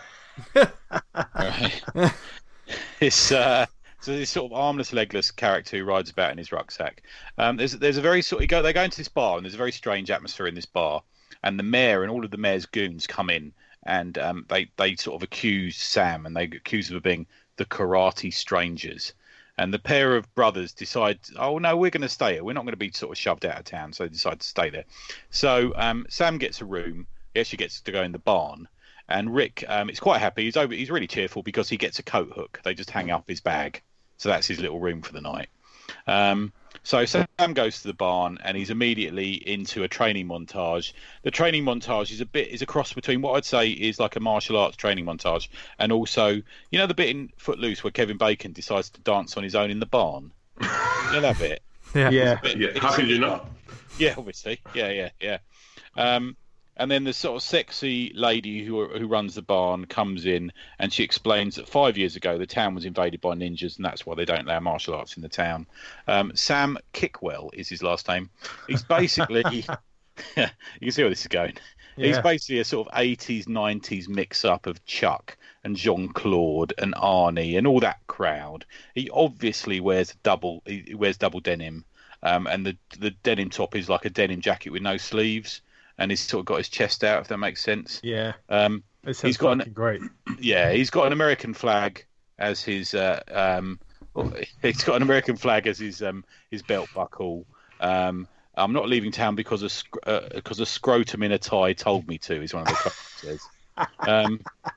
Right. It's uh, so this sort of armless, legless character who rides about in his rucksack. Um, there's there's a very sort of go they go into this bar, and there's a very strange atmosphere in this bar. And the mayor and all of the mayor's goons come in, and um, they they sort of accuse Sam, and they accuse him of being the karate strangers. And the pair of brothers decide, oh, no, we're going to stay here. We're not going to be sort of shoved out of town. So they decide to stay there. So um, Sam gets a room. He actually gets to go in the barn. And Rick um, is quite happy. He's over. He's really cheerful because he gets a coat hook. They just hang up his bag. So that's his little room for the night. Um, so Sam goes to the barn, and he's immediately into a training montage. The training montage is a bit is a cross between what I'd say is like a martial arts training montage, and also, you know, the bit in Footloose where Kevin Bacon decides to dance on his own in the barn. You know that bit? Yeah. Yeah. Bit- Yeah, how could you not? Yeah, obviously. Yeah, yeah, yeah. Um, and then the sort of sexy lady who who runs the barn comes in, and she explains that five years ago the town was invaded by ninjas, and that's why they don't allow martial arts in the town. Um, Sam Kickwell is his last name. He's basically, you can see where this is going. He's Yeah. basically a sort of eighties, nineties mix-up of Chuck and Jean-Claude and Arnie and all that crowd. He obviously wears double. He wears double denim, um, and the the denim top is like a denim jacket with no sleeves. And he's sort of got his chest out, if that makes sense. Yeah. Um, This He's sounds got an- fucking great. yeah, he's got an American flag as his. Uh, um, well, he's got an American flag as his um, his belt buckle. Um, I'm not leaving town because a sc- uh, because a scrotum in a tie told me to. Is one of the quotes says. Um,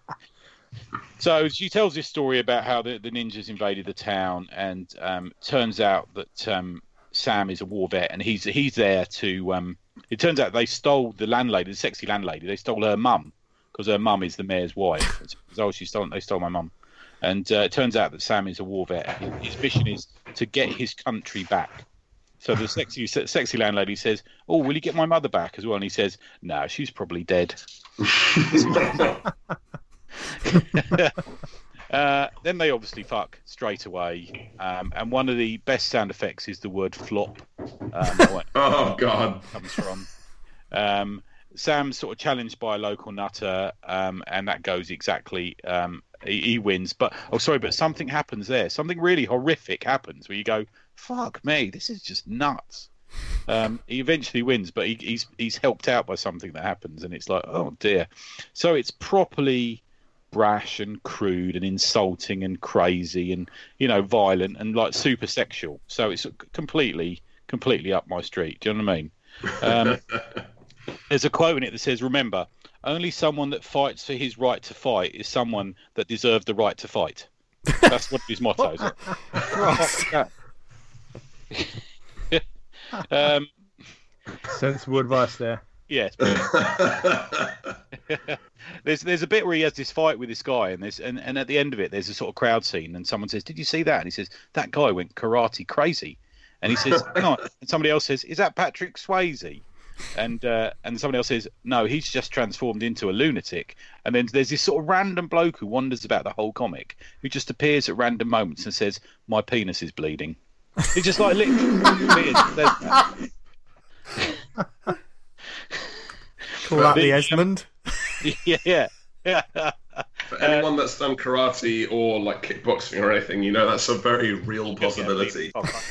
so she tells this story about how the, the ninjas invaded the town, and um, turns out that um, Sam is a war vet, and he's he's there to. Um, it turns out they stole the landlady, the sexy landlady. They stole her mum because her mum is the mayor's wife. It's, oh, she stole. They stole my mum, and uh, it turns out that Sam is a war vet. His mission is to get his country back. So the sexy sexy landlady says, "Oh, will you get my mother back as well?" And he says, "No, she's probably dead." uh, then they obviously fuck straight away, um, and one of the best sound effects is the word "flop." Um, what Oh God! comes from. Um, Sam's sort of challenged by a local nutter, um, and that goes exactly. Um, he, he wins, but oh, sorry, but something happens there. Something really horrific happens where you go, "Fuck me, this is just nuts." Um, he eventually wins, but he, he's he's helped out by something that happens, and it's like, oh dear. So it's properly brash and crude and insulting and crazy and, you know, violent and like super sexual. So it's completely completely up my street. Do you know what I mean? Um, there's a quote in it that says, "Remember, only someone that fights for his right to fight is someone that deserved the right to fight." That's what his motto is. um, Sensible advice there. yes. there's there's a bit where he has this fight with this guy, and there's and, and at the end of it, there's a sort of crowd scene, and someone says, "Did you see that?" And he says, "That guy went karate crazy." And he says, "Hang on." And somebody else says, "Is that Patrick Swayze?" And uh, and somebody else says, "No, he's just transformed into a lunatic." And then there's this sort of random bloke who wanders about the whole comic, who just appears at random moments and says, "My penis is bleeding." He just like literally appears and says that. Call that the The, um, Esmond. yeah, yeah. For anyone that's done karate or like kickboxing or anything, you know that's a very real possibility.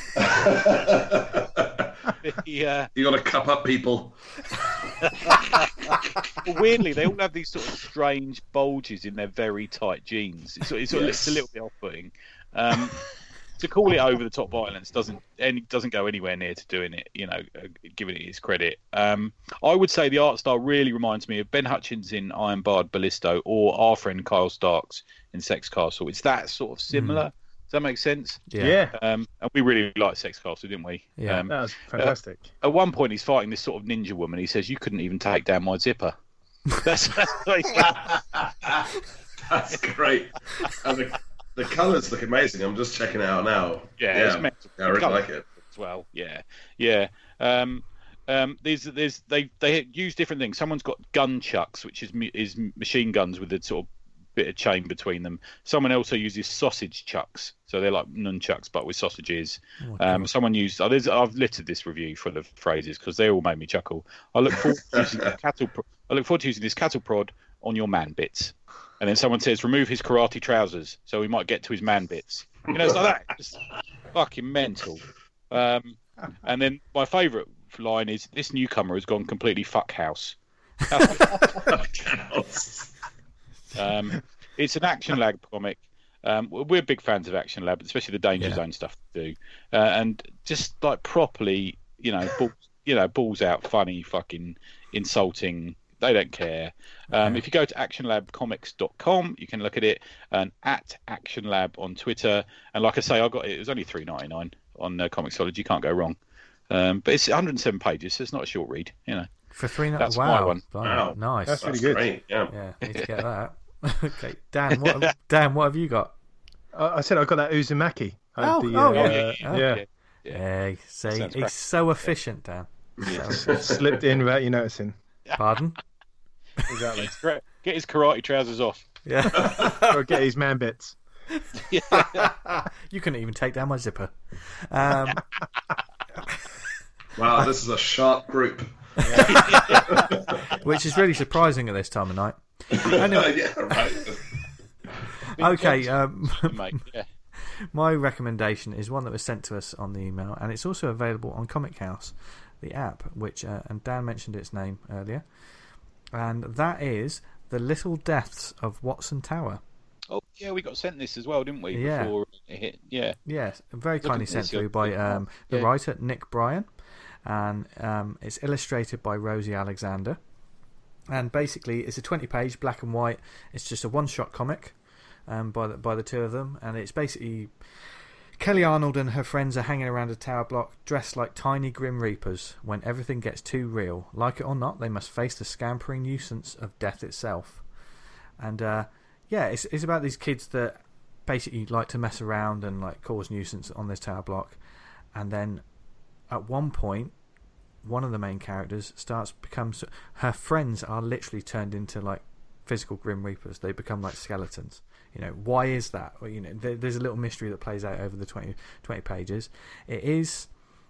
Yeah, you got to cup up people. Well, weirdly, they all have these sort of strange bulges in their very tight jeans. It's, it's, yes. it's a little bit off-putting. Um, to call it over the top violence doesn't any doesn't go anywhere near to doing it. You know, uh, giving it its credit. Um, I would say the art style really reminds me of Ben Hutchins in Iron Barred Ballisto or our friend Kyle Starks in Sex Castle. It's that sort of similar. Mm. Does that make sense? Yeah. yeah. Um, and we really liked Sex Castle, didn't we? Yeah, um, that was fantastic. Uh, at one point, he's fighting this sort of ninja woman. He says, "You couldn't even take down my zipper." That's, that's what he said. That's great. And the, the colours look amazing. I'm just checking it out now. Yeah, yeah. It's mental. I really like it as well. Yeah, yeah. Um, um, there's, there's, they, they use different things. Someone's got gun chucks, which is is machine guns with a sort of bit of chain between them. Someone also uses sausage chucks, so they're like nunchucks but with sausages. Oh, um, someone used. Oh, I've littered this review full of phrases because they all made me chuckle. I look forward to using the cattle. Pro- I look forward to using this cattle prod on your man bits. And then someone says, remove his karate trousers so we might get to his man bits. You know, it's like that. Just fucking mental. Um, and then my favourite line is, this newcomer has gone completely fuck house. um, it's an Action Lab comic. Um, we're big fans of Action Lab, especially the Danger yeah. Zone stuff they do. Uh, and just like properly, you know, balls, you know, balls out, funny, fucking insulting. They don't care. Um, yeah. If you go to action lab comics dot com, you can look at it, and at Action Lab on Twitter. And like I say, I got it. It was only three ninety nine on uh, Comixology. You can't go wrong. Um, but it's one hundred seven pages, so it's not a short read. You know, for three. That's wow, my one. Wow, nice. That's, That's really good. Great. Yeah, yeah. Need to get that. Okay, Dan. What? Dan, what have you got? Uh, I said I got that Uzumaki. Oh, the, oh, uh, yeah, yeah. yeah. yeah. yeah. yeah. See, he's so efficient, Dan. Yeah. So slipped in without you noticing. Pardon? Exactly. Get his karate trousers off. Yeah. Or get his man bits. Yeah. You couldn't even take down my zipper. Um, wow, this is a sharp group. Which is really surprising at this time of night. Anyway. Yeah, right. Okay. Um, Mate, yeah. My recommendation is one that was sent to us on the email, and it's also available on Comic House, the app, which uh, and Dan mentioned its name earlier. And that is The Little Deaths of Watson Tower. Oh, yeah, we got sent this as well, didn't we? Yeah. Before it hit. Yeah. Yes, very kindly sent through by um, the yeah. writer Nick Bryan. And um, it's illustrated by Rosie Alexander. And basically, it's a twenty-page black and white. It's just a one-shot comic um, by, the, by the two of them. And it's basically Kelly Arnold and her friends are hanging around a tower block dressed like tiny Grim Reapers when everything gets too real. Like it or not, they must face the scampering nuisance of death itself. And uh, yeah, it's it's about these kids that basically like to mess around and like cause nuisance on this tower block. And then at one point, one of the main characters starts becomes her friends are literally turned into like physical Grim Reapers. They become like skeletons. You know, why is that? Well, you know, there, there's a little mystery that plays out over the twenty, twenty pages. It is.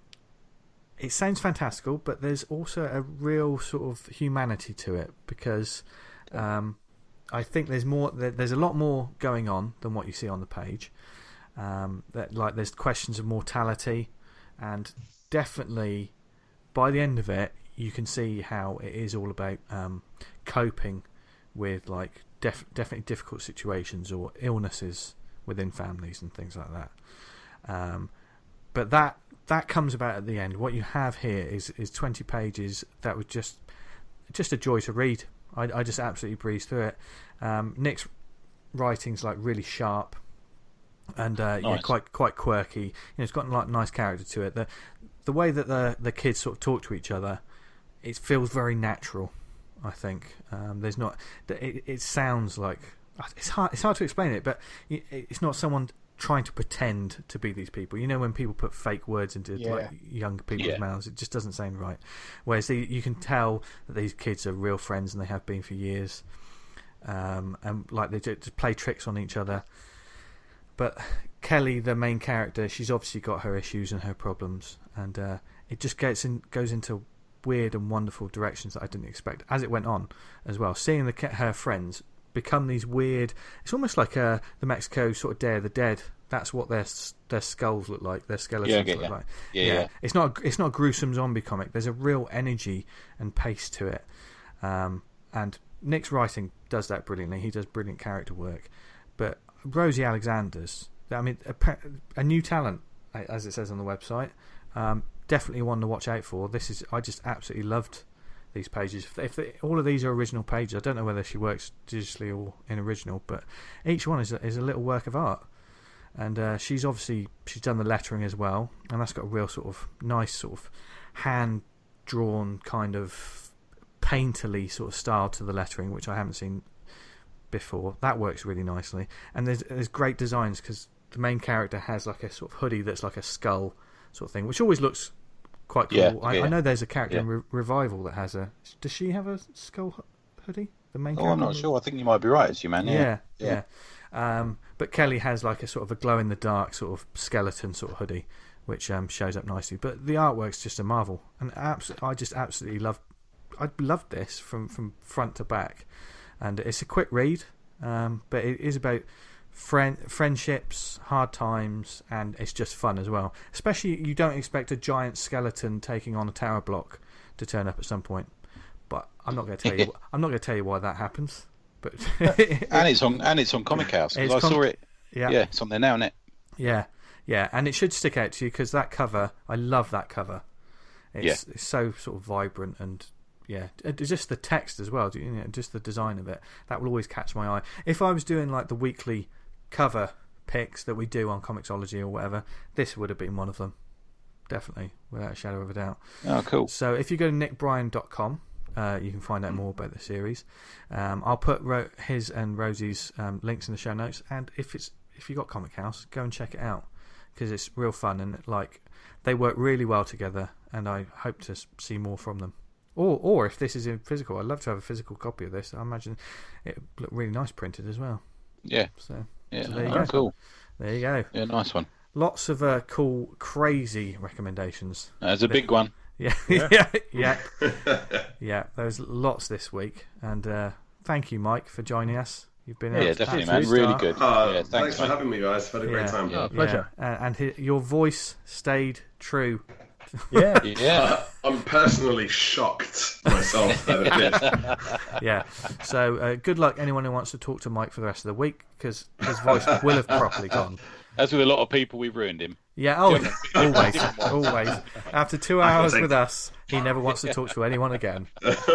It sounds fantastical, but there's also a real sort of humanity to it because um, I think there's more. There, there's a lot more going on than what you see on the page. Um, that like there's questions of mortality, and definitely by the end of it, you can see how it is all about um, coping with like. Def- definitely difficult situations or illnesses within families and things like that. Um, but that that comes about at the end. What you have here is is twenty pages that was just just a joy to read. I, I just absolutely breezed through it. Um, Nick's writing's like really sharp and uh, nice. yeah, quite quite quirky. You know, it's got like nice character to it. The the way that the the kids sort of talk to each other, it feels very natural. I think um, there's not. It, it sounds like it's hard. It's hard to explain it, but it's not someone trying to pretend to be these people. You know, when people put fake words into yeah. like young people's yeah. mouths, it just doesn't sound right. Whereas the, you can tell that these kids are real friends and they have been for years, um, and like they just play tricks on each other. But Kelly, the main character, she's obviously got her issues and her problems, and uh, it just gets in, goes into weird and wonderful directions that I didn't expect as it went on as well. Seeing the her friends become these weird. It's almost like uh, the Mexico sort of Day of the Dead. That's what their their skulls look like. Their skeletons Yeah, okay, look yeah. like. Yeah, yeah. It's not a, it's not a gruesome zombie comic. There's a real energy and pace to it. Um, and Nick's writing does that brilliantly. He does brilliant character work. But Rosie Alexander's, I mean, a, a new talent, as it says on the website. Um, definitely one to watch out for. This is I just absolutely loved these pages. If, if they, all of these are original pages, I don't know whether she works digitally or in original, but each one is a, is a little work of art. And uh, she's obviously she's done the lettering as well, and that's got a real sort of nice sort of hand drawn kind of painterly sort of style to the lettering, which I haven't seen before. That works really nicely, and there's there's great designs because the main character has like a sort of hoodie that's like a skull sort of thing, which always looks quite cool. Yeah, I, yeah. I know there's a character Yeah. in Re- Revival that has a. Does she have a skull ho- hoodie? The main. Oh, character I'm not on the- sure. I think you might be right, as you man. Yeah, Yeah. yeah. Um, but Kelly has like a sort of a glow in the dark sort of skeleton sort of hoodie, which um, shows up nicely. But the artwork's just a marvel, and abs- I just absolutely love. I loved this from, from front to back, and it's a quick read, um, but it is about friend friendships, hard times, and it's just fun as well. Especially you don't expect a giant skeleton taking on a tower block to turn up at some point. But I'm not going to tell you. I'm not going to tell you why that happens. But And it's on and it's on Comic House because I It's com- saw it. yeah, Yeah, it's on there now, isn't it? yeah, yeah, and it should stick out to you because that cover, I love that cover. It's, it's so sort of vibrant and yeah, it- it's just the text as well. You know, just the design of it that will always catch my eye. If I was doing like the weekly cover picks that we do on Comixology or whatever, this would have been one of them, definitely, without a shadow of a doubt. Oh, cool. So if you go to nick bryan dot com, uh, you can find out more about the series. Um, I'll put Ro- his and Rosie's um, links in the show notes, and if it's if you got Comic House, go and check it out because it's real fun and like they work really well together, and I hope to s- see more from them. Or or if this is in physical, I'd love to have a physical copy of this. I imagine it look really nice printed as well. Yeah. So Yeah. So there you oh, go. cool. there you go. Yeah, nice one. Lots of uh, cool, crazy recommendations. There's a big one. Yeah, yeah, yeah, yeah. There's lots this week, and uh, thank you, Mike, for joining us. You've been Yeah, an definitely, man. absolute Really star. good. Uh, yeah, thanks, thanks, for mate. having me, guys. Had a great Yeah. time. Oh, pleasure. Yeah. Uh, and hi- your voice stayed true. Yeah. Yeah. Uh, I'm personally shocked myself that it did. Yeah. So uh, good luck anyone who wants to talk to Mike for the rest of the week because his voice will have properly gone. As with a lot of people, we've ruined him. Yeah. Oh, Yeah. always, always. After two hours think- with us, he never wants to talk to anyone again.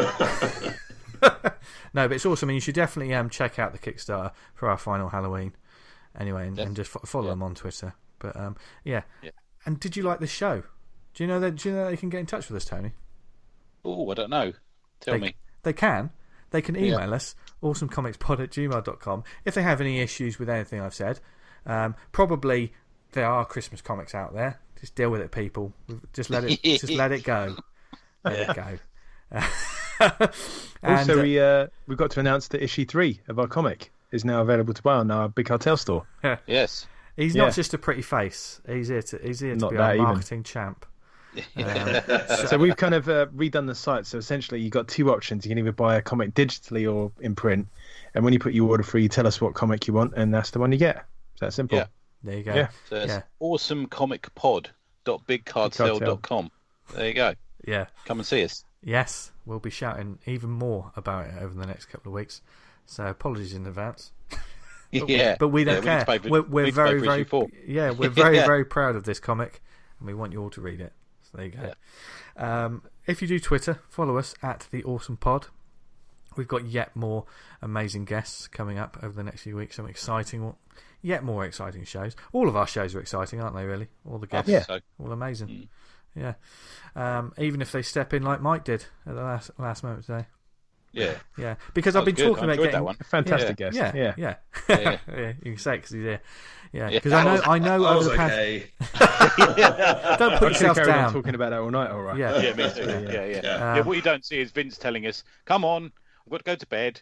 No, but it's awesome, and you should definitely um, check out the Kickstarter for our final Halloween. Anyway, and, and just fo- follow Yeah. them on Twitter. But um, yeah. Yeah. And did you like this show? Do you know that? Do you know that they can get in touch with us, Tony? Oh, I don't know. Tell they, me. They can. They can email us, awesomecomicspod at gmail dot com, if they have any issues with anything I've said. Um, probably there are Christmas comics out there. Just deal with it, people. Just let it. just let it go. Let it go. And, Also, uh, we uh, we got to announce that issue three of our comic is now available to buy on our Big Cartel store. Yes. he's yeah. not just a pretty face. He's here to. He's here to Not be that our even. marketing champ. Um, So we've kind of uh, redone the site. So essentially, you got two options. You can either buy a comic digitally or in print. And when you put your order through, you tell us what comic you want, and that's the one you get. It's that simple. Yeah. there you go. Yeah. So it's Yeah. awesome comic pod dot big cartel dot com. There you go. Yeah. Come and see us. Yes, we'll be shouting even more about it over the next couple of weeks. So apologies in advance. But, yeah. but we don't Yeah, need care. to pay for- we're we we're need to pay very for very issue four. yeah we're very Yeah. very proud of this comic, and we want you all to read it. So there you go. Um, if you do Twitter, follow us at the Awesome Pod. We've got yet more amazing guests coming up over the next few weeks. Some exciting, yet more exciting shows. All of our shows are exciting, aren't they? Really, all the I guests, think Yeah. so. all amazing. Mm. Yeah, um, even if they step in like Mike did at the last last moment today. Yeah. Yeah, because That I've been was good. talking I about enjoyed getting that one. A fantastic yeah, guest. yeah, Yeah. yeah, Yeah. yeah. You can say because he's here. Yeah, Yeah. because I know, I know I over was the past. okay. Don't put I could yourself have carried on down. talking about that all night. All right. Yeah, Yeah, me too. Yeah, yeah. Yeah. yeah. Um, what you don't see is Vince telling us, "Come on, I've got to go to bed."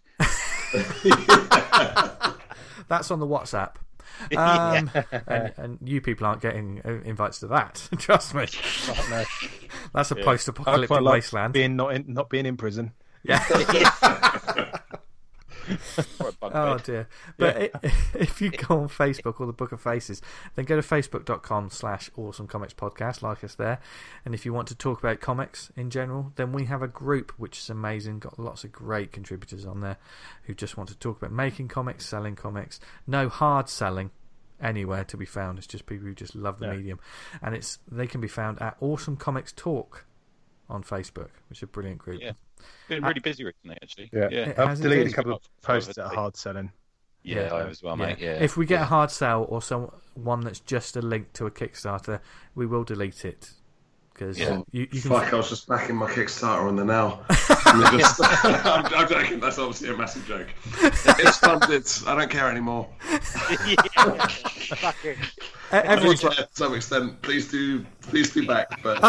that's on the WhatsApp. Um, and, and you people aren't getting uh, invites to that. Trust me. No. That's a Yeah. I post-apocalyptic quite like wasteland. being not in, not being in prison. Yeah. Or a bunk Oh bed. dear! But i if you go on Facebook or the Book of Faces, then go to facebook dot com slash Awesome Comics Podcast. Like us there, and if you want to talk about comics in general, then we have a group which is amazing. Got lots of great contributors on there who just want to talk about making comics, selling comics. No hard selling anywhere to be found. It's just people who just love the Yeah. medium, and it's they can be found at Awesome Comics Talk on Facebook, which is a brilliant group. Yeah. Been really busy recently, actually. Yeah. Yeah. It I've has deleted indeed. a couple of posts that are Privately. hard selling. Yeah, I have as well, mate. Yeah. If we get yeah. a hard sell or some one that's just a link to a Kickstarter, we will delete it because Yeah. you, you can. Fuck, I was just backing my Kickstarter on the now. And they just- I'm, I'm joking, that's obviously a massive joke. It's funded, I don't care anymore. yeah. Fuck it. E- I do Everyone's care like, to some extent. Please do, please do back, but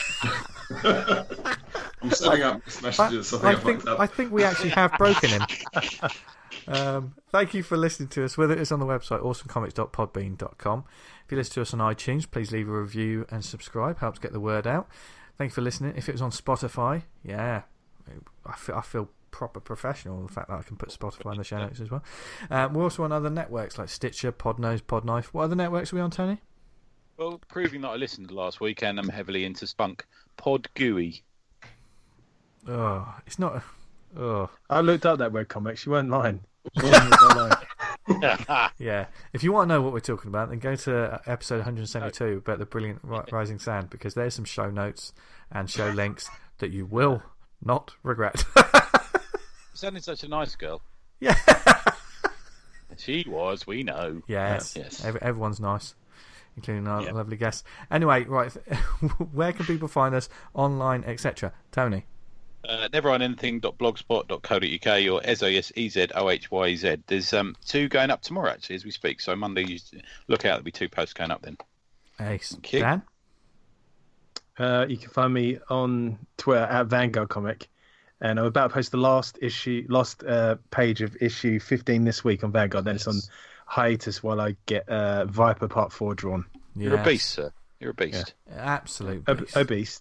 I'm sending out mixed I, messages. I think I I think fucked up. I think we actually have broken him. Um, thank you for listening to us. Whether it's on the website awesome comics dot podbean dot com. If you listen to us on iTunes, please leave a review and subscribe. Helps get the word out. Thank you for listening. If it was on Spotify, yeah, I feel, I feel proper professional. The fact that I can put Spotify in the show notes as well. Um, we're also on other networks like Stitcher, Podnose, Podknife. What other networks are we on, Tony? Well, proving that I listened last weekend, I'm heavily into Spunk. Pod Gooey. Oh, it's not. Oh, I looked up that webcomics. You weren't lying. You weren't lying. yeah. If you want to know what we're talking about, then go to episode one seventy-two about the brilliant Ri- Rising Sand, because there's some show notes and show links that you will not regret. Sounding such a nice girl. Yeah. She was, we know. Yes. Yes. Ev- everyone's nice, including our Yeah. lovely guests. Anyway, right. Where can people find us online, et cetera? Tony. Uh, neverondanything dot blogspot dot co dot uk or S A S E Z O H Y Z. There's um, two going up tomorrow, actually, as we speak. So Monday, you look out, there'll be two posts going up then. Ace. Thank you. Dan. Uh, you can find me on Twitter at Vanguard Comic, and I'm about to post the last issue, last uh, page of issue fifteen this week on Vanguard. Then it's on hiatus while I get uh, Viper Part Four drawn. You're a Yes. beast, sir. You're a beast. Absolute Ob- beast. obese.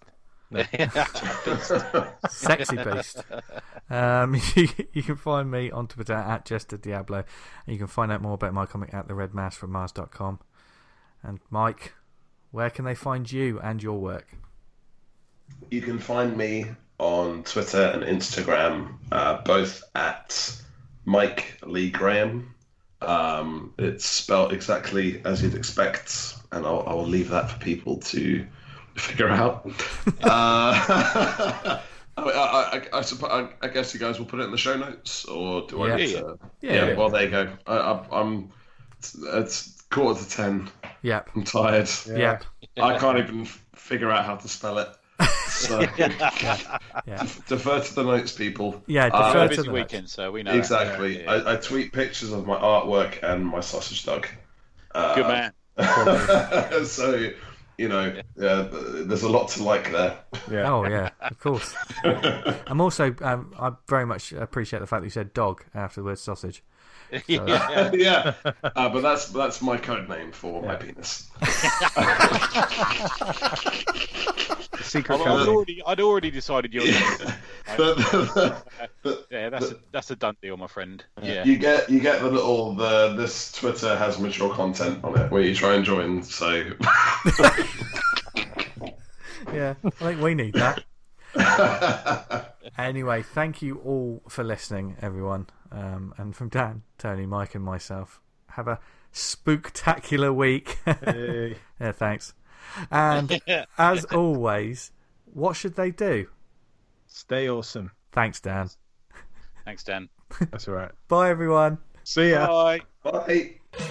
Sexy beast. Um, you, you can find me on Twitter at Jester Diablo, and you can find out more about my comic at the red mask from mars dot com. And Mike, where can they find you and your work? You can find me on Twitter and Instagram, uh, both at Mike Lee Graham. Um, it's spelled exactly as you'd expect, and I'll, I'll leave that for people to figure out. uh, I, I, I, I, suppo- I, I guess you guys will put it in the show notes, or do I Yeah. need Yeah, to? yeah. Yeah, Yeah. well, there you go. I, I, I'm. It's, it's quarter to ten. Yep. I'm tired. Yep. I can't even f- figure out how to spell it. So Yeah. defer to the notes, people. Yeah. Uh, Defer Have a to busy the notes. weekend, so we know. Exactly. Yeah, yeah. I, I tweet pictures of my artwork and my sausage dog. Uh, Good man. so, you know, yeah, there's a lot to like there. Yeah. Oh yeah, of course. I'm also um, I very much appreciate the fact that you said dog after the word sausage. yeah. yeah, uh, but that's that's my code name for my penis. The secret I'd code. already, I'd already decided you're. But the- the- Yeah, that's a, that's a done deal, my friend. Yeah. You get you get the little the this Twitter has mature content on it where you try and join. So Yeah, I think we need that. Anyway, thank you all for listening, everyone. Um, and from Dan, Tony, Mike, and myself, have a spooktacular week. Hey. Yeah, thanks. And as always, what should they do? Stay awesome. Thanks, Dan. Thanks, Dan. That's all right. Bye, everyone. See ya. Bye. bye.